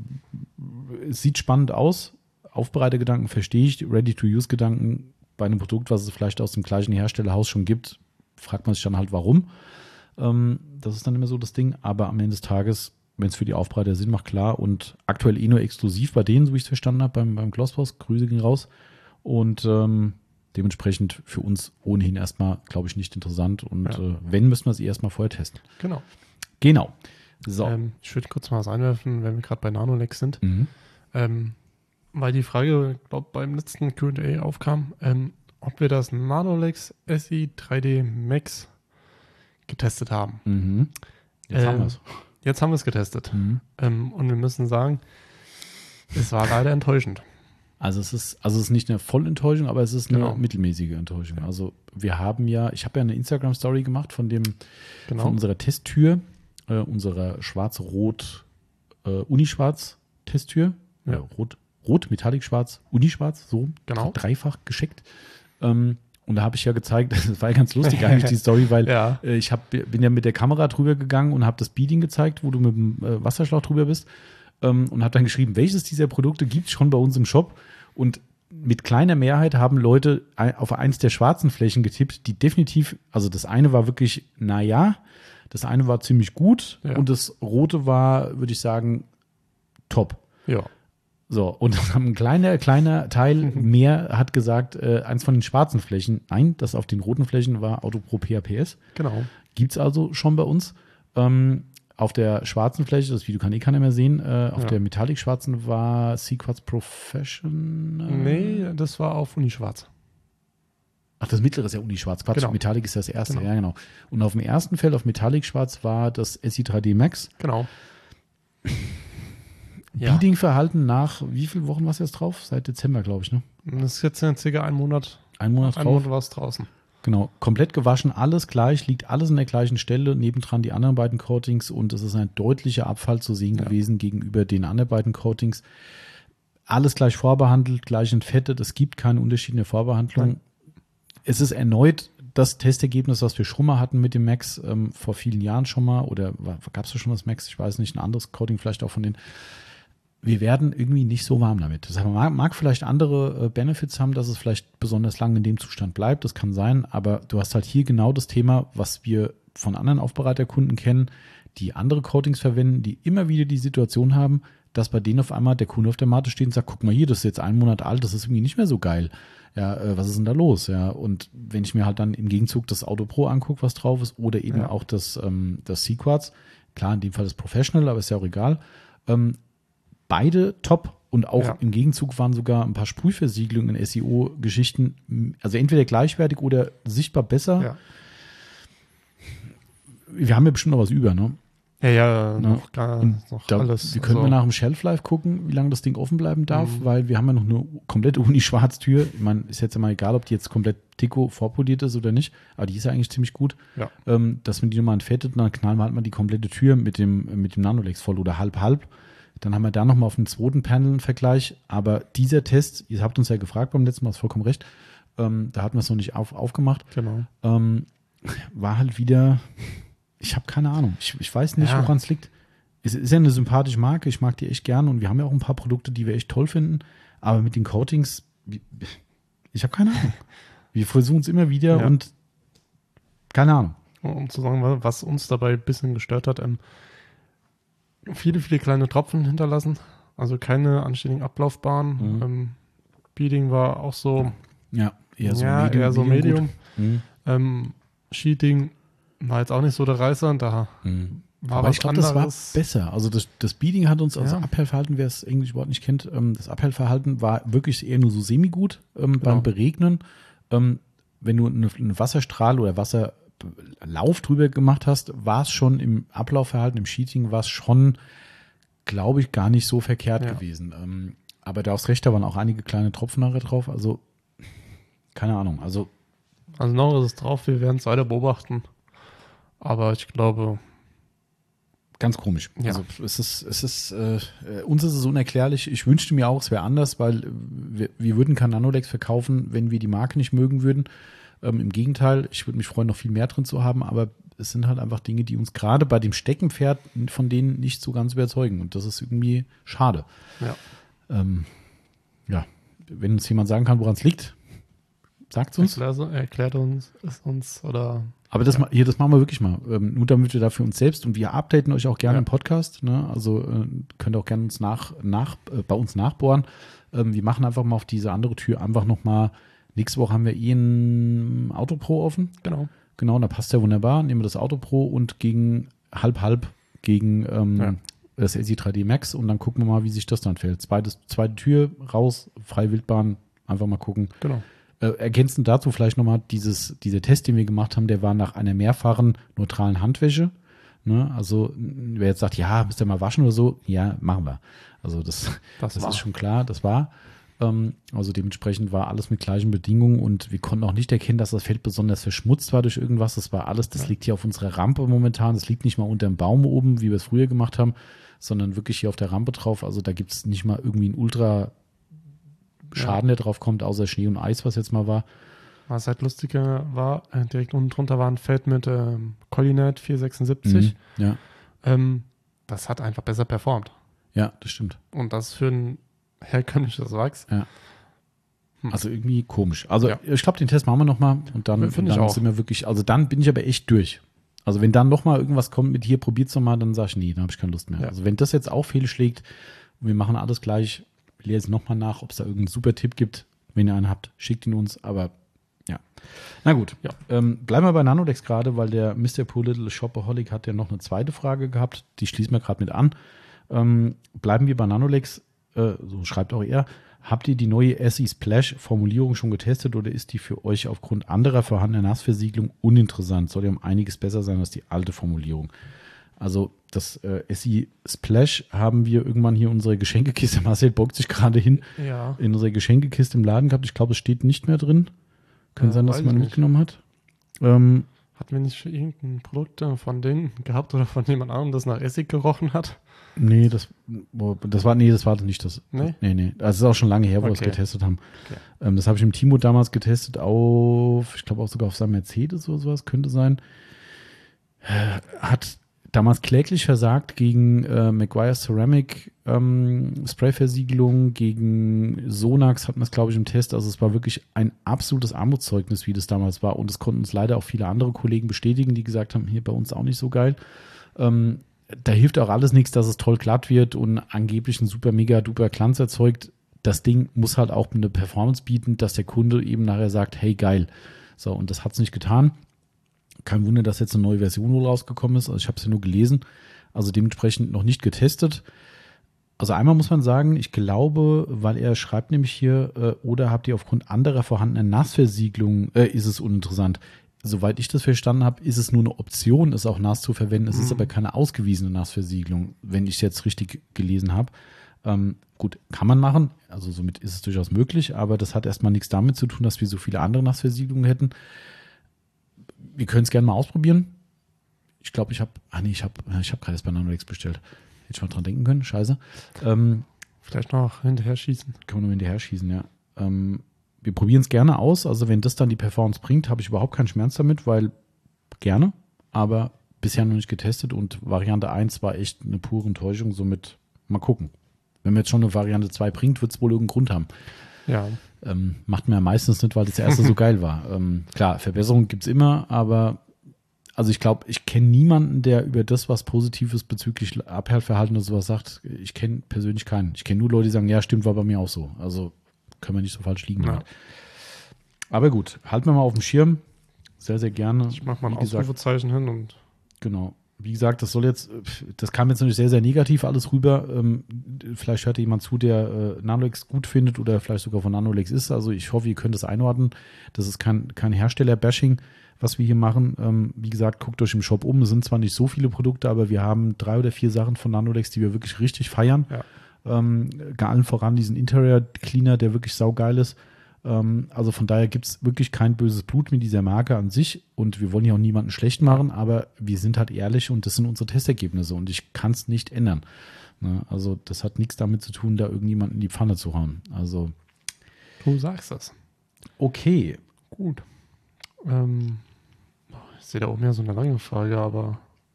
es sieht spannend aus. Aufbereitergedanken verstehe ich. Ready-to-use-Gedanken bei einem Produkt, was es vielleicht aus dem gleichen Herstellerhaus schon gibt, fragt man sich dann halt, warum. Ähm, das ist dann immer so das Ding. Aber am Ende des Tages, wenn es für die Aufbereiter Sinn macht, klar. Und aktuell eh nur exklusiv bei denen, so wie ich es verstanden habe, beim, beim Glossboss. Grüße gehen raus. Und ähm, dementsprechend für uns ohnehin erstmal, glaube ich, nicht interessant. Und Ja. äh, wenn, müssen wir es eh erstmal vorher testen. Genau. Genau. So. Ähm, ich würde kurz mal was einwerfen, wenn wir gerade bei Nanolex sind. Mhm. Ähm, weil die Frage, glaube beim letzten Q und A aufkam, ähm, ob wir das Nanolex S I drei D Max getestet haben. Mhm. Jetzt Ähm, haben wir es. Jetzt haben wir es getestet. Mhm. Ähm, und wir müssen sagen, es war leider enttäuschend. Also es ist, also es ist nicht eine Vollenttäuschung, aber es ist eine Genau. mittelmäßige Enttäuschung. Also wir haben ja, ich habe ja eine Instagram-Story gemacht von dem, Genau. von unserer Testtür, äh, unserer schwarz-rot, äh, Unischwarz-Testtür. Ja. Äh, rot, rot, metallic-schwarz, Unischwarz, so Genau. dreifach gescheckt. Ähm, und da habe ich ja gezeigt, das war ja ganz lustig eigentlich die Story, weil Ja. äh, ich hab, bin ja mit der Kamera drüber gegangen und habe das Beading gezeigt, wo du mit dem äh, Wasserschlauch drüber bist. Ähm, und habe dann geschrieben, welches dieser Produkte gibt es schon bei uns im Shop. Und mit kleiner Mehrheit haben Leute auf eins der schwarzen Flächen getippt, die definitiv, also das eine war wirklich, naja, das eine war ziemlich gut Ja. und das rote war, würde ich sagen, top. Ja. So, und ein kleiner, kleiner Teil mehr hat gesagt, äh, eins von den schwarzen Flächen, nein, das auf den roten Flächen war Autopro P H P S. Genau. Gibt es also schon bei uns. Ähm, auf der schwarzen Fläche, das Video kann eh keiner mehr sehen, äh, auf Ja. der Metallic-schwarzen war Sequats Professional. Nee, das war auf Uni Schwarz. Ach, das mittlere ist ja Uni-Schwarz. Quatsch, Genau. Metallic ist das erste, Genau. ja genau. Und auf dem ersten Feld, auf Metallic-Schwarz, war das S I drei D Max. Genau. Ja. Beading-Verhalten nach, wie viele Wochen war es jetzt drauf? Seit Dezember, glaube ich, ne? Das ist jetzt in circa ein Monat. Ein Monat Ein drauf. Monat war es draußen. Genau, komplett gewaschen, alles gleich, liegt alles an der gleichen Stelle, nebendran die anderen beiden Coatings und es ist ein deutlicher Abfall zu sehen Ja. gewesen gegenüber den anderen beiden Coatings. Alles gleich vorbehandelt, gleich entfettet, es gibt keine Unterschiede in der Vorbehandlung. Nein. Es ist erneut das Testergebnis, was wir schon mal hatten mit dem Max, ähm, vor vielen Jahren schon mal, oder gab es da schon das Max, ich weiß nicht, ein anderes Coating vielleicht auch von den. Wir werden irgendwie nicht so warm damit. Das mag, mag vielleicht andere äh, Benefits haben, dass es vielleicht besonders lange in dem Zustand bleibt. Das kann sein, aber du hast halt hier genau das Thema, was wir von anderen Aufbereiterkunden kennen, die andere Coatings verwenden, die immer wieder die Situation haben, dass bei denen auf einmal der Kunde auf der Matte steht und sagt, guck mal hier, das ist jetzt einen Monat alt, das ist irgendwie nicht mehr so geil. Ja, äh, was ist denn da los? Ja, und wenn ich mir halt dann im Gegenzug das Auto Pro angucke, was drauf ist, oder eben Ja. auch das, ähm, das Sequats, klar, in dem Fall das Professional, aber ist ja auch egal, ähm, beide top und auch Ja. im Gegenzug waren sogar ein paar Sprühversiegelungen in S E O-Geschichten, also entweder gleichwertig oder sichtbar besser. Ja. Wir haben ja bestimmt noch was über, ne? Ja, ja, Ja. noch, gar, noch Da, alles. wir können also, wir nach dem Shelf-Life gucken, wie lange das Ding offen bleiben darf, Mhm. weil wir haben ja noch eine komplette Uni-Schwarztür. Ich meine, ist jetzt mal egal, ob die jetzt komplett Tico vorpoliert ist oder nicht, aber die ist ja eigentlich ziemlich gut. Ja. Ähm, dass man die nochmal entfettet und dann knallen wir halt mal die komplette Tür mit dem, mit dem Nanolex voll oder halb-halb. Dann haben wir da nochmal auf dem zweiten Panel einen Vergleich. Aber dieser Test, ihr habt uns ja gefragt beim letzten Mal, hast vollkommen recht, ähm, da hatten wir es noch nicht auf, aufgemacht, Genau. ähm, war halt wieder, ich habe keine Ahnung. Ich, ich weiß nicht, Ja. woran es liegt. Es ist ja eine sympathische Marke, ich mag die echt gern und wir haben ja auch ein paar Produkte, die wir echt toll finden. Aber mit den Coatings, wie- ich habe keine Ahnung. Wir versuchen es immer wieder Ja. und keine Ahnung. Um zu sagen, was uns dabei ein bisschen gestört hat, ähm, viele, viele kleine Tropfen hinterlassen. Also keine anständigen Ablaufbahnen. Mhm. Ähm, Beading war auch so, Ja, eher so ja, Medium. eher so Medium. gut. Mhm. Ähm, Sheeting war jetzt auch nicht so der Reißer. Da Mhm. war Aber was ich glaube, das war anderes. besser. Also das, das Beading hat uns, also Ja. Abhellverhalten, wer das englische Wort nicht kennt, ähm, das Abhellverhalten war wirklich eher nur so semi-gut ähm, Genau. beim Beregnen. Ähm, wenn du eine, eine Wasserstrahl oder Wasserlauf drüber gemacht hast, war es schon im Ablaufverhalten, im Sheeting, war es schon, glaube ich, gar nicht so verkehrt Ja. gewesen. Ähm, aber da aufs Recht, da waren auch einige kleine Tropfen nachher drauf. Also, keine Ahnung. Also, Also noch ist es drauf, wir werden es weiter beobachten. Aber ich glaube, ganz komisch. Ja. Also es ist, es ist, äh, äh, uns ist es unerklärlich. Ich wünschte mir auch, es wäre anders, weil äh, wir, wir würden kein Nanolex verkaufen, wenn wir die Marke nicht mögen würden. Ähm, Im Gegenteil, ich würde mich freuen, noch viel mehr drin zu haben, aber es sind halt einfach Dinge, die uns gerade bei dem Steckenpferd von denen nicht so ganz überzeugen. Und das ist irgendwie schade. ja. Ähm, ja, wenn uns jemand sagen kann, woran es liegt, sagt es uns. Erklärt, erklärt uns es uns oder Aber das, Ja. ma- hier, das machen wir wirklich mal. Ähm, nur damit wir dafür uns selbst und wir updaten euch auch gerne Ja. im Podcast. Ne? Also äh, könnt ihr auch gerne uns nach, nach, äh, bei uns nachbohren. Ähm, wir machen einfach mal auf diese andere Tür einfach nochmal. Nächste Woche haben wir eh ein Auto Pro offen. genau. Genau, da passt ja wunderbar. Nehmen wir das Auto Pro und gegen halb-halb gegen ähm, Ja. das S I drei D Max und dann gucken wir mal, wie sich das dann fällt. Zweites, zweite Tür raus, freie Wildbahn, einfach mal gucken. Genau. Äh, ergänzend dazu vielleicht nochmal, dieses, dieser Test, den wir gemacht haben, der war nach einer mehrfachen neutralen Handwäsche. Ne? Also, wer jetzt sagt, ja, müsst ihr mal waschen oder so, ja, machen wir. Also, das, Das, das war. ist schon klar, das war. Ähm, also, dementsprechend war alles mit gleichen Bedingungen und wir konnten auch nicht erkennen, dass das Feld besonders verschmutzt war durch irgendwas. Das war alles, das Ja. liegt hier auf unserer Rampe momentan. Das liegt nicht mal unter dem Baum oben, wie wir es früher gemacht haben, sondern wirklich hier auf der Rampe drauf. Also, da gibt es nicht mal irgendwie einen Ultra- Schaden, der drauf kommt, außer Schnee und Eis, was jetzt mal war. Was halt lustiger war, äh, direkt unten drunter war ein Feld mit ähm, Collinet vierhundertsechsundsiebzig. Mhm. Ja. Ähm, das hat einfach besser performt. Ja, das stimmt. Und das für ein herkömmliches Wachs. Ja. Hm. Also irgendwie komisch. Also Ja. ich glaube, den Test machen wir nochmal und dann, und Finde ich dann auch. sind wir wirklich, also dann bin ich aber echt durch. Also wenn dann nochmal irgendwas kommt mit hier, probiert's nochmal, dann sage ich, nee, dann habe ich keine Lust mehr. Ja. Also wenn das jetzt auch fehlschlägt und wir machen alles gleich, ich lese nochmal nach, ob es da irgendeinen super Tipp gibt. Wenn ihr einen habt, schickt ihn uns, aber ja. Na gut, Ja. ähm, bleiben wir bei Nanodex gerade, weil der Mister Poor Little Shopaholic hat ja noch eine zweite Frage gehabt, die schließen wir gerade mit an. Ähm, bleiben wir bei Nanodex, äh, so schreibt auch er, habt ihr die neue S E Splash Formulierung schon getestet oder ist die für euch aufgrund anderer vorhandener Nassversiegelung uninteressant? Soll ja um einiges besser sein als die alte Formulierung. Also das äh, S E Splash haben wir irgendwann hier in unserer Geschenkekiste, Marcel beugt sich gerade hin, Ja. in unserer Geschenkekiste im Laden gehabt. Ich glaube, es steht nicht mehr drin. Kann Ja, sein, dass weiß man ich nicht. mitgenommen hat. Ähm, Hatten wir nicht schon irgendein Produkt äh, von denen gehabt oder von jemand anderem, das nach Essig gerochen hat? nee, das, boah, das war, nee, das war nicht das. Nee? Nee, nee. Das ist auch schon lange her, wo wir es Okay. getestet haben. Okay. Ähm, das habe ich im Timo damals getestet auf, ich glaube auch sogar auf seinem Mercedes oder sowas, könnte sein. Äh, hat damals kläglich versagt gegen äh, Maguire Ceramic ähm, Sprayversiegelung, gegen Sonax hatten wir es, glaube ich, im Test. Also es war wirklich ein absolutes Armutszeugnis, wie das damals war. Und es konnten uns leider auch viele andere Kollegen bestätigen, die gesagt haben, hier bei uns auch nicht so geil. Ähm, da hilft auch alles nichts, dass es toll glatt wird und angeblich einen super mega duper Glanz erzeugt. Das Ding muss halt auch eine Performance bieten, dass der Kunde eben nachher sagt, hey geil. So, und das hat es nicht getan. Kein Wunder, dass jetzt eine neue Version wohl rausgekommen ist. Also ich habe es ja nur gelesen. Also dementsprechend noch nicht getestet. Also einmal muss man sagen, ich glaube, weil er schreibt nämlich hier, äh, oder habt ihr aufgrund anderer vorhandener Nassversiegelung, äh, ist es uninteressant. Soweit ich das verstanden habe, ist es nur eine Option, es auch nass zu verwenden. Es ist aber keine ausgewiesene Nassversiegelung, wenn ich es jetzt richtig gelesen habe. Ähm, gut, kann man machen. Also somit ist es durchaus möglich, aber das hat erstmal nichts damit zu tun, dass wir so viele andere Nassversiegelungen hätten. Wir können es gerne mal ausprobieren. Ich glaube, ich habe, ah nee, ich habe ich hab gerade das bei Nanodex bestellt. Hätte ich mal dran denken können, scheiße. Ähm, Vielleicht noch hinterher schießen. Können wir nur hinterher schießen, ja. Ähm, wir probieren es gerne aus. Also wenn das dann die Performance bringt, habe ich überhaupt keinen Schmerz damit, weil gerne, aber bisher noch nicht getestet und Variante eins war echt eine pure Enttäuschung. Somit mal gucken. Wenn wir jetzt schon eine Variante zwei bringt, wird es wohl irgendeinen Grund haben. Ja. Ähm, macht man ja meistens nicht, weil das erste so geil war. Ähm, klar, Verbesserungen gibt es immer, aber also ich glaube, ich kenne niemanden, der über das, was Positives bezüglich Abhärtverhalten oder sowas sagt. Ich kenne persönlich keinen. Ich kenne nur Leute, die sagen, ja, stimmt, war bei mir auch so. Also können wir nicht so falsch liegen. Ja. Damit. Aber gut, halten wir mal auf dem Schirm. Sehr, sehr gerne. Ich mache mal ein Wie gesagt, Ausrufezeichen hin und genau. Wie gesagt, das soll jetzt, das kam jetzt natürlich sehr, sehr negativ alles rüber. Ähm, vielleicht hört jemand zu, der äh, Nanolex gut findet oder vielleicht sogar von Nanolex ist. Also ich hoffe, ihr könnt das einordnen. Das ist kein, kein Hersteller-Bashing, was wir hier machen. Ähm, wie gesagt, guckt euch im Shop um. Es sind zwar nicht so viele Produkte, aber wir haben drei oder vier Sachen von Nanolex, die wir wirklich richtig feiern. Ja. Ähm, gar allen voran diesen Interior Cleaner, der wirklich saugeil ist. Ähm, also von daher gibt es wirklich kein böses Blut mit dieser Marke an sich und wir wollen ja auch niemanden schlecht machen, aber wir sind halt ehrlich und das sind unsere Testergebnisse und ich kann es nicht ändern. Ne? Also das hat nichts damit zu tun, da irgendjemanden in die Pfanne zu hauen. Also du sagst das. okay. Gut. Ähm, ich sehe da auch mehr so eine lange Frage, aber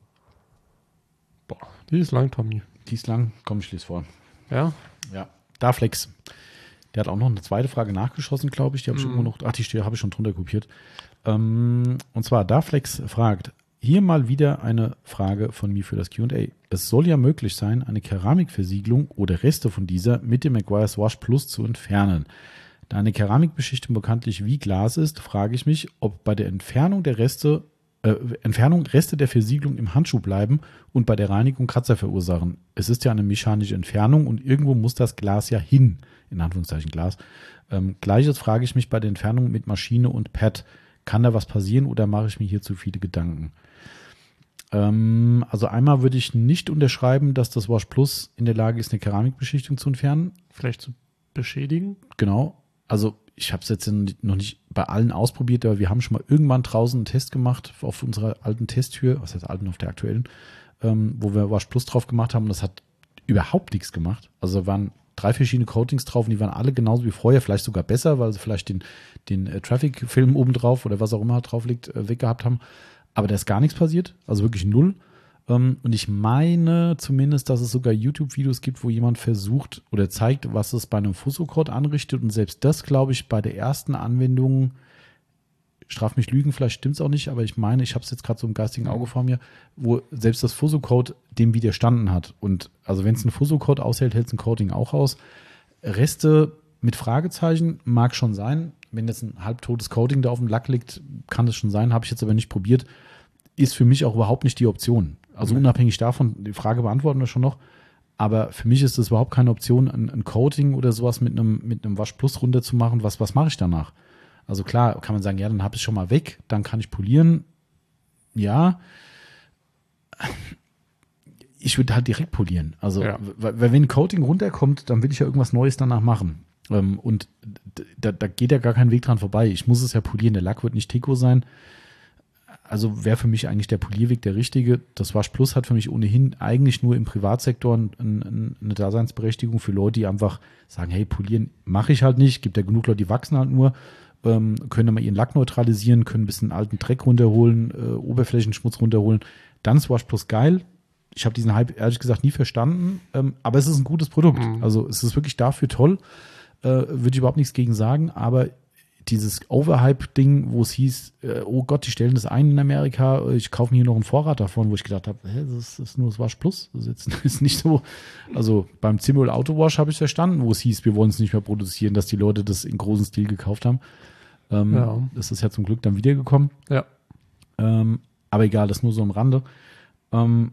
boah, die ist lang, Tommy. Die ist lang, komm, ich lese vor. Ja? Ja, Darflex. Der hat auch noch eine zweite Frage nachgeschossen, glaube ich. Die habe ich Mhm. irgendwo noch, ach, die habe ich schon drunter kopiert. Ähm, und zwar, Darflex fragt, hier mal wieder eine Frage von mir für das Q und A. Es soll ja möglich sein, eine Keramikversiegelung oder Reste von dieser mit dem Maguire's Wash Plus zu entfernen. Da eine Keramikbeschichtung bekanntlich wie Glas ist, frage ich mich, ob bei der Entfernung der Reste Äh, Entfernung Reste der Versiegelung im Handschuh bleiben und bei der Reinigung Kratzer verursachen. Es ist ja eine mechanische Entfernung und irgendwo muss das Glas ja hin, in Anführungszeichen Glas. Ähm, Gleiches frage ich mich bei der Entfernung mit Maschine und Pad. Kann da was passieren oder mache ich mir hier zu viele Gedanken? Ähm, also einmal würde ich nicht unterschreiben, dass das Wash Plus in der Lage ist, eine Keramikbeschichtung zu entfernen. Vielleicht zu beschädigen? Genau. Also ich habe es jetzt noch nicht bei allen ausprobiert, aber wir haben schon mal irgendwann draußen einen Test gemacht auf unserer alten Testtür, was heißt alten, auf der aktuellen, ähm, wo wir Wash Plus drauf gemacht haben und das hat überhaupt nichts gemacht. Also da waren drei verschiedene Coatings drauf und die waren alle genauso wie vorher, vielleicht sogar besser, weil sie vielleicht den, den äh, Traffic-Film oben drauf oder was auch immer drauf liegt, äh, weggehabt haben. Aber da ist gar nichts passiert, also wirklich null. Ähm, und ich meine zumindest, dass es sogar YouTube-Videos gibt, wo jemand versucht oder zeigt, was es bei einem Fuso-Coat anrichtet. Und selbst das, glaube ich, bei der ersten Anwendung, straf mich Lügen, vielleicht stimmt es auch nicht, aber ich meine, ich habe es jetzt gerade so im geistigen Auge vor mir, wo selbst das Fuso-Coat dem widerstanden hat. Und also wenn es ein Fuso-Coat aushält, hält es ein Coating auch aus. Reste mit Fragezeichen mag schon sein. Wenn jetzt ein halbtotes Coating da auf dem Lack liegt, kann das schon sein, habe ich jetzt aber nicht probiert. Ist für mich auch überhaupt nicht die Option. Also mhm. unabhängig davon, die Frage beantworten wir schon noch, aber für mich ist es überhaupt keine Option, ein, ein Coating oder sowas mit einem, mit einem Wasch Plus runter zu machen. Was, was mache ich danach? Also klar, kann man sagen, ja, dann habe ich es schon mal weg, dann kann ich polieren. Ja, ich würde halt direkt polieren. Also, ja. weil, weil wenn ein Coating runterkommt, dann will ich ja irgendwas Neues danach machen. Ähm, und da, da geht ja gar kein Weg dran vorbei. Ich muss es ja polieren. Der Lack wird nicht Tico sein. Also wäre für mich eigentlich der Polierweg der richtige. Das Wasch Plus hat für mich ohnehin eigentlich nur im Privatsektor ein, ein, eine Daseinsberechtigung für Leute, die einfach sagen, hey, polieren mache ich halt nicht. Gibt ja genug Leute, die wachsen halt nur. Ähm, können dann mal ihren Lack neutralisieren, können ein bisschen alten Dreck runterholen, äh, Oberflächenschmutz runterholen. Dann ist Wash Plus geil. Ich habe diesen Hype ehrlich gesagt nie verstanden, ähm, aber es ist ein gutes Produkt. Mhm. Also es ist wirklich dafür toll. Äh, würde ich überhaupt nichts gegen sagen, aber dieses Overhype-Ding, wo es hieß, äh, oh Gott, die stellen das ein in Amerika, ich kaufe mir hier noch einen Vorrat davon, wo ich gedacht habe, hä, das ist nur das Wash Plus. Das ist, jetzt, ist nicht so. Also beim Zimul Auto Wash habe ich verstanden, wo es hieß, wir wollen es nicht mehr produzieren, dass die Leute das in großem Stil gekauft haben. Ähm, ja. Das ist ja zum Glück dann wiedergekommen. Ja. Ähm, aber egal, das nur so am Rande. Ähm,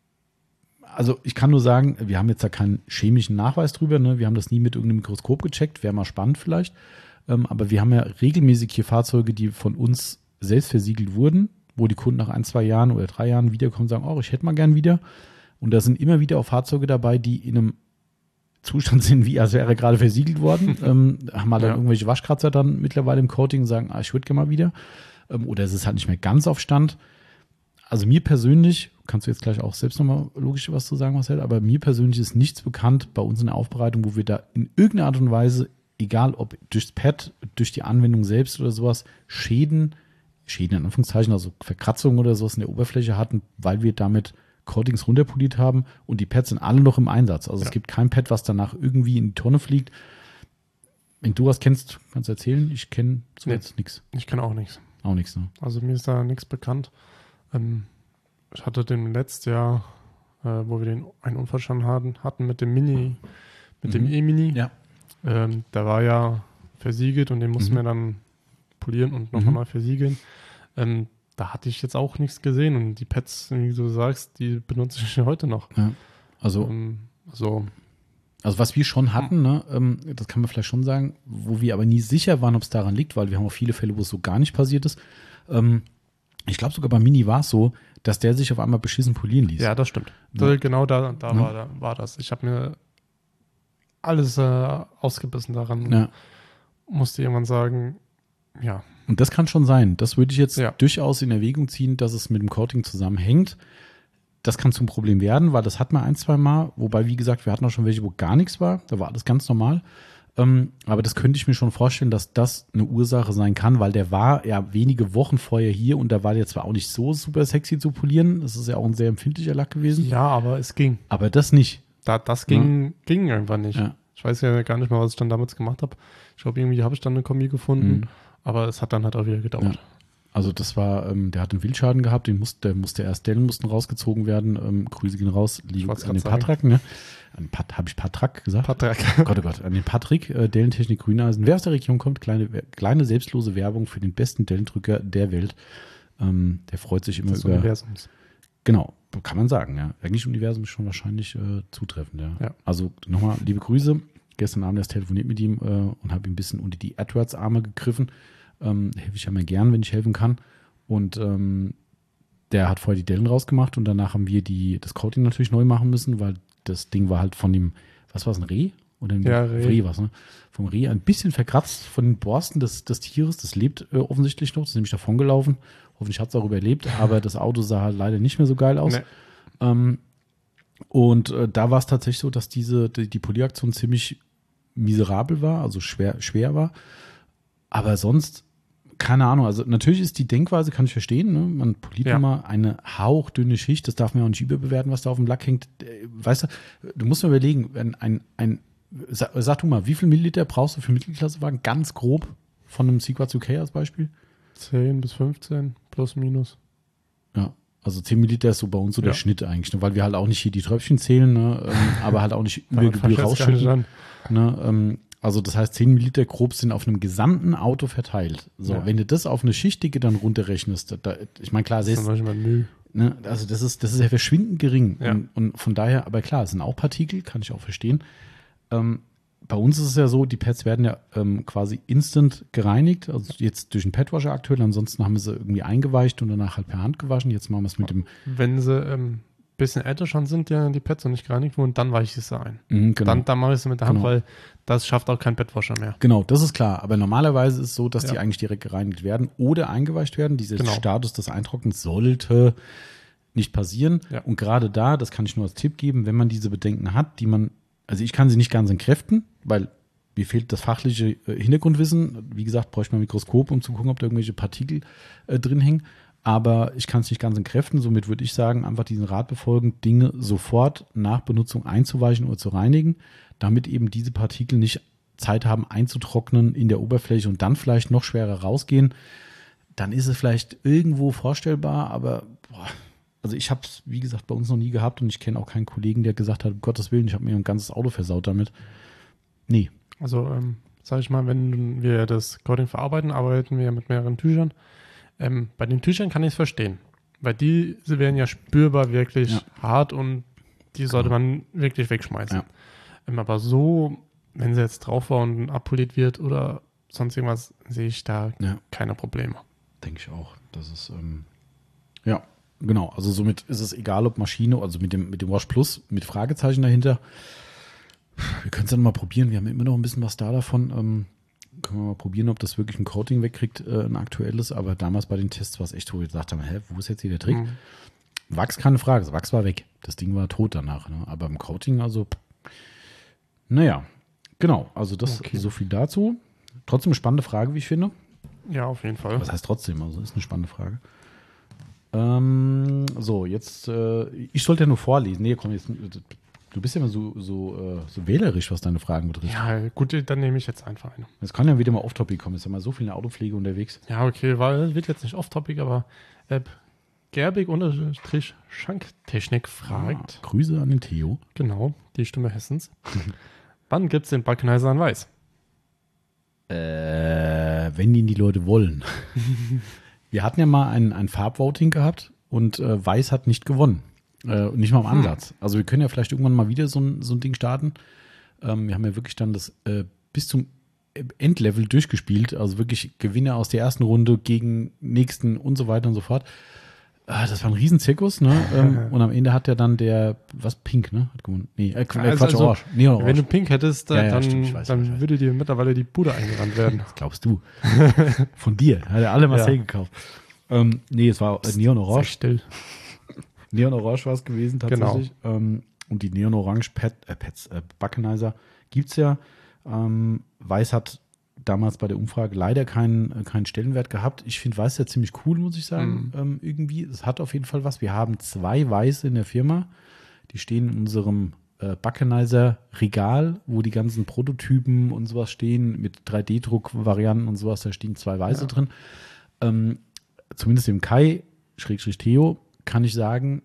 also ich kann nur sagen, wir haben jetzt da keinen chemischen Nachweis drüber. Ne? Wir haben das nie mit irgendeinem Mikroskop gecheckt. Wäre mal spannend vielleicht. Ähm, aber wir haben ja regelmäßig hier Fahrzeuge, die von uns selbst versiegelt wurden, wo die Kunden nach ein, zwei Jahren oder drei Jahren wiederkommen und sagen, oh, ich hätte mal gern wieder. Und da sind immer wieder auch Fahrzeuge dabei, die in einem Zustand sind, wie als wäre gerade versiegelt worden. ähm, haben wir dann ja. irgendwelche Waschkratzer dann mittlerweile im Coating und sagen, ah, ich würde gerne mal wieder. Ähm, oder es ist halt nicht mehr ganz auf Stand. Also mir persönlich, kannst du jetzt gleich auch selbst nochmal logisch was zu sagen, Marcel, aber mir persönlich ist nichts bekannt bei uns in der Aufbereitung, wo wir da in irgendeiner Art und Weise, egal ob durchs Pad, durch die Anwendung selbst oder sowas, Schäden, Schäden in Anführungszeichen, also Verkratzungen oder sowas in der Oberfläche hatten, weil wir damit Coatings runterpoliert haben und die Pads sind alle noch im Einsatz. Also ja. es gibt kein Pad, was danach irgendwie in die Tonne fliegt. Wenn du was kennst, kannst du erzählen. Ich kenne so nee, jetzt nichts. Ich kenne auch nichts. Auch nichts, ne? Also mir ist da nichts bekannt. Ähm, ich hatte den letztes Jahr, äh, wo wir den einen Unfallstand hatten, hatten mit dem Mini, mit mhm. dem E-Mini. Ja. Ähm, der war ja versiegelt und den mussten mhm. wir dann polieren und nochmal mhm. neu versiegeln. Ähm, Da hatte ich jetzt auch nichts gesehen und die Pads, wie du sagst, die benutze ich heute noch. Ja, also, ähm, also, also was wir schon hatten, ne, ähm, das kann man vielleicht schon sagen, wo wir aber nie sicher waren, ob es daran liegt, weil wir haben auch viele Fälle, wo es so gar nicht passiert ist. Ähm, ich glaube sogar bei Mini war es so, dass der sich auf einmal beschissen polieren ließ. Ja, das stimmt. Ja. Da, genau da, da, ja. war, da war das. Ich habe mir alles äh, ausgebissen daran. Ja. Musste jemand sagen, ja. Und das kann schon sein. Das würde ich jetzt ja. durchaus in Erwägung ziehen, dass es mit dem Coating zusammenhängt. Das kann zum Problem werden, weil das hatten wir ein, zwei Mal. Wobei, wie gesagt, wir hatten auch schon welche, wo gar nichts war. Da war alles ganz normal. Ähm, aber das könnte ich mir schon vorstellen, dass das eine Ursache sein kann, weil der war ja wenige Wochen vorher hier und da war der zwar auch nicht so super sexy zu polieren. Das ist ja auch ein sehr empfindlicher Lack gewesen. Ja, aber es ging. Aber das nicht. Da, das ging, ja. ging irgendwann nicht. Ja. Ich weiß ja gar nicht mehr, was ich dann damals gemacht habe. Ich glaube, irgendwie habe ich dann eine Kombi gefunden. Mhm. Aber es hat dann halt auch wieder gedauert. Ja. Also das war, ähm, der hat einen Wildschaden gehabt, den musste, der musste erst Dellen mussten rausgezogen werden. Ähm, Grüße gehen raus, liegen an den Patrak, ne? An Pat, habe ich Patrak gesagt? Patrak. Oh Gott, oh Gott, an den Patrick, äh, Dellentechnik Grüneisen. Wer aus der Region kommt, kleine, kleine selbstlose Werbung für den besten Dellendrücker der Welt. Ähm, der freut sich immer des über. Universums. Genau, kann man sagen, ja. Eigentlich Universum ist schon wahrscheinlich äh, zutreffend, ja. ja. Also nochmal liebe Grüße. Gestern Abend erst telefoniert mit ihm äh, und habe ihm ein bisschen unter die AdWords-Arme gegriffen. Ähm, helfe ich ja mal gern, wenn ich helfen kann. Und ähm, der hat vorher die Dellen rausgemacht und danach haben wir die, das Coating natürlich neu machen müssen, weil das Ding war halt von dem, was war es, ein Reh? Oder ein ja, Reh. Reh was, ne? Vom Reh ein bisschen verkratzt von den Borsten des, des Tieres. Das lebt äh, offensichtlich noch, das ist nämlich davon gelaufen. Hoffentlich hat es auch überlebt, aber das Auto sah halt leider nicht mehr so geil aus. Nee. Ähm, und äh, da war es tatsächlich so, dass diese, die, die Polieraktion ziemlich miserabel war, also schwer, schwer war. Aber sonst keine Ahnung, also natürlich ist die Denkweise, kann ich verstehen, ne? Man poliert Ja. immer eine hauchdünne Schicht, das darf man ja auch nicht überbewerten, was da auf dem Lack hängt. Äh, Weißt du, du musst mal überlegen, wenn ein, ein sag, sag du mal, wie viel Milliliter brauchst du für Mittelklassewagen, ganz grob, von einem Sequat zwei K als Beispiel? zehn bis fünfzehn plus minus. Ja, also zehn Milliliter ist so bei uns so der Ja. Schnitt eigentlich, ne? Weil wir halt auch nicht hier die Tröpfchen zählen, ne? ähm, aber halt auch nicht über Damit Gebühr fang ich jetzt gar nicht rausschütten. an. Ne? Ähm, also das heißt, zehn Milliliter grob sind auf einem gesamten Auto verteilt. So, Ja. wenn du das auf eine Schichtdicke dann runterrechnest, da, ich meine, klar, Das ist das zum ist, Beispiel Müll. ne, also das ist, das ist ja verschwindend gering. Ja. Und, und von daher, aber klar, es sind auch Partikel, kann ich auch verstehen. Ähm, bei uns ist es ja so, die Pads werden ja ähm, quasi instant gereinigt, also jetzt durch einen Padwasher aktuell, ansonsten haben wir sie irgendwie eingeweicht und danach halt per Hand gewaschen. Jetzt machen wir es mit dem, Wenn sie ein ähm, bisschen älter schon sind, ja, die Pads noch nicht gereinigt wurden, dann weiche ich sie ein. Mhm, genau. Dann, dann mache ich sie mit der Hand, Genau. weil das schafft auch kein Bettwascher mehr. Genau, das ist klar. Aber normalerweise ist es so, dass Ja. die eigentlich direkt gereinigt werden oder eingeweicht werden. Dieser Genau. Status des Eintrocknens sollte nicht passieren. Ja. Und gerade da, das kann ich nur als Tipp geben, wenn man diese Bedenken hat, die man, also ich kann sie nicht ganz entkräften, weil mir fehlt das fachliche äh, Hintergrundwissen. Wie gesagt, bräuchte man ein Mikroskop, um zu gucken, ob da irgendwelche Partikel äh, drin hängen. Aber ich kann es nicht ganz entkräften. Somit würde ich sagen, einfach diesen Rat befolgen, Dinge sofort nach Benutzung einzuweichen oder zu reinigen, damit eben diese Partikel nicht Zeit haben einzutrocknen in der Oberfläche und dann vielleicht noch schwerer rausgehen. Dann ist es vielleicht irgendwo vorstellbar, aber boah, also ich habe es, wie gesagt, bei uns noch nie gehabt und ich kenne auch keinen Kollegen, der gesagt hat, um Gottes Willen, ich habe mir ein ganzes Auto versaut damit. Nee. Also, ähm, sag ich mal, wenn wir das Coating verarbeiten, arbeiten wir mit mehreren Tüchern. Ähm, bei den Tüchern kann ich es verstehen, weil die sie werden ja spürbar wirklich Ja. hart und die sollte Genau. man wirklich wegschmeißen. Ja. Ähm, aber so, wenn sie jetzt drauf war und abpoliert wird oder sonst irgendwas, sehe ich da Ja. keine Probleme. Denke ich auch. Das ist, ähm, ja, genau. Also somit ist es egal, ob Maschine, also mit dem, mit dem Wash Plus, mit Fragezeichen dahinter. Wir können es dann mal probieren. Wir haben immer noch ein bisschen was da davon. Ähm, können wir mal probieren, ob das wirklich ein Coating wegkriegt, äh, ein aktuelles. Aber damals bei den Tests war es echt, wo wir gesagt haben, hä, wo ist jetzt hier der Trick? Mhm. Wachs, keine Frage. Das Wachs war weg. Das Ding war tot danach. Ne? Aber im Coating, also, naja, genau. Also das Okay. so viel dazu. Trotzdem eine spannende Frage, wie ich finde. Ja, auf jeden Fall. Was heißt trotzdem? Also ist eine spannende Frage. Ähm, so, jetzt, äh, ich sollte ja nur vorlesen. Nee, komm, jetzt, du bist ja immer so, so, äh, so wählerisch, was deine Fragen betrifft. Ja, gut, dann nehme ich jetzt einfach eine. Es kann ja wieder mal off-topic kommen. Es ist ja mal so viel in der Autopflege unterwegs. Ja, okay, weil wird jetzt nicht off-topic, aber äh, Gerbig-Schanktechnik fragt, Ah, Grüße an den Theo. genau, die Stimme Hessens. Wann gibt es den Backneiser in Weiß? Äh, wenn ihn die Leute wollen. Wir hatten ja mal ein, ein Farbvoting gehabt und äh, Weiß hat nicht gewonnen. Äh, nicht mal im Hm. Ansatz. Also wir können ja vielleicht irgendwann mal wieder so ein, so ein Ding starten. Ähm, wir haben ja wirklich dann das äh, bis zum Endlevel durchgespielt. Also wirklich Gewinner aus der ersten Runde gegen nächsten und so weiter und so fort. Ah, das war ein Riesenzirkus, ne? ähm, und am Ende hat ja dann der, was, Pink, ne? Hat gewonnen. Nee, äh, Quatsch, Also- also, Orange. Nee, Orange. Wenn du Pink hättest, Ja, ja, dann, stimmt, ich weiß, dann ich weiß. würde dir mittlerweile die Bude eingerannt werden. Das glaubst du. Von dir. Hat er alle Marcel Ja. gekauft. Ähm, nee, es war äh, Neon Sei Orange. still. Neon Orange war es gewesen tatsächlich. Ähm, und die Neon Orange Pet, äh, Pets, äh, Backenizer gibt es ja. Ähm, Weiß hat damals bei der Umfrage leider keinen, äh, keinen Stellenwert gehabt. Ich finde Weiß ja ziemlich cool, muss ich sagen. Mhm. Ähm, irgendwie. Es hat auf jeden Fall was. Wir haben zwei Weiße in der Firma. Die stehen in unserem äh, Backenizer-Regal, wo die ganzen Prototypen und sowas stehen, mit drei D Druck-Varianten und sowas. Da stehen zwei Weiße Ja. drin. Ähm, zumindest dem Kai, Schrägstrich Theo, kann ich sagen,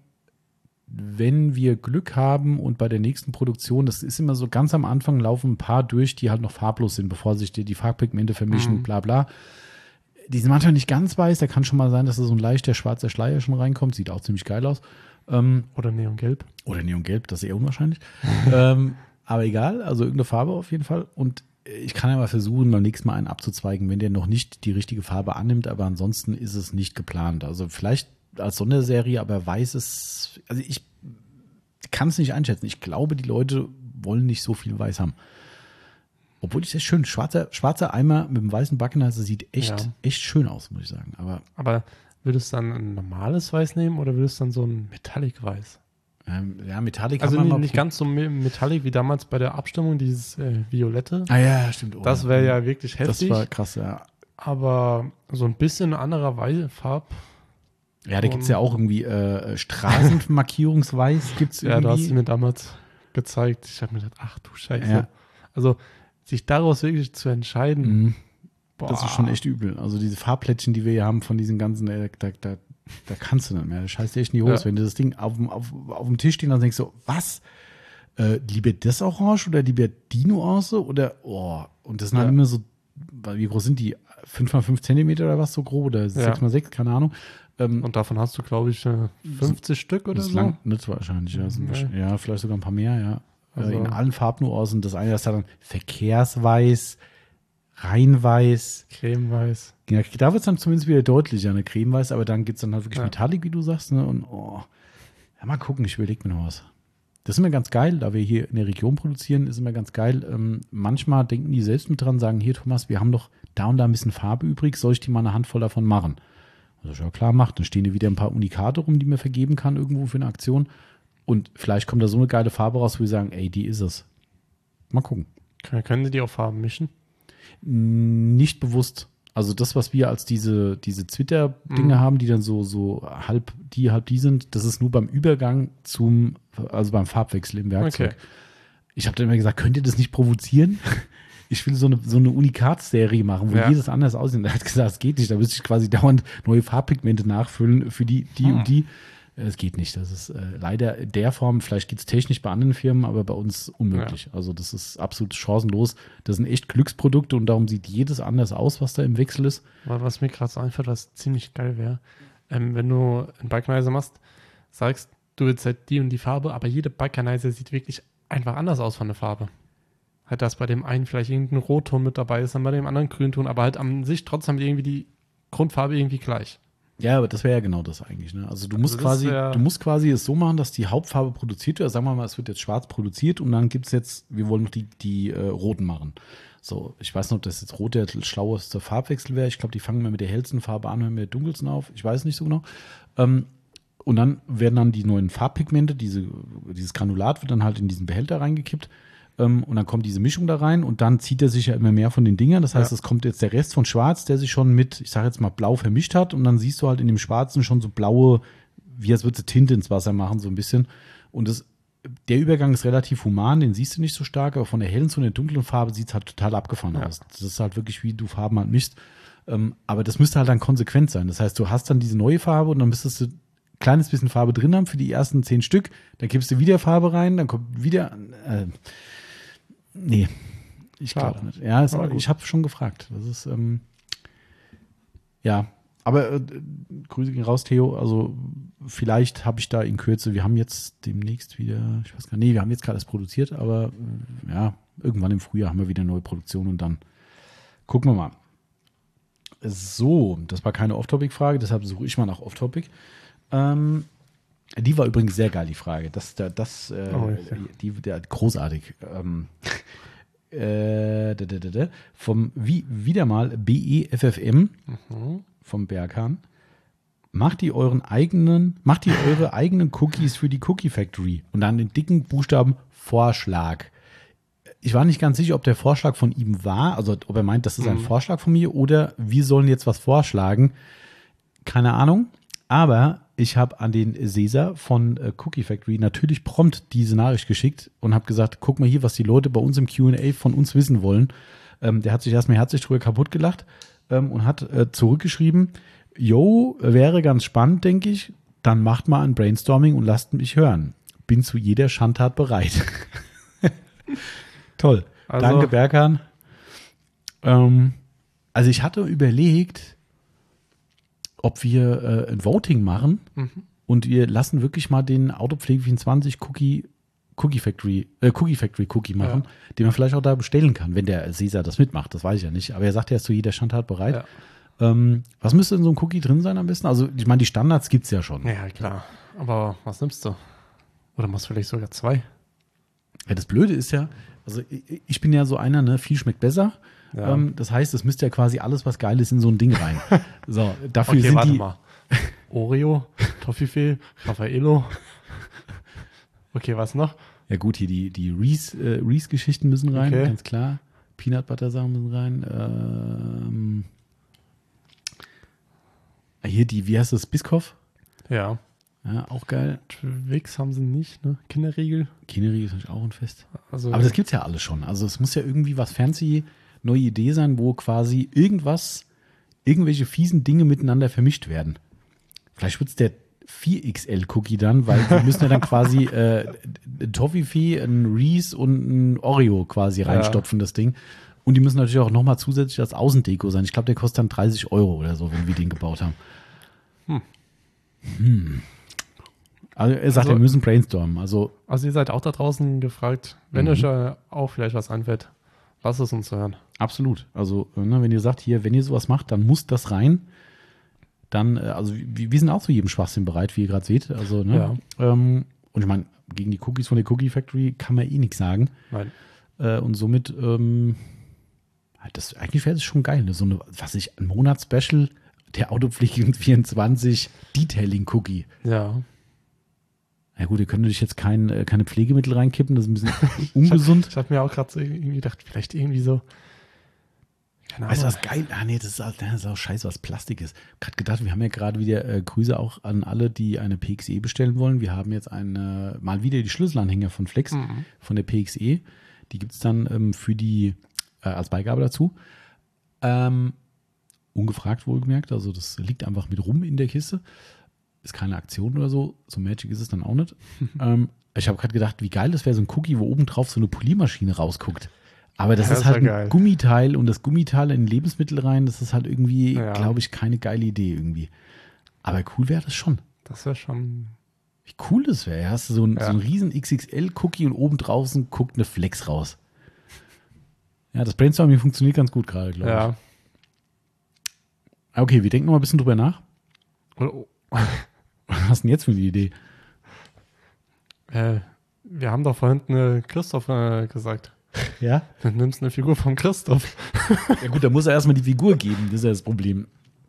wenn wir Glück haben und bei der nächsten Produktion, das ist immer so ganz am Anfang, laufen ein paar durch, die halt noch farblos sind, bevor sich die, die Farbpigmente vermischen, Mhm. bla bla. Die sind manchmal nicht ganz weiß, da kann schon mal sein, dass da so ein leichter schwarzer Schleier schon reinkommt, sieht auch ziemlich geil aus. Ähm, Oder Neongelb. oder Neongelb, das ist eher unwahrscheinlich. ähm, aber egal, also irgendeine Farbe auf jeden Fall. Und ich kann ja mal versuchen, beim nächsten Mal einen abzuzweigen, wenn der noch nicht die richtige Farbe annimmt, aber ansonsten ist es nicht geplant. Also vielleicht als Sonderserie, aber weiß es, also ich kann es nicht einschätzen. Ich glaube, die Leute wollen nicht so viel Weiß haben. Obwohl ich das schön, schwarzer, schwarzer Eimer mit dem weißen Backenizer sieht echt, Ja. echt schön aus, muss ich sagen. Aber Aber würdest du dann ein normales Weiß nehmen oder würdest du dann so ein Metallic-Weiß? ähm, ja, Metallic Also kann man nicht, mal nicht ganz so me- Metallic wie damals bei der Abstimmung, dieses äh, Violette. Ah ja, stimmt. Oh, Das wäre ja wirklich Das heftig. war krass, ja. aber so ein bisschen anderer Weise, Farb. Ja, da gibt es ja auch irgendwie äh, Straßenmarkierungsweiß. Gibt's ja, irgendwie. du hast es mir damals gezeigt. Ich habe mir gedacht, ach du Scheiße. Ja. Also sich daraus wirklich zu entscheiden. Mhm. Boah. Das ist schon echt übel. Also diese Farbplättchen, die wir hier haben von diesen ganzen, äh, da, da, da kannst du nicht mehr. Das scheißt dir echt in die Hose. Ja. Wenn du das Ding auf, dem- auf, auf dem Tisch stehen hast, denkst du, was? Äh, lieber das Orange oder lieber die Nuance? Oder, oh. Und das sind Ja. halt immer so, wie groß sind die? fünf mal fünf Zentimeter oder was so grob? Oder sechs mal sechs, keine Ahnung. Ähm, Und davon hast du, glaube ich, äh, fünfzig Stück oder das so. langt nicht wahrscheinlich. Ja, sind Nee. wahrscheinlich- ja, vielleicht sogar ein paar mehr, ja. Also- Äh, in allen Farbnuancen. Das eine ist dann Verkehrsweiß, Reinweiß. Cremeweiß. Ja, da wird es dann zumindest wieder deutlicher, eine Cremeweiß, aber dann gibt es dann halt wirklich Ja. Metallic, wie du sagst. Ne? Und oh, ja, mal gucken, ich überlege mir noch was. Das ist immer ganz geil, da wir hier in der Region produzieren, ist immer ganz geil. Ähm, manchmal denken die selbst mit dran, sagen, hier Thomas, wir haben doch da und da ein bisschen Farbe übrig, soll ich dir mal eine Handvoll davon machen? Also ja klar, macht. Dann stehen hier wieder ein paar Unikate rum, die man vergeben kann irgendwo für eine Aktion. Und vielleicht kommt da so eine geile Farbe raus, wo wir sagen, ey, die ist es. Mal gucken. Können, können Sie die auf Farben mischen? Nicht bewusst. Also das, was wir als diese, diese Twitter-Dinge Mhm. haben, die dann so, so halb die, halb die sind, das ist nur beim Übergang zum, also beim Farbwechsel im Werkzeug. Okay. Ich habe dann immer gesagt, könnt ihr das nicht provozieren? Ich will so eine, so eine Unikat-Serie machen, wo Ja. jedes anders aussieht. Er hat gesagt, es geht nicht. Da müsste ich quasi dauernd neue Farbpigmente nachfüllen für die, die Hm. und die. Es geht nicht. Das ist äh, leider in der Form, vielleicht geht es technisch bei anderen Firmen, aber bei uns unmöglich. Also das ist absolut chancenlos. Das sind echt Glücksprodukte und darum sieht jedes anders aus, was da im Wechsel ist. Weil was mir gerade so einfällt, was ziemlich geil wäre, ähm, wenn du einen Balkanizer machst, sagst, du willst halt die und die Farbe, aber jede Balkanizer sieht wirklich einfach anders aus von der Farbe. Halt, dass bei dem einen vielleicht irgendein Rotton mit dabei ist, dann bei dem anderen Grünton, aber halt an sich trotzdem irgendwie die Grundfarbe irgendwie gleich. Ja, aber das wäre ja genau das eigentlich. Ne? Also du musst das quasi, wär- du musst quasi es so machen, dass die Hauptfarbe produziert wird. Also sagen wir mal, es wird jetzt schwarz produziert und dann gibt es jetzt, wir wollen noch die, die äh, roten machen. So, ich weiß nicht, ob das jetzt rot der schlaueste Farbwechsel wäre. Ich glaube, die fangen immer mit der hellsten Farbe an, hören mit der dunkelsten auf. Ich weiß nicht so genau. Ähm, und dann werden dann die neuen Farbpigmente, diese, dieses Granulat wird dann halt in diesen Behälter reingekippt. Ähm, und dann kommt diese Mischung da rein und dann zieht er sich ja immer mehr von den Dingern. Das heißt, Ja. es kommt jetzt der Rest von Schwarz, der sich schon mit, ich sage jetzt mal, Blau vermischt hat. Und dann siehst du halt in dem Schwarzen schon so blaue, wie als würde sie Tinte ins Wasser machen, so ein bisschen. Und das, der Übergang ist relativ human, den siehst du nicht so stark, aber von der hellen zu der dunklen Farbe sieht es halt total abgefahren Ja. aus. Das ist halt wirklich, wie du Farben halt mischst. Ähm, aber das müsste halt dann konsequent sein. Das heißt, du hast dann diese neue Farbe und dann müsstest du ein kleines bisschen Farbe drin haben für die ersten zehn Stück. Dann gibst du wieder Farbe rein, dann kommt wieder. Äh, nee, ich Schade. glaube nicht. Ja, es, Aber gut. ich habe schon gefragt. Das ist, ähm, ja, aber äh, Grüße gehen raus, Theo. Also, vielleicht habe ich da in Kürze, wir haben jetzt demnächst wieder, ich weiß gar nicht, nee, wir haben jetzt gerade erst produziert, aber äh, ja, irgendwann im Frühjahr haben wir wieder neue Produktion und dann gucken wir mal. So, das war keine Off-Topic-Frage, deshalb suche ich mal nach Off-Topic. Ähm, die war übrigens sehr geil, die Frage. Das, das, das äh, Oh, ja. die, der, großartig. Ähm, äh, da, da, da, da. Vom, wie, wieder mal B E F F M Mhm. vom Berghahn. Macht ihr euren eigenen, macht ihr eure eigenen Cookies für die Cookie Factory und dann den dicken Buchstaben Vorschlag. Ich war nicht ganz sicher, ob der Vorschlag von ihm war, also ob er meint, das ist ein Mhm. Vorschlag von mir oder wir sollen jetzt was vorschlagen. Keine Ahnung. Aber ich habe an den Cesar von äh, Cookie Factory natürlich prompt diese Nachricht geschickt und habe gesagt, guck mal hier, was die Leute bei uns im Q und A von uns wissen wollen. Ähm, der hat sich erstmal herzlich drüber kaputt gelacht ähm, und hat äh, zurückgeschrieben, yo, wäre ganz spannend, denke ich. Dann macht mal ein Brainstorming und lasst mich hören. Bin zu jeder Schandtat bereit. Toll. Also- Danke, Berghahn. Ähm, also ich hatte überlegt, ob wir äh, ein Voting machen Mhm. und wir lassen wirklich mal den Autopflege vierundzwanzig Cookie, Cookie Factory, äh, Cookie Factory Cookie machen, den man vielleicht auch da bestellen kann, wenn der Cesar das mitmacht, das weiß ich ja nicht. Aber er sagt, er ist zu jeder Schandtat bereit. Ja. Ähm, was müsste in so einem Cookie drin sein am besten? Also ich meine, die Standards gibt es ja schon. Ja, klar. Aber was nimmst du? Oder machst du vielleicht sogar zwei? Ja, das Blöde ist ja, also ich, ich bin ja so einer, ne, viel schmeckt besser. Ja. Ähm, das heißt, es müsste ja quasi alles, was geil ist, in so ein Ding rein. So, dafür Okay, sind warte die. mal. Oreo, Toffifee, Raffaello. Okay, was noch? Ja gut, hier die, die Reese, äh, Reese-Geschichten müssen rein, Okay. ganz klar. Peanut Butter Sachen müssen rein. Ähm, Hier die, wie heißt das, Biscoff? Ja. Ja, auch geil. Twix haben sie nicht, ne? Kinderriegel. Kinderriegel ist natürlich auch ein Fest. Also, Aber das gibt's ja alles schon. Also es muss ja irgendwie was fancy, neue Idee sein, wo quasi irgendwas, irgendwelche fiesen Dinge miteinander vermischt werden. Vielleicht wird's der vier X L-Cookie dann, weil wir müssen ja dann quasi äh, ein Toffifee, ein Reese und ein Oreo quasi reinstopfen, ja. Das Ding. Und die müssen natürlich auch nochmal zusätzlich als Außendeko sein. Ich glaube, der kostet dann dreißig Euro oder so, wenn wir den gebaut haben. Hm. Hm. Also er sagt, also, wir müssen brainstormen. Also, also ihr seid auch da draußen gefragt, wenn mhm. euch äh, auch vielleicht was einfällt, lasst es uns hören. Absolut. Also ne, wenn ihr sagt, hier, wenn ihr sowas macht, dann muss das rein. Dann, äh, also wir, wir sind auch zu jedem Schwachsinn bereit, wie ihr gerade seht. Also, ne? Ja. Ähm, und ich meine, gegen die Cookies von der Cookie Factory kann man eh nichts sagen. Nein. Äh, und somit, ähm, das, eigentlich wäre das schon geil. Ne? So eine, was ich, ein Monats-Special der Autopflege vierundzwanzig Detailing-Cookie. Ja. Ja gut, ihr könnt natürlich jetzt kein, keine Pflegemittel reinkippen, das ist ein bisschen ungesund. Ich habe hab mir auch gerade so irgendwie gedacht, vielleicht irgendwie so, keine Ahnung. Weißt du, was geil? Ah nee, das ist, auch, das ist auch scheiße, was Plastik ist. Ich habe gerade gedacht, wir haben ja gerade wieder äh, Grüße auch an alle, die eine P X E bestellen wollen. Wir haben jetzt eine, mal wieder die Schlüsselanhänger von Flex, mhm. von der P X E. Die gibt es dann ähm, für die, äh, als Beigabe dazu. Ähm, ungefragt wohlgemerkt, also das liegt einfach mit rum in der Kiste. Ist keine Aktion oder so, so magic ist es dann auch nicht. ähm, ich habe gerade gedacht, wie geil das wäre, so ein Cookie, wo oben drauf so eine Poliermaschine rausguckt. Aber das, ja, das ist halt ein geil. Gummiteil und das Gummiteil in Lebensmittel rein, das ist halt irgendwie, ja. glaube ich, keine geile Idee irgendwie. Aber cool wäre das schon. Das wäre schon... Wie cool das wäre. Hast du so ein, ja. so ein riesen X X L-Cookie und oben draußen guckt eine Flex raus. Ja, das Brainstorming funktioniert ganz gut gerade, glaube ja. ich. Okay, wir denken noch mal ein bisschen drüber nach. Oh. Was hast du denn jetzt für eine Idee? Äh, wir haben doch vorhin eine Christoph äh, gesagt. Ja? Dann nimmst du eine Figur vom Christoph. Ja gut, da muss er erstmal die Figur geben. Das ist ja das Problem.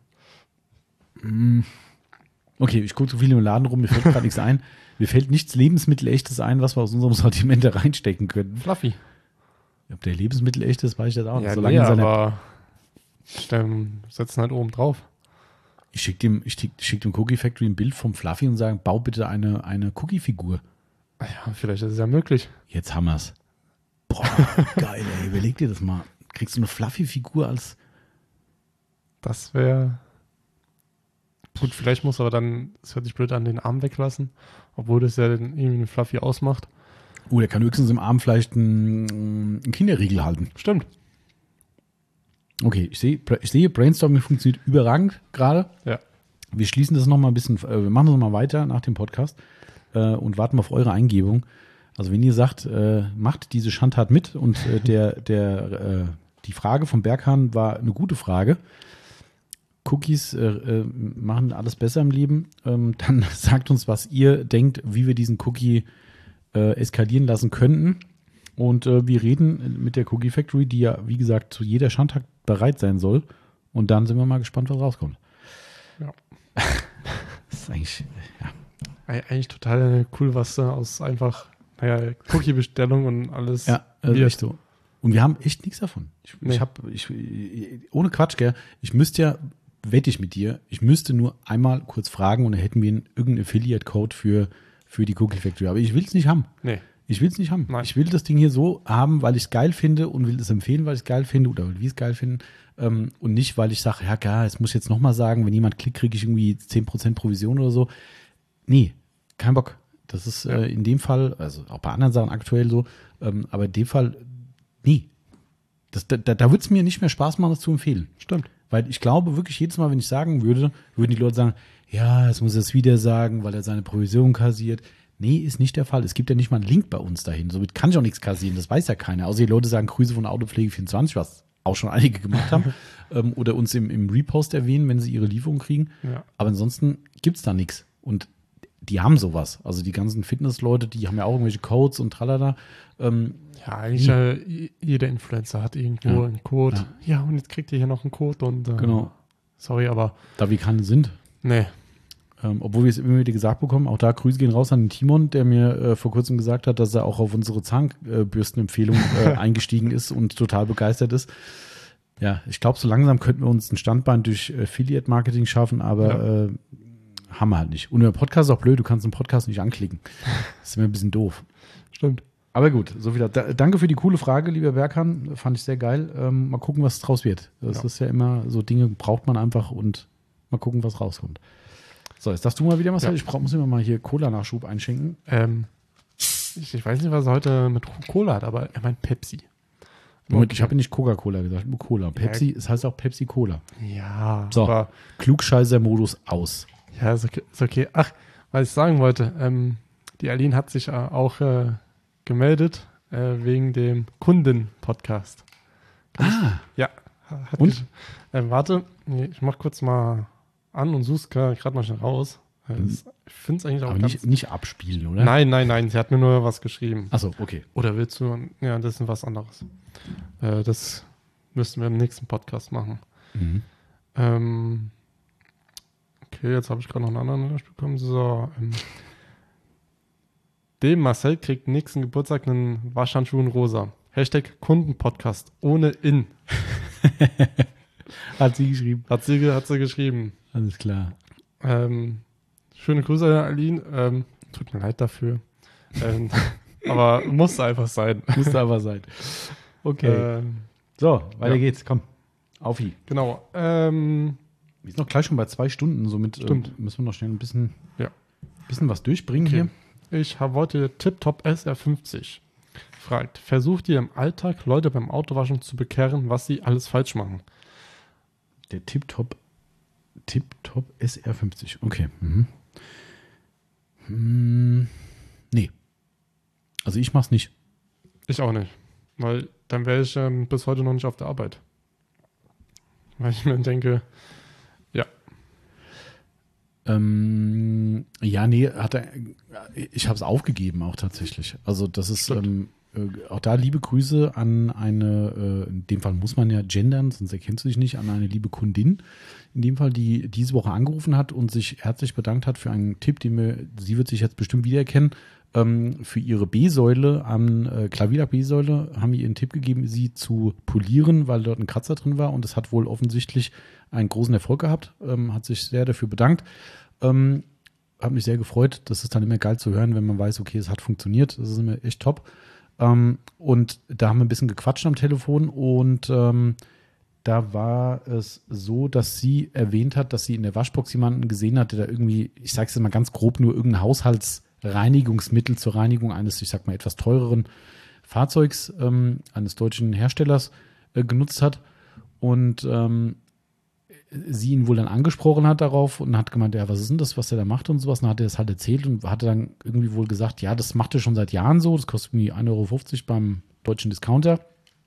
Okay, ich gucke so viel im Laden rum, mir fällt gerade nichts ein. Mir fällt nichts Lebensmittelechtes ein, was wir aus unserem Sortiment da reinstecken können. Fluffy. Ob der Lebensmittelecht ist, weiß ich das auch nicht. Ja, Solange nee, seine aber stellen, setzen halt oben drauf. Ich schicke dem, ich schick, schick dem Cookie Factory ein Bild vom Fluffy und sage, bau bitte eine, eine Cookie-Figur. Ja, vielleicht ist es ja möglich. Jetzt haben wir es. Boah, geil, ey. Überleg dir das mal. Kriegst du eine Fluffy-Figur als... Das wäre... Gut, vielleicht muss aber dann, es hört sich blöd an, den Arm weglassen, obwohl das ja dann irgendwie einen Fluffy ausmacht. Oh, der kann höchstens im Arm vielleicht einen, einen Kinderriegel halten. Stimmt. Okay, ich sehe, ich sehe, Brainstorming funktioniert überragend gerade. Ja. Wir schließen das nochmal ein bisschen, äh, wir machen das nochmal weiter nach dem Podcast äh, und warten auf eure Eingebung. Also wenn ihr sagt, äh, macht diese Schandtat mit und äh, der, der, äh, die Frage vom Berghahn war eine gute Frage. Cookies äh, äh, machen alles besser im Leben. Ähm, dann sagt uns, was ihr denkt, wie wir diesen Cookie äh, eskalieren lassen könnten. Und äh, wir reden mit der Cookie Factory, die ja, wie gesagt, zu jeder Schandtat bereit sein soll. Und dann sind wir mal gespannt, was rauskommt. Ja. Das ist eigentlich, ja. Eigentlich total cool, was da aus einfach, naja, Cookie-Bestellung und alles. Ja, also echt so. Und wir haben echt nichts davon. Ich, nee. ich habe, ich, ohne Quatsch, gell, ich müsste ja, wette ich mit dir, ich müsste nur einmal kurz fragen und dann hätten wir einen, irgendeinen Affiliate-Code für, für die Cookie Factory. Aber ich will es nicht haben. Nee. Ich will es nicht haben. Nein. Ich will das Ding hier so haben, weil ich es geil finde und will es empfehlen, weil ich es geil finde oder weil wir es geil finden. Ähm, und nicht, weil ich sage, ja klar, jetzt muss ich jetzt nochmal sagen, wenn jemand klickt, kriege ich irgendwie zehn Prozent Provision oder so. Nee, kein Bock. Das ist ja. äh, in dem Fall, also auch bei anderen Sachen aktuell so, ähm, aber in dem Fall nie. Das, da da, da würde es mir nicht mehr Spaß machen, das zu empfehlen. Stimmt. Weil ich glaube wirklich, jedes Mal, wenn ich sagen würde, würden die Leute sagen, ja, jetzt muss er es wieder sagen, weil er seine Provision kassiert. Nee, ist nicht der Fall. Es gibt ja nicht mal einen Link bei uns dahin. Somit kann ich auch nichts kassieren. Das weiß ja keiner. Außer die Leute sagen Grüße von Autopflege vierundzwanzig, was auch schon einige gemacht haben. ähm, oder uns im, im Repost erwähnen, wenn sie ihre Lieferung kriegen. Ja. Aber ansonsten gibt es da nichts. Und die haben sowas. Also die ganzen Fitnessleute, die haben ja auch irgendwelche Codes und tralala. Ähm, ja, eigentlich äh, jeder Influencer hat irgendwo ja. einen Code. Ja. ja, und jetzt kriegt ihr hier noch einen Code. Und äh, genau. Sorry, aber da wir keine sind. Nee. Ähm, obwohl wir es immer wieder gesagt bekommen, auch da Grüße gehen raus an den Timon, der mir äh, vor kurzem gesagt hat, dass er auch auf unsere Zahnbürstenempfehlung äh, eingestiegen ist und total begeistert ist. Ja, ich glaube, so langsam könnten wir uns ein Standbein durch Affiliate-Marketing schaffen, aber Ja. äh, haben wir halt nicht. Und der Podcast ist auch blöd, du kannst den Podcast nicht anklicken. Das ist mir ein bisschen doof. Stimmt. Aber gut, so wieder. Da, danke für die coole Frage, lieber Berkan. Fand ich sehr geil. Ähm, mal gucken, was draus wird. Das Ja. ist ja immer, so Dinge braucht man einfach und mal gucken, was rauskommt. So, jetzt darfst du mal wieder, Marcel. Ja. Ich brauch, muss immer mal hier Cola-Nachschub einschenken. Ähm, ich, ich weiß nicht, was er heute mit Cola hat, aber er meint Pepsi. Moment, ich habe nicht Coca-Cola gesagt, nur Cola. Pepsi, es heißt auch Pepsi-Cola. Ja, So, aber Klugscheißer-Modus aus. ja, ist okay, ist okay. Ach, was ich sagen wollte, ähm, die Aline hat sich äh, auch äh, gemeldet äh, wegen dem Kunden-Podcast. Ah, Ja, hat Und? gesch- Äh, warte, nee, ich mach kurz mal an und such's gerade mal schnell raus. Äh, das- Ich finde es eigentlich auch aber ganz... nicht, nicht abspielen, oder? Nein, nein, nein, sie hat mir nur was geschrieben. Achso, okay. Oder willst du... Ja, das ist was anderes. Äh, das müssten wir im nächsten Podcast machen. Mhm. Ähm, okay, jetzt habe ich gerade noch einen anderen Nachricht bekommen. So, ähm, dem Marcel kriegt nächsten Geburtstag einen Waschhandschuh in rosa. Hashtag Kundenpodcast ohne in. Hat sie geschrieben. Hat sie, ge- hat sie geschrieben. Alles klar. Ähm, schöne Grüße, Aline. Ähm, tut mir leid dafür. ähm, aber muss einfach sein. Musste aber sein. Okay. Ähm, So, weiter ja. geht's. Komm. Auf ihn. genau. Ähm, Wir sind noch gleich schon bei zwei Stunden, somit Stimmt. äh, müssen wir noch schnell ein bisschen, Ja. bisschen was durchbringen Okay. hier. Ich habe heute TipTop S R fünfzig. Fragt, versucht ihr im Alltag Leute beim Autowaschen zu bekehren, was sie alles falsch machen? Der Tip-Top Tip-Top S R fünfzig. Okay. Mhm. Hm, nee. Also ich mach's nicht. Ich auch nicht. Weil dann wäre ich ähm, bis heute noch nicht auf der Arbeit. Weil ich mir denke, Ähm, ja, nee, hat er, ich habe es aufgegeben auch tatsächlich. Also das ist ähm, äh, auch da liebe Grüße an eine, äh, in dem Fall muss man ja gendern, sonst erkennst du dich nicht, an eine liebe Kundin, in dem Fall, die diese Woche angerufen hat und sich herzlich bedankt hat für einen Tipp, den wir, sie wird sich jetzt bestimmt wiedererkennen, ähm, für ihre B-Säule an äh, Klavierlack-B-Säule haben wir ihren Tipp gegeben, sie zu polieren, weil dort ein Kratzer drin war und es hat wohl offensichtlich einen großen Erfolg gehabt, ähm, hat sich sehr dafür bedankt. Ähm, hat mich sehr gefreut. Das ist dann immer geil zu hören, wenn man weiß, okay, es hat funktioniert. Das ist immer echt top. Ähm, und da haben wir ein bisschen gequatscht am Telefon und ähm, da war es so, dass sie erwähnt hat, dass sie in der Waschbox jemanden gesehen hat, der da irgendwie, ich sage es jetzt mal ganz grob, nur irgendein Haushaltsreinigungsmittel zur Reinigung eines, ich sag mal, etwas teureren Fahrzeugs ähm, eines deutschen Herstellers äh, genutzt hat. Und ähm, sie ihn wohl dann angesprochen hat darauf und hat gemeint, ja, was ist denn das, was er da macht und sowas. Und dann hat er das halt erzählt und hatte dann irgendwie wohl gesagt, ja, das macht er schon seit Jahren so, das kostet irgendwie ein Euro fünfzig beim deutschen Discounter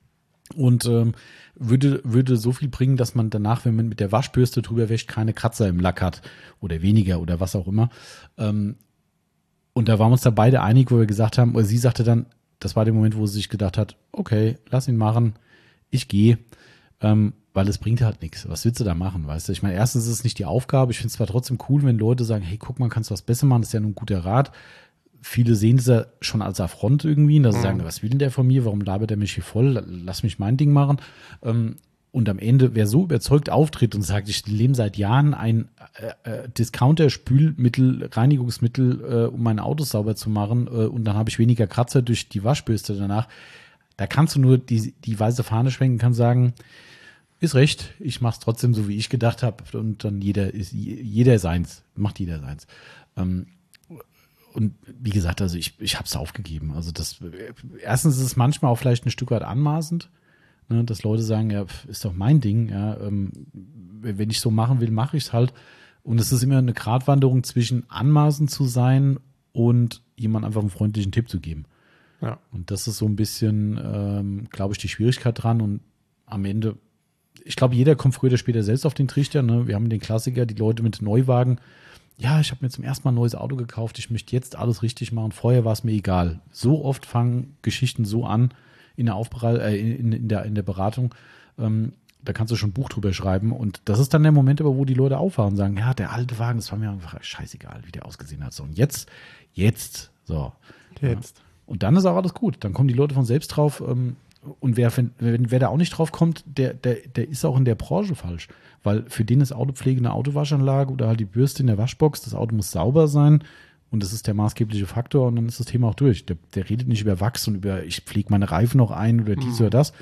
und ähm, würde, würde so viel bringen, dass man danach, wenn man mit der Waschbürste drüber wäscht, keine Kratzer im Lack hat oder weniger oder was auch immer. Ähm, und da waren wir uns da beide einig, wo wir gesagt haben, oder sie sagte dann, das war der Moment, wo sie sich gedacht hat, okay, lass ihn machen, ich gehe. Ähm, weil es bringt halt nichts. Was willst du da machen, weißt du? Ich meine, erstens ist es nicht die Aufgabe. Ich finde es zwar trotzdem cool, wenn Leute sagen, hey, guck mal, kannst du was besser machen? Das ist ja nur ein guter Rat. Viele sehen das ja schon als Affront irgendwie, dass sie Mhm. sagen, was will denn der von mir? Warum labert er mich hier voll? Lass mich mein Ding machen. Ähm, und am Ende, wer so überzeugt auftritt und sagt, ich lebe seit Jahren ein äh, äh, Discounter-Spülmittel, Reinigungsmittel, äh, um mein Auto sauber zu machen, äh, und dann habe ich weniger Kratzer durch die Waschbürste danach, da kannst du nur die, die weiße Fahne schwenken, kannst sagen, ist recht, ich mache es trotzdem so, wie ich gedacht habe. Und dann jeder ist jeder seins, macht jeder seins. Ähm, und wie gesagt, also ich, ich habe es aufgegeben. Also das erstens ist es manchmal auch vielleicht ein Stück weit anmaßend, ne, dass Leute sagen, ja, ist doch mein Ding, ja, ähm, wenn ich so machen will, mache ich es halt. Und es ist immer eine Gratwanderung zwischen anmaßend zu sein und jemand einfach einen freundlichen Tipp zu geben. ja. Und das ist so ein bisschen, ähm, glaube ich, die Schwierigkeit dran. Und am Ende, ich glaube, jeder kommt früher oder später selbst auf den Trichter. Ne? Wir haben den Klassiker, die Leute mit Neuwagen. Ja, ich habe mir zum ersten Mal ein neues Auto gekauft. Ich möchte jetzt alles richtig machen. Vorher war es mir egal. So oft fangen Geschichten so an in der, Aufbere- äh, in, in der, in der Beratung. Ähm, da kannst du schon ein Buch drüber schreiben. Und das ist dann der Moment, aber wo die Leute aufwachen und sagen, ja, der alte Wagen, das war mir einfach scheißegal, wie der ausgesehen hat. So, und jetzt, jetzt, so. Jetzt. Und dann ist auch alles gut. Dann kommen die Leute von selbst drauf, ähm, und wer, wenn, wer da auch nicht drauf kommt, der, der, der ist auch in der Branche falsch. Weil für den ist Autopflege eine Autowaschanlage oder halt die Bürste in der Waschbox. Das Auto muss sauber sein und das ist der maßgebliche Faktor und dann ist das Thema auch durch. Der, der redet nicht über Wachs und über, ich pflege meine Reifen noch ein oder dies mhm. oder das.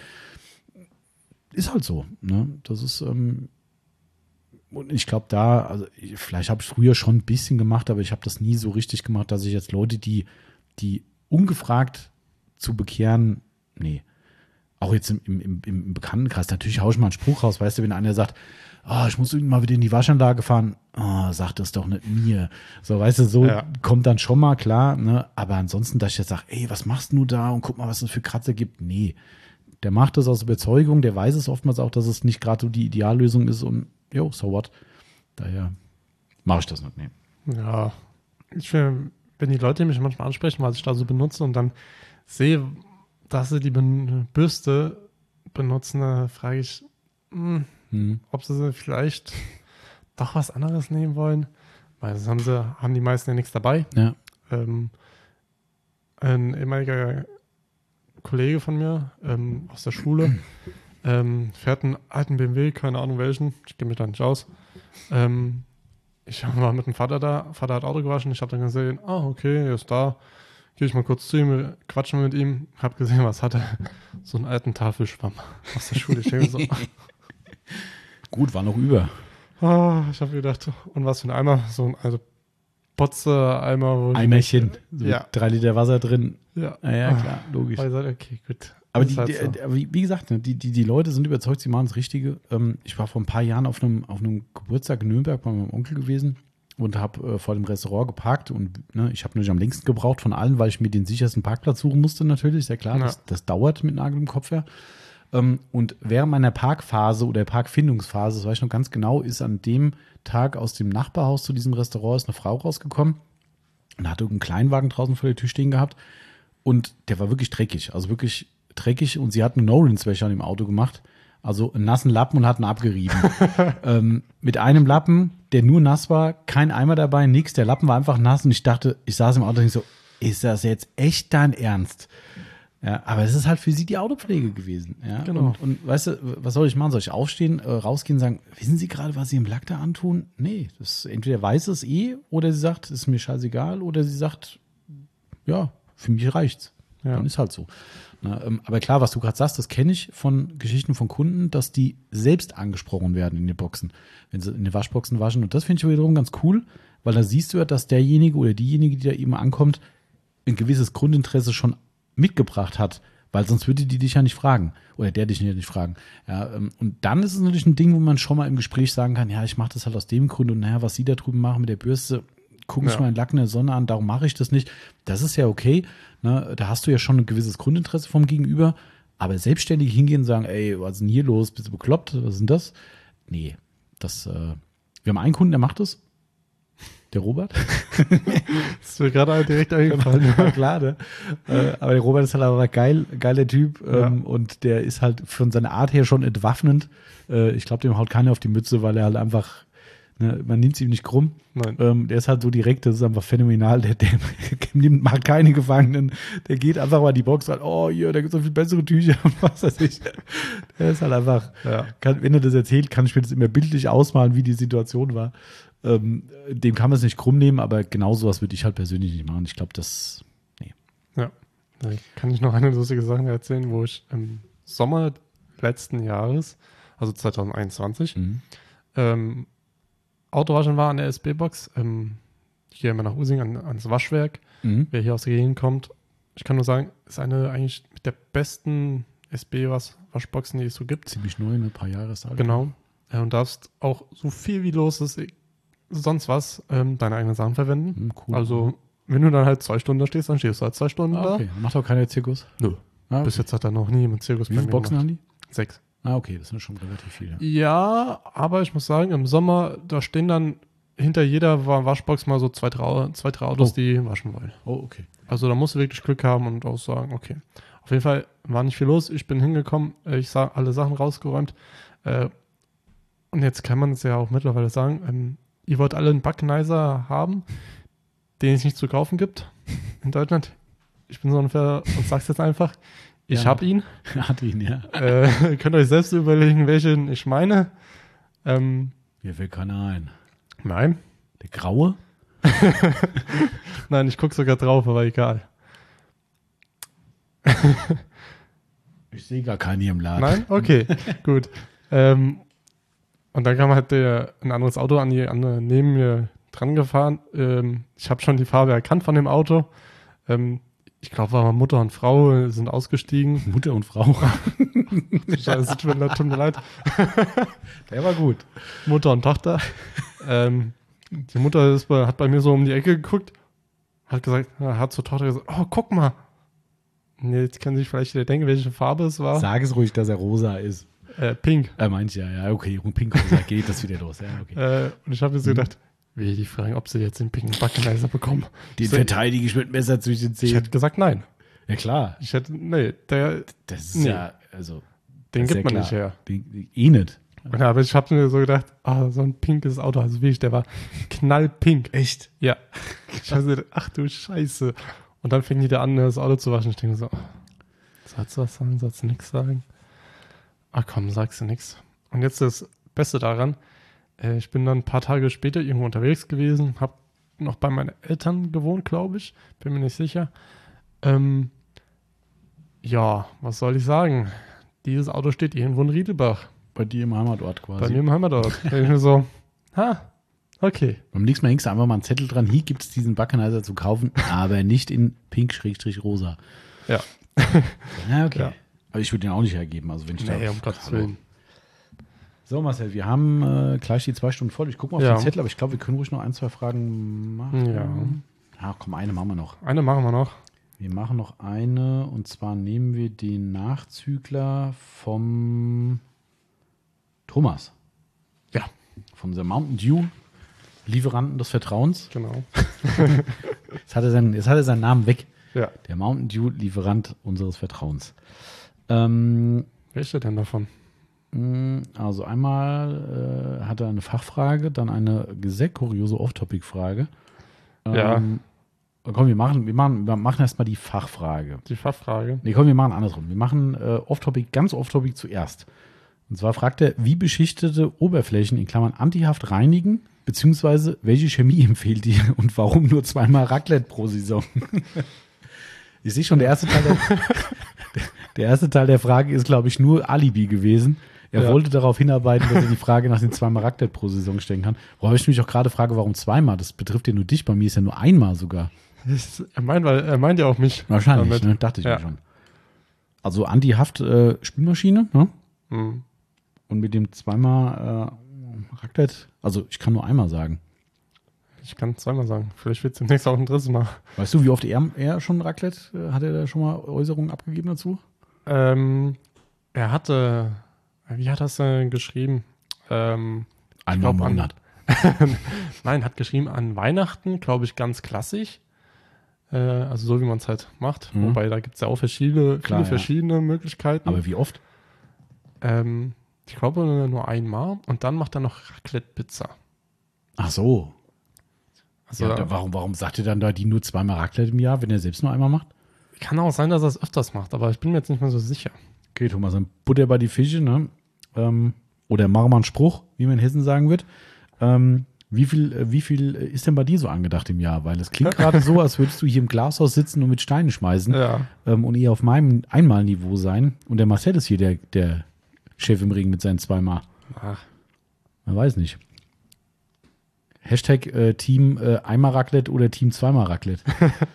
Ist halt so. Ne? Das ist, ähm, und ich glaube da, also vielleicht habe ich früher schon ein bisschen gemacht, aber ich habe das nie so richtig gemacht, dass ich jetzt Leute, die, die ungefragt zu bekehren, nee. Auch jetzt im, im, im Bekanntenkreis, natürlich haue ich mal einen Spruch raus, weißt du, wenn einer sagt, oh, ich muss mal wieder in die Waschanlage fahren, oh, sag das doch nicht mir. So, weißt du, so ja. kommt dann schon mal klar, ne? Aber ansonsten, dass ich jetzt sage, ey, was machst du da und guck mal, was es für Kratzer gibt, nee. Der macht das aus Überzeugung, der weiß es oftmals auch, dass es nicht gerade so die Ideallösung ist und jo, so what. Daher mache ich das nicht, nee. Ja, ich finde, wenn die Leute mich manchmal ansprechen, was ich da so benutze und dann sehe, dass sie die Ben- Bürste benutzen, da frage ich, mh, hm. ob sie vielleicht doch was anderes nehmen wollen. Weil das haben sie, haben die meisten ja nichts dabei. Ja. Ähm, ein ehemaliger Kollege von mir ähm, aus der Schule ähm, fährt einen alten B M W, keine Ahnung welchen, ich kenne mich da nicht aus. Ähm, ich war mit dem Vater da, Vater hat Auto gewaschen, ich habe dann gesehen, ah, okay, er ist da. Gehe ich mal kurz zu ihm, quatschen mit ihm, habe gesehen, was hat er? So einen alten Tafelschwamm aus der Schule. Ich denke so, gut, war noch über. Oh, ich habe gedacht, und was für ein Eimer? So ein alter Potze-Eimer. Eimerchen, so ja. drei Liter Wasser drin. Ja, ah, ja klar, logisch. Ich gesagt, okay, gut. Aber die, halt die, so. die, wie gesagt, die, die, die Leute sind überzeugt, sie machen das Richtige. Ich war vor ein paar Jahren auf einem, auf einem Geburtstag in Nürnberg bei meinem Onkel gewesen und habe äh, vor dem Restaurant geparkt und ne, ich habe natürlich am längsten gebraucht von allen, weil ich mir den sichersten Parkplatz suchen musste natürlich, ist ja klar, ja. Das, das dauert mit Nagel im Kopf her. Ähm, und während meiner Parkphase oder Parkfindungsphase, das weiß ich noch ganz genau, ist an dem Tag aus dem Nachbarhaus zu diesem Restaurant ist eine Frau rausgekommen und hatte einen Kleinwagen draußen vor der Tür stehen gehabt und der war wirklich dreckig, also wirklich dreckig und sie hat einen No-Rinse-Wäscher an dem Auto gemacht. Also einen nassen Lappen und hat ihn abgerieben. ähm, mit einem Lappen, der nur nass war, kein Eimer dabei, nix. Der Lappen war einfach nass und ich dachte, ich saß im Auto und ich so, ist das jetzt echt dein Ernst? Ja, aber es ist halt für sie die Autopflege gewesen. Ja? Genau. Und, und weißt du, was soll ich machen? Soll ich aufstehen, äh, rausgehen und sagen, wissen Sie gerade, was Sie im Lack da antun? Nee, das entweder weiß es eh oder sie sagt, ist mir scheißegal oder sie sagt, ja, für mich reicht's. Ja. Dann ist halt so. Na, ähm, aber klar, was du gerade sagst, das kenne ich von Geschichten von Kunden, dass die selbst angesprochen werden in den Boxen, wenn sie in den Waschboxen waschen. Und das finde ich wiederum ganz cool, weil da siehst du ja, dass derjenige oder diejenige, die da eben ankommt, ein gewisses Grundinteresse schon mitgebracht hat, weil sonst würde die dich ja nicht fragen oder der dich ja nicht fragen. Ja, ähm, und dann ist es natürlich ein Ding, wo man schon mal im Gespräch sagen kann, ja, ich mache das halt aus dem Grund und naja, was sie da drüben machen mit der Bürste, gucken sich ja. mal einen Lack in der Sonne an, darum mache ich das nicht. Das ist ja okay. Ne? Da hast du ja schon ein gewisses Grundinteresse vom Gegenüber. Aber selbstständig hingehen und sagen, ey, was ist denn hier los? Bist du bekloppt? Was ist denn das? Nee. Das, äh, wir haben einen Kunden, der macht das. Der Robert. Das ist mir gerade direkt eingefallen. Ja, klar, ne? äh, aber der Robert ist halt aber geil, geiler Typ. Ja. Ähm, und der ist halt von seiner Art her schon entwaffnend. Äh, ich glaube, dem haut keiner auf die Mütze, weil er halt einfach Ne, man nimmt es ihm nicht krumm. Nein. Ähm, der ist halt so direkt, das ist einfach phänomenal. Der, der nimmt, macht keine Gefangenen. Der geht einfach mal in die Box rein. Oh, hier, da gibt es so viel bessere Tücher und was weiß ich. Der ist halt einfach, ja. kann, wenn er das erzählt, kann ich mir das immer bildlich ausmalen, wie die Situation war. Ähm, dem kann man es nicht krumm nehmen, aber genau sowas würde ich halt persönlich nicht machen. Ich glaube, das, nee. Ja. Da kann ich noch eine lustige Sache erzählen, wo ich im Sommer letzten Jahres, also zwanzig einundzwanzig, mhm. ähm, Autowaschen war an der S B-Box. Ähm, ich gehe immer nach Using an, ans Waschwerk. Mhm. Wer hier aus der Gegend kommt, ich kann nur sagen, ist eine eigentlich mit der besten S B-Waschboxen, die es so gibt. Ziemlich neu, ein paar Jahre ist alt. Genau. Ja, und darfst auch so viel wie los ist, sonst was, ähm, deine eigenen Sachen verwenden. Mhm, cool. Also, wenn du dann halt zwei Stunden da stehst, dann stehst du halt zwei Stunden ah, okay. da. Macht auch keiner Zirkus? Nö. Ah, okay. Bis jetzt hat er noch nie jemand Zirkus Wie viele Boxen haben die? Sechs. Ah, okay, das sind schon relativ viele. Ja, aber ich muss sagen, im Sommer, da stehen dann hinter jeder Waschbox mal so zwei, drei, zwei, drei Autos, oh. die waschen wollen. Oh, okay. Also da musst du wirklich Glück haben und auch sagen, okay. Auf jeden Fall war nicht viel los. Ich bin hingekommen, ich sah alle Sachen rausgeräumt. Äh, und jetzt kann man es ja auch mittlerweile sagen, ähm, ihr wollt alle einen Backenizer haben, den es nicht zu kaufen gibt in Deutschland. Ich bin so unfair und sag's jetzt einfach. Ich Ja. habe ihn. Hat ihn, ja. Äh, könnt euch selbst überlegen, welchen ich meine. Ähm, Mir fällt keiner ein. nein. Der Graue? Nein, ich gucke sogar drauf, aber egal. Ich sehe gar keinen hier im Laden. Nein? Okay, gut. Ähm, und dann kam halt der, ein anderes Auto an die andere neben mir dran gefahren. Ähm, ich habe schon die Farbe erkannt von dem Auto. Ähm, ich glaube, war Mutter und Frau äh, sind ausgestiegen. Mutter und Frau. Scheiße, tut mir leid. Tut mir leid. Der war gut. Mutter und Tochter. ähm, die Mutter ist bei, hat bei mir so um die Ecke geguckt, hat gesagt, hat zur Tochter gesagt, oh, guck mal. Und jetzt kann sich vielleicht wieder denken, welche Farbe es war. Sag es ruhig, dass er rosa ist. Äh, pink. Er meint ja, ja, okay, um pink rosa geht das wieder los. Ja, okay. Äh, und ich habe mir so gedacht, will die fragen, ob sie jetzt den pinken Backenizer bekommen. Den so, verteidige ich mit Messer zwischen den ich Zähnen. hätte gesagt, nein. Ja, klar. Ich hätte, nee, der, Das ist Nee. ja, also. den das ist gibt man ja nicht klar. her. Den, den, eh nicht. Und, aber ich habe mir so gedacht, ah, so ein pinkes Auto, also wirklich, der war knallpink. Echt? Ja. Ich habe gedacht, ach du Scheiße. Und dann fing die da an, das Auto zu waschen. Ich denke so, sollst du was sagen, sollst du nichts sagen? Ach komm, sagst du nichts. Und jetzt das Beste daran, äh, ich bin dann ein paar Tage später irgendwo unterwegs gewesen, habe noch bei meinen Eltern gewohnt, glaube ich, bin mir nicht sicher. Ähm, ja, was soll ich sagen? Dieses Auto steht irgendwo in Riedelbach, Bei dir im Heimatort quasi. bei mir im Heimatort. Da denk ich mir so, ha, okay. Beim nächsten Mal hängst du einfach mal einen Zettel dran. Hier gibt es diesen Backenizer zu kaufen, aber nicht in pink-rosa. Ja. Ja, okay. Ja. Aber ich würde den auch nicht hergeben. Also wenn ich Nee, da, um Gottes Hallo. Willen. So, Marcel, wir haben äh, gleich die zwei Stunden voll. Ich gucke mal auf Ja. den Zettel, aber ich glaube, wir können ruhig noch ein, zwei Fragen machen. Ja. Ja, komm, eine machen wir noch. Eine machen wir noch. Wir machen noch eine und zwar nehmen wir den Nachzügler vom Thomas. Ja. Von unserem Mountain Dew Lieferanten des Vertrauens. Genau. Jetzt hat er seinen, jetzt hat er seinen Namen weg. Ja. Der Mountain Dew Lieferant unseres Vertrauens. Ähm, Welche denn davon? mh, also einmal äh, hat er eine Fachfrage, dann eine sehr kuriose Off-Topic-Frage. Ja. Ähm, komm, wir machen, wir machen, wir machen erstmal die Fachfrage. Die Fachfrage. Nee, komm, wir machen andersrum. Wir machen äh, Off-Topic, ganz Off-Topic zuerst. Und zwar fragt er, wie beschichtete Oberflächen in Klammern antihaft reinigen, beziehungsweise welche Chemie empfiehlt ihr und warum nur zweimal Raclette pro Saison? Ich sehe schon, der erste Teil der, der erste Teil der Frage ist, glaube ich, nur Alibi gewesen. Er Ja. wollte darauf hinarbeiten, dass er die Frage nach den zweimal Raclette pro Saison stellen kann. Worauf ich mich auch gerade frage, warum zweimal? Das betrifft ja nur dich, bei mir ist ja nur einmal sogar. Das- Er meint, weil er meint ja auch mich. Wahrscheinlich, damit. ne? Dachte ich Ja. mir schon. Also Anti-Haft äh, Spülmaschine, ne? Hm. Und mit dem zweimal äh, Raclette, also ich kann nur einmal sagen. Ich kann zweimal sagen. Vielleicht wird es demnächst auch ein drittes Mal. Weißt du, wie oft er, er schon Raclette, äh, hat er da schon mal Äußerungen abgegeben dazu? Ähm, er hatte, wie hat er es äh, geschrieben? Ähm, Einmal im glaub, an- Monat. Nein, hat geschrieben an Weihnachten, glaube ich, ganz klassisch. Äh, also so, wie man es halt macht. Mhm. Wobei, da gibt es ja auch verschiedene, Klar, viele ja. verschiedene Möglichkeiten. Aber wie oft? ähm, ich glaube nur einmal. Und dann macht er noch Raclette-Pizza. Ach so. Also Ja, da, warum, warum sagt er dann da die nur zweimal Raclette im Jahr, wenn er selbst nur einmal macht? kann auch sein, dass er es öfters macht, aber ich bin mir jetzt nicht mehr so sicher. Okay, Thomas, dann Butter bei die Fische, ne? Ähm, oder mach mal einen Spruch, wie man in Hessen sagen wird. Ähm, wie viel, äh, wie viel ist denn bei dir so angedacht im Jahr? Weil es klingt gerade so, als würdest du hier im Glashaus sitzen und mit Steinen schmeißen Ja. ähm, und eher auf meinem Einmalniveau sein. Und der Marcel ist hier der, der Chef im Ring mit seinen zweimal. Ach, Man weiß nicht. Hashtag äh, Team äh, einmal Raclette oder Team zweimal Raclette.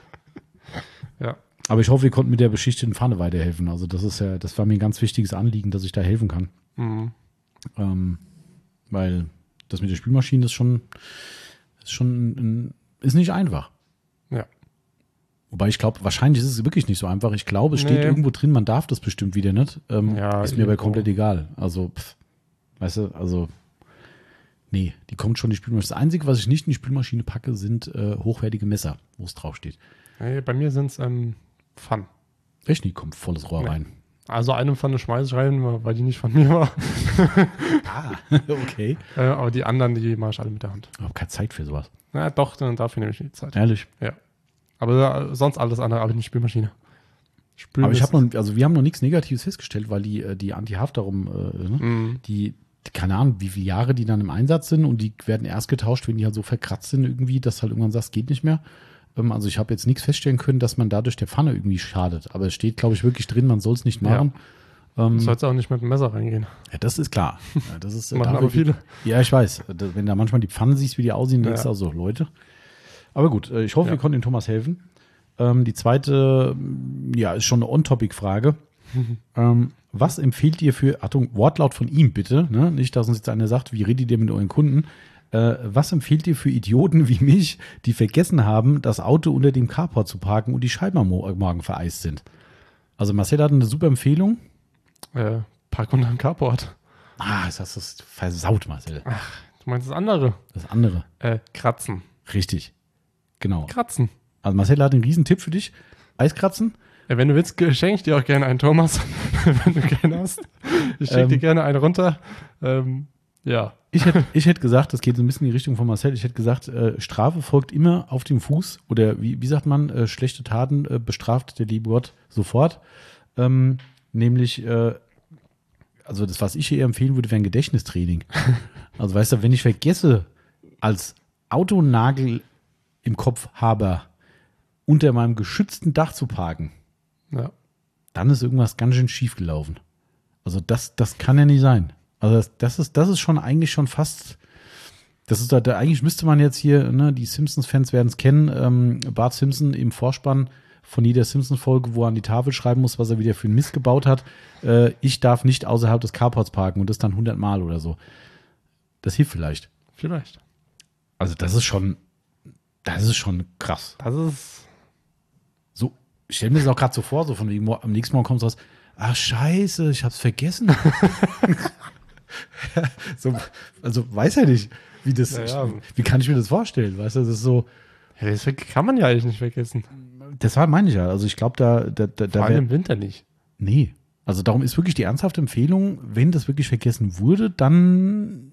ja. Aber ich hoffe, wir konnten mit der beschichteten Pfanne weiterhelfen. Also das ist ja, das war mir ein ganz wichtiges Anliegen, dass ich da helfen kann. Mhm. Ähm, weil das mit der Spülmaschine ist schon, ist schon ein, ist nicht einfach. Ja. Wobei ich glaube, wahrscheinlich ist es wirklich nicht so einfach. Ich glaube, es steht Nee. irgendwo drin, man darf das bestimmt wieder nicht. Ähm, Ja, ist mir aber irgendwo. komplett egal. Also, pff, weißt du, also, nee, die kommt schon in die Spülmaschine. Das Einzige, was ich nicht in die Spülmaschine packe, sind äh, hochwertige Messer, wo es draufsteht. Nee, bei mir sind es ähm, Pfannen. Echt, die kommt volles Rohr Nee. rein. Also eine Pfanne schmeiße ich rein, weil die nicht von mir war. Ah, okay. äh, aber die anderen, die mache ich alle mit der Hand. Ich habe keine Zeit für sowas. Na doch, dann dafür nehme ich die Zeit. Ehrlich. Aber äh, sonst alles andere, aber in die Spülmaschine. Spülen Aber ich ist- habe noch, also wir haben noch nichts Negatives festgestellt, weil die, äh, die Anti-Haftarum, äh, ne, Mhm. die, keine Ahnung, wie viele Jahre die dann im Einsatz sind und die werden erst getauscht, wenn die halt so verkratzt sind irgendwie, dass halt irgendwann sagst, geht nicht mehr. Ähm, also ich habe jetzt nichts feststellen können, dass man dadurch der Pfanne irgendwie schadet. Aber es steht, glaube ich, wirklich drin, man soll es nicht machen. Du Ähm, sollst auch nicht mit dem Messer reingehen. ja, das ist klar. Ja, das ist, äh, Machen dafür aber viele. Ja, ich weiß. Da- Wenn da manchmal die Pfannen siehst, wie die aussehen, denkst du Ja. also, Leute. Aber gut, äh, ich hoffe, Ja. wir konnten dem Thomas helfen. Ähm, die zweite, ähm, ja, ist schon eine On-Topic-Frage. ähm, was empfiehlt ihr für, Achtung, Wortlaut von ihm bitte, ne? Nicht, dass uns jetzt einer sagt, wie redet ihr mit euren Kunden? Äh, was empfiehlt ihr für Idioten wie mich, die vergessen haben, das Auto unter dem Carport zu parken und die Scheiben am Mo- morgen vereist sind? Also Marcel hat eine super Empfehlung. Äh, Park unter dem Carport. Ah, das hast du versaut, Marcel. Du meinst das andere? Das andere. Äh, kratzen. Richtig. Genau. Kratzen. Also Marcel hat einen riesen Tipp für dich. Eiskratzen. Äh, wenn du willst, schenke ich dir auch gerne einen, Thomas. Wenn du gerne hast. Ich schenke Ähm. dir gerne einen runter. Ähm, ja. Ich hätte, ich hätte gesagt, das geht so ein bisschen in die Richtung von Marcel, ich hätte gesagt, äh, Strafe folgt immer auf dem Fuß oder wie, wie sagt man, äh, schlechte Taten äh, bestraft der liebe Gott sofort. Ähm, nämlich, äh, also das, was ich hier empfehlen würde, wäre ein Gedächtnistraining. Also weißt du, wenn ich vergesse, als Autonagel im Kopf habe, unter meinem geschützten Dach zu parken, Ja. dann ist irgendwas ganz schön schief gelaufen. Also das, das kann ja nicht sein. Also das, das ist, das ist schon eigentlich schon fast, das ist da, da eigentlich müsste man jetzt hier, ne, die Simpsons-Fans werden es kennen, ähm, Bart Simpson im Vorspann von jeder Simpsons-Folge, wo er an die Tafel schreiben muss, was er wieder für einen Mist gebaut hat. Äh, ich darf nicht außerhalb des Carports parken und das dann hundert Mal oder so. Das hilft vielleicht. Vielleicht. Also das ist schon, das ist schon krass. Das ist. So, ich stelle mir das auch gerade so vor, so von wegen, mo- am nächsten Morgen kommst du raus, ach scheiße, ich hab's vergessen. so, also weiß ja nicht, wie das, Ja, ja. wie kann ich mir das vorstellen, weißt du, das ist so, Ja, das kann man ja eigentlich nicht vergessen. das war, meine ich ja, also ich glaube, da, da, da, Vor da allem wär, im Winter nicht. nee, also darum ist wirklich die ernsthafte Empfehlung, wenn das wirklich vergessen wurde, dann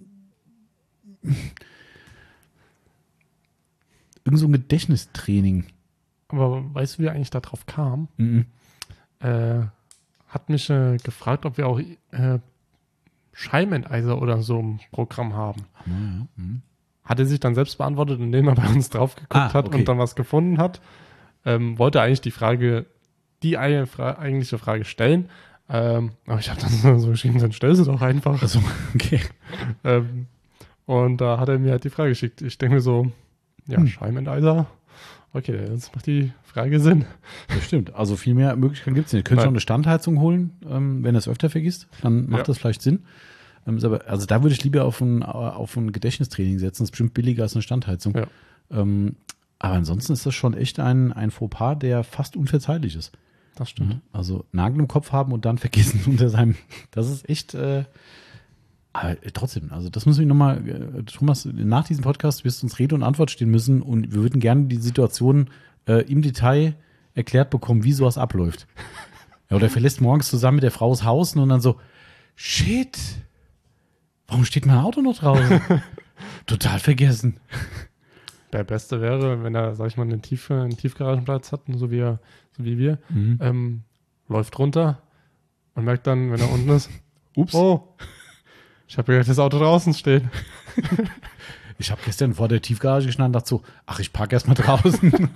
irgend so ein Gedächtnistraining. Aber weißt du, wie er eigentlich darauf kam? Mhm. Äh, hat mich äh, gefragt, ob wir auch äh, Scheibenenteiser oder so im Programm haben. Ja, ja. Mhm. Hat er sich dann selbst beantwortet, indem er bei uns drauf geguckt Ah, hat okay. und dann was gefunden hat. Ähm, wollte eigentlich die Frage, die eine Fra- eigentliche Frage stellen. Ähm, aber ich habe dann so geschrieben, dann stell sie doch einfach. Also, okay. Ähm, und da hat er mir halt die Frage geschickt. Ich denke mir so, ja, Hm. Scheibenenteiser. Okay, jetzt macht die Frage Sinn. Das stimmt. Also viel mehr Möglichkeiten gibt es nicht. Ihr könnt Nein. schon eine Standheizung holen, ähm, wenn ihr es öfter vergisst, dann macht Ja. das vielleicht Sinn. Ähm, ist aber, also da würde ich lieber auf ein, auf ein Gedächtnistraining setzen. Das ist bestimmt billiger als eine Standheizung. Ja. Ähm, aber ansonsten ist das schon echt ein, ein Fauxpas, der fast unverzeihlich ist. Das stimmt. Mhm. Also Nagel im Kopf haben und dann vergessen unter seinem. Das ist echt. Äh, aber äh, trotzdem, also das müssen wir nochmal, äh, Thomas, nach diesem Podcast wirst du uns Rede und Antwort stehen müssen und wir würden gerne die Situation äh, im Detail erklärt bekommen, wie sowas abläuft. Ja, oder er verlässt morgens zusammen mit der Frau das Haus und dann so, shit, warum steht mein Auto noch draußen? Total vergessen. Der Beste wäre, wenn er, sag ich mal, einen, Tief, einen Tiefgaragenplatz hat, so wie, er, so wie wir, Mhm. ähm, läuft runter und merkt dann, wenn er unten ist, Ups. oh, ich habe ja das Auto draußen stehen. Ich habe gestern vor der Tiefgarage gestanden und dachte so, ach, ich parke erstmal draußen.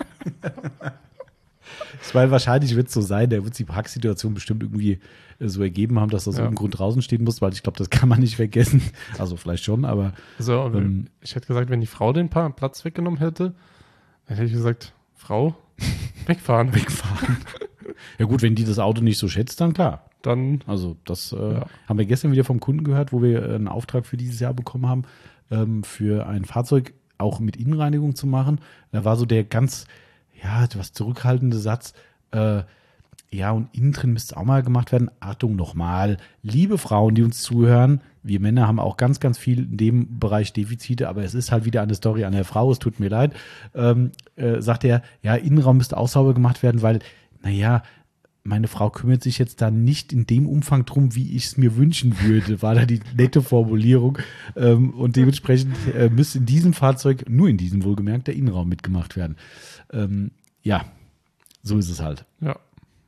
Das war wahrscheinlich, wird es so sein, der wird die Parksituation bestimmt irgendwie äh, so ergeben haben, dass das Ja. irgendein Grund draußen stehen muss, weil ich glaube, das kann man nicht vergessen. Also vielleicht schon, aber Also, Ähm. ich hätte gesagt, wenn die Frau den Pa- Platz weggenommen hätte, dann hätte ich gesagt, Frau, wegfahren. wegfahren. Ja gut, wenn die das Auto nicht so schätzt, dann klar. Dann, Also das äh, Ja. haben wir gestern wieder vom Kunden gehört, wo wir äh, einen Auftrag für dieses Jahr bekommen haben, ähm, für ein Fahrzeug auch mit Innenreinigung zu machen. Da war so der ganz, ja, etwas zurückhaltende Satz, äh, ja, und innen drin müsste auch mal gemacht werden. Achtung nochmal, liebe Frauen, die uns zuhören, wir Männer haben auch ganz, ganz viel in dem Bereich Defizite, aber es ist halt wieder eine Story an der Frau, es tut mir leid. Ähm, äh, sagt er, ja, Innenraum müsste auch sauber gemacht werden, weil, naja, meine Frau kümmert sich jetzt da nicht in dem Umfang drum, wie ich es mir wünschen würde, war da die nette Formulierung. Ähm, und dementsprechend äh, müsste in diesem Fahrzeug, nur in diesem wohlgemerkt, der Innenraum mitgemacht werden. Ähm, ja, so ist es halt. ja.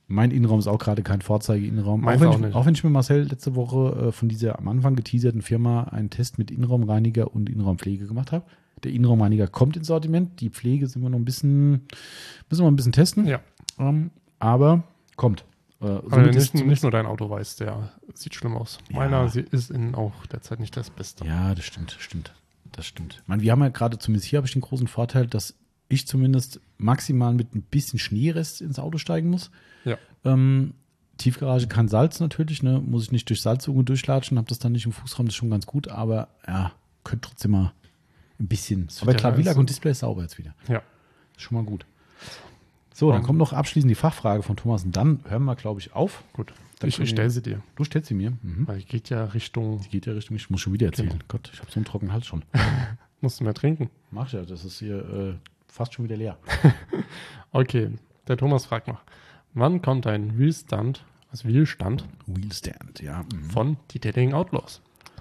Mein Innenraum ist auch gerade kein Vorzeige-Innenraum. Auch Meins wenn, auch ich, nicht. auch wenn ich mit Marcel letzte Woche äh, von dieser am Anfang geteaserten Firma einen Test mit Innenraumreiniger und Innenraumpflege gemacht habe. Der Innenraumreiniger kommt ins Sortiment. Die Pflege sind wir noch ein bisschen, müssen wir ein bisschen testen. Ja. Ähm, aber kommt. Äh, Aber somit nicht, ist nicht nur dein Auto weiß, der sieht schlimm aus. Ja. Meiner sie- ist innen auch derzeit nicht das Beste. Ja, das stimmt, stimmt. Das stimmt. Ich meine, wir haben ja gerade, zumindest hier habe ich den großen Vorteil, dass ich zumindest maximal mit ein bisschen Schneerest ins Auto steigen muss. Ja. Ähm, Tiefgarage kein Salz natürlich, ne? Muss ich nicht durch Salzsuche durchlatschen, habe das dann nicht im Fußraum, das ist schon ganz gut, aber ja, könnte trotzdem mal ein bisschen. Das Aber wird klar, ja W L A G alles- und Display ist sauber jetzt wieder. Ja. Ist schon mal gut. So, dann Um, kommt noch abschließend die Fachfrage von Thomas und dann hören wir, glaube ich, auf. Gut. Dann Ich, können ich wir- stelle sie dir. Du stellst sie mir. Mhm. Weil die geht ja Richtung, Die geht ja Richtung, ich muss schon wieder erzählen. Genau. Gott, ich habe so einen trockenen Hals schon. musst du mehr trinken. Mach ich ja, das ist hier äh, fast schon wieder leer. Okay, der Thomas fragt noch, wann kommt ein Wheelstand, also Wheelstand Wheelstand, ja. Mhm. von Detailing Outlaws?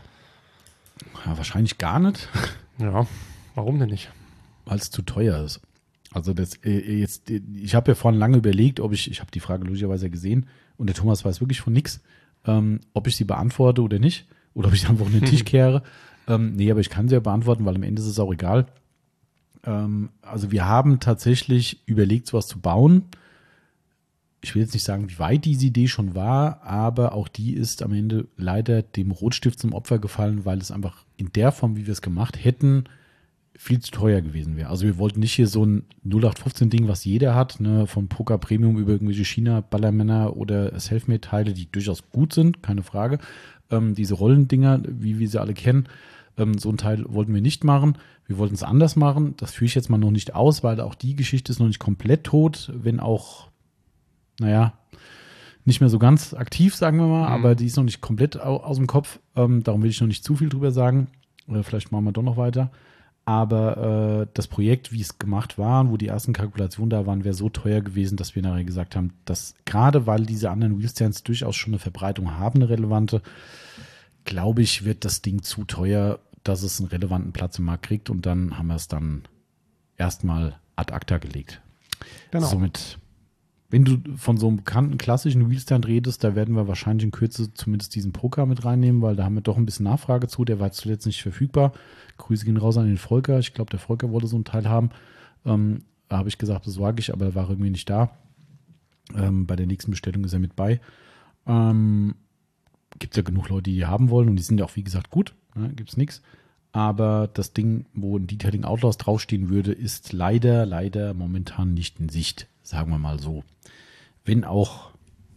Ja, wahrscheinlich gar nicht, Ja, warum denn nicht? weil es zu teuer ist. Also das äh, jetzt, äh, ich habe ja vorhin lange überlegt, ob ich, ich habe die Frage logischerweise gesehen und der Thomas weiß wirklich von nichts, ähm, ob ich sie beantworte oder nicht oder ob ich einfach in den Tisch kehre. Ähm, nee, aber ich kann sie ja beantworten, weil am Ende ist es auch egal. Ähm, also wir haben tatsächlich überlegt, sowas zu bauen. Ich will jetzt nicht sagen, wie weit diese Idee schon war, aber auch die ist am Ende leider dem Rotstift zum Opfer gefallen, weil es einfach in der Form, wie wir es gemacht hätten, viel zu teuer gewesen wäre. Also wir wollten nicht hier so ein null acht fünfzehn Ding, was jeder hat, ne, vom Poker Premium über irgendwelche China-Ballermänner oder Selfmade-Teile, die durchaus gut sind, keine Frage. Ähm, diese Rollendinger, wie wir sie alle kennen, ähm, so ein Teil wollten wir nicht machen. Wir wollten es anders machen. Das führe ich jetzt mal noch nicht aus, weil auch die Geschichte ist noch nicht komplett tot, wenn auch, naja, nicht mehr so ganz aktiv, sagen wir mal, Mhm. aber die ist noch nicht komplett au aus dem Kopf. Ähm, darum will ich noch nicht zu viel drüber sagen. Oder vielleicht machen wir doch noch weiter. Aber äh, das Projekt, wie es gemacht war, und wo die ersten Kalkulationen da waren, wäre so teuer gewesen, dass wir nachher gesagt haben, dass gerade weil diese anderen Wheelstands durchaus schon eine Verbreitung haben, eine relevante, glaube ich, wird das Ding zu teuer, dass es einen relevanten Platz im Markt kriegt. Und dann haben wir es dann erstmal ad acta gelegt. Genau. Somit, wenn du von so einem bekannten klassischen Wheelstand redest, da werden wir wahrscheinlich in Kürze zumindest diesen Poker mit reinnehmen, weil da haben wir doch ein bisschen Nachfrage zu. Der war zuletzt nicht verfügbar. Grüße gehen raus an den Volker. Ich glaube, der Volker wollte so einen Teil haben. Ähm, da habe ich gesagt, besorge ich, aber er war irgendwie nicht da. Ähm, bei der nächsten Bestellung ist er mit bei. Ähm, gibt ja genug Leute, die die haben wollen und die sind ja auch, wie gesagt, gut. Ne? Gibt es nichts. Aber das Ding, wo ein Detailing Outlaws draufstehen würde, ist leider, leider momentan nicht in Sicht. Sagen wir mal so. Wenn auch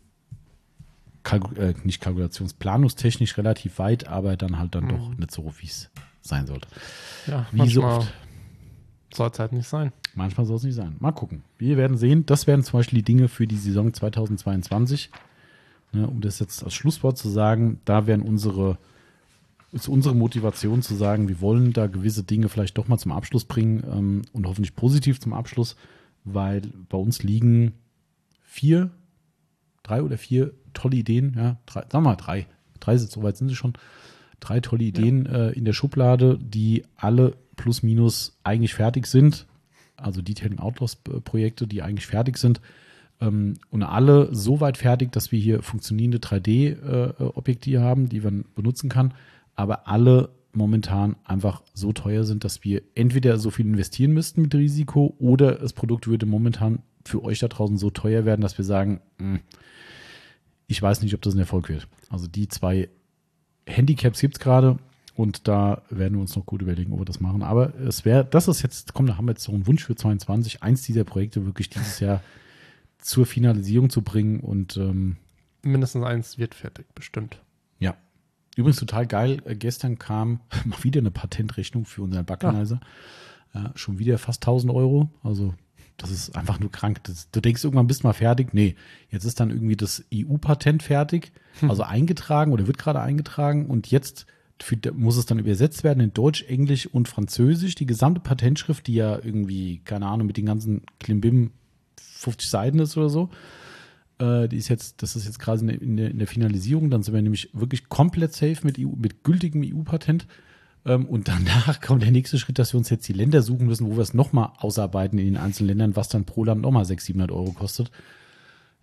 Kalku äh, nicht kalkulationsplanungstechnisch relativ weit, aber dann halt dann Mhm. doch nicht so, wie es sein sollte. Ja, Wie so manchmal oft. soll es halt nicht sein. Manchmal soll es nicht sein. Mal gucken. Wir werden sehen. Das wären zum Beispiel die Dinge für die Saison zweitausendzweiundzwanzig. Ne, um das jetzt als Schlusswort zu sagen, da wären unsere, ist unsere Motivation zu sagen, wir wollen da gewisse Dinge vielleicht doch mal zum Abschluss bringen ähm, und hoffentlich positiv zum Abschluss, weil bei uns liegen vier, drei oder vier tolle Ideen, ja, drei, sagen wir mal drei, drei sind, soweit sind sie schon, drei tolle Ideen äh, in der Schublade, die alle plus minus eigentlich fertig sind, also Detailing Outlaws äh, Projekte, die eigentlich fertig sind ähm, und alle so weit fertig, dass wir hier funktionierende drei D-Objektive äh, haben, die man benutzen kann, aber alle momentan einfach so teuer sind, dass wir entweder so viel investieren müssten mit Risiko oder das Produkt würde momentan für euch da draußen so teuer werden, dass wir sagen, mh, ich weiß nicht, ob das ein Erfolg wird. Also die zwei Handicaps gibt es gerade und da werden wir uns noch gut überlegen, ob wir das machen. Aber es wäre, das ist jetzt, komm, da haben wir jetzt so einen Wunsch für zweiundzwanzig, eins dieser Projekte wirklich dieses Jahr zur Finalisierung zu bringen und ähm, Mindestens eins wird fertig, bestimmt. ja. Übrigens total geil, äh, gestern kam mal wieder eine Patentrechnung für unseren Backenizer. Ja, schon wieder fast tausend Euro, also das ist einfach nur krank. Das, du denkst, irgendwann bist du mal fertig. Nee, jetzt ist dann irgendwie das E U-Patent fertig, also eingetragen oder wird gerade eingetragen und jetzt für, muss es dann übersetzt werden in Deutsch, Englisch und Französisch. Die gesamte Patentschrift, die ja irgendwie, keine Ahnung, mit den ganzen Klimbim fünfzig Seiten ist oder so, äh, die ist jetzt, das ist jetzt gerade in der, in, der, in der Finalisierung. Dann sind wir nämlich wirklich komplett safe mit, E U, mit gültigem E U-Patent. Ähm, und danach kommt der nächste Schritt, dass wir uns jetzt die Länder suchen müssen, wo wir es nochmal ausarbeiten in den einzelnen Ländern, was dann pro Land nochmal sechshundert, siebenhundert Euro kostet.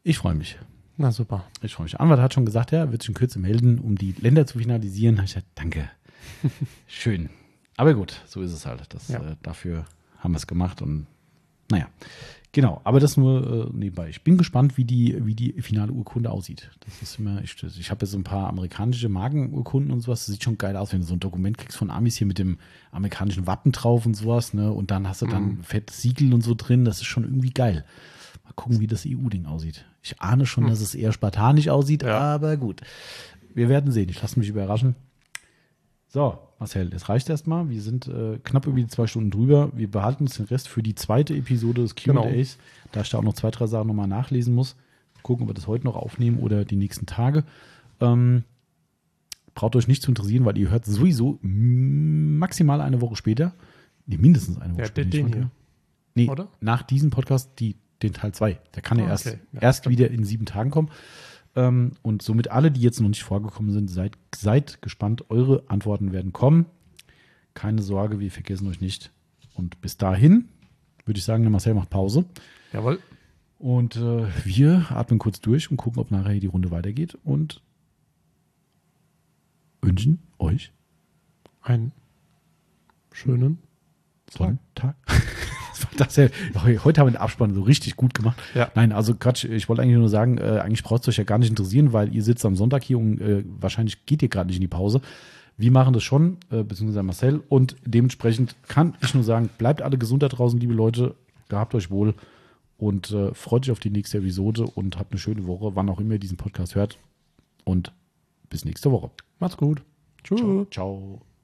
Ich freue mich. Na super. Ich freue mich. Anwalt hat schon gesagt, er wird sich in Kürze melden, um die Länder zu finalisieren. Da habe ich gesagt, danke. Schön. Aber gut, so ist es halt. Das, Ja. äh, dafür haben wir es gemacht und naja. Genau, aber das nur äh, nebenbei. Ich bin gespannt, wie die, wie die finale Urkunde aussieht. Das ist immer, ich, ich habe ja so ein paar amerikanische Markenurkunden und sowas. Das sieht schon geil aus, wenn du so ein Dokument kriegst von Amis hier mit dem amerikanischen Wappen drauf und sowas, ne? Und dann hast du dann Mhm. fettes Siegel und so drin. Das ist schon irgendwie geil. Mal gucken, wie das E U-Ding aussieht. Ich ahne schon, Hm. dass es eher spartanisch aussieht, Ja. aber gut. Wir werden sehen. Ich lasse mich überraschen. So, Marcel, das reicht erstmal. Wir sind äh, knapp über die zwei Stunden drüber. Wir behalten uns den Rest für die zweite Episode des Q and A's, da ich da auch noch zwei, drei Sachen nochmal nachlesen muss. Gucken, ob wir das heute noch aufnehmen oder die nächsten Tage. Ähm, braucht euch nicht zu interessieren, weil ihr hört sowieso maximal eine Woche später. Nee, mindestens eine Woche Ja, später. den, den nicht hier. wahr? Nee, Oder? nach diesem Podcast die, den Teil zwei. Der kann ja Ah, erst, okay. Ja, erst stimmt. wieder in sieben Tagen kommen. Ähm, und somit alle, die jetzt noch nicht vorgekommen sind, seid, seid gespannt. Eure Antworten werden kommen. Keine Sorge, wir vergessen euch nicht. Und bis dahin würde ich sagen, der Marcel macht Pause. Jawohl. Und äh, wir atmen kurz durch und gucken, ob nachher hier die Runde weitergeht. Und wünschen euch Einen schönen tollen Tag. Das ja, heute haben wir den Abspann so richtig gut gemacht. Ja. Nein, also Quatsch, ich wollte eigentlich nur sagen, äh, eigentlich braucht es euch ja gar nicht interessieren, weil ihr sitzt am Sonntag hier und äh, wahrscheinlich geht ihr gerade nicht in die Pause. Wir machen das schon, äh, beziehungsweise Marcel, und dementsprechend kann ich nur sagen, bleibt alle gesund da draußen, liebe Leute, gehabt euch wohl und äh, freut euch auf die nächste Episode und habt eine schöne Woche, wann auch immer ihr diesen Podcast hört, und bis nächste Woche. Macht's gut. Tschüss. Ciao. Ciao.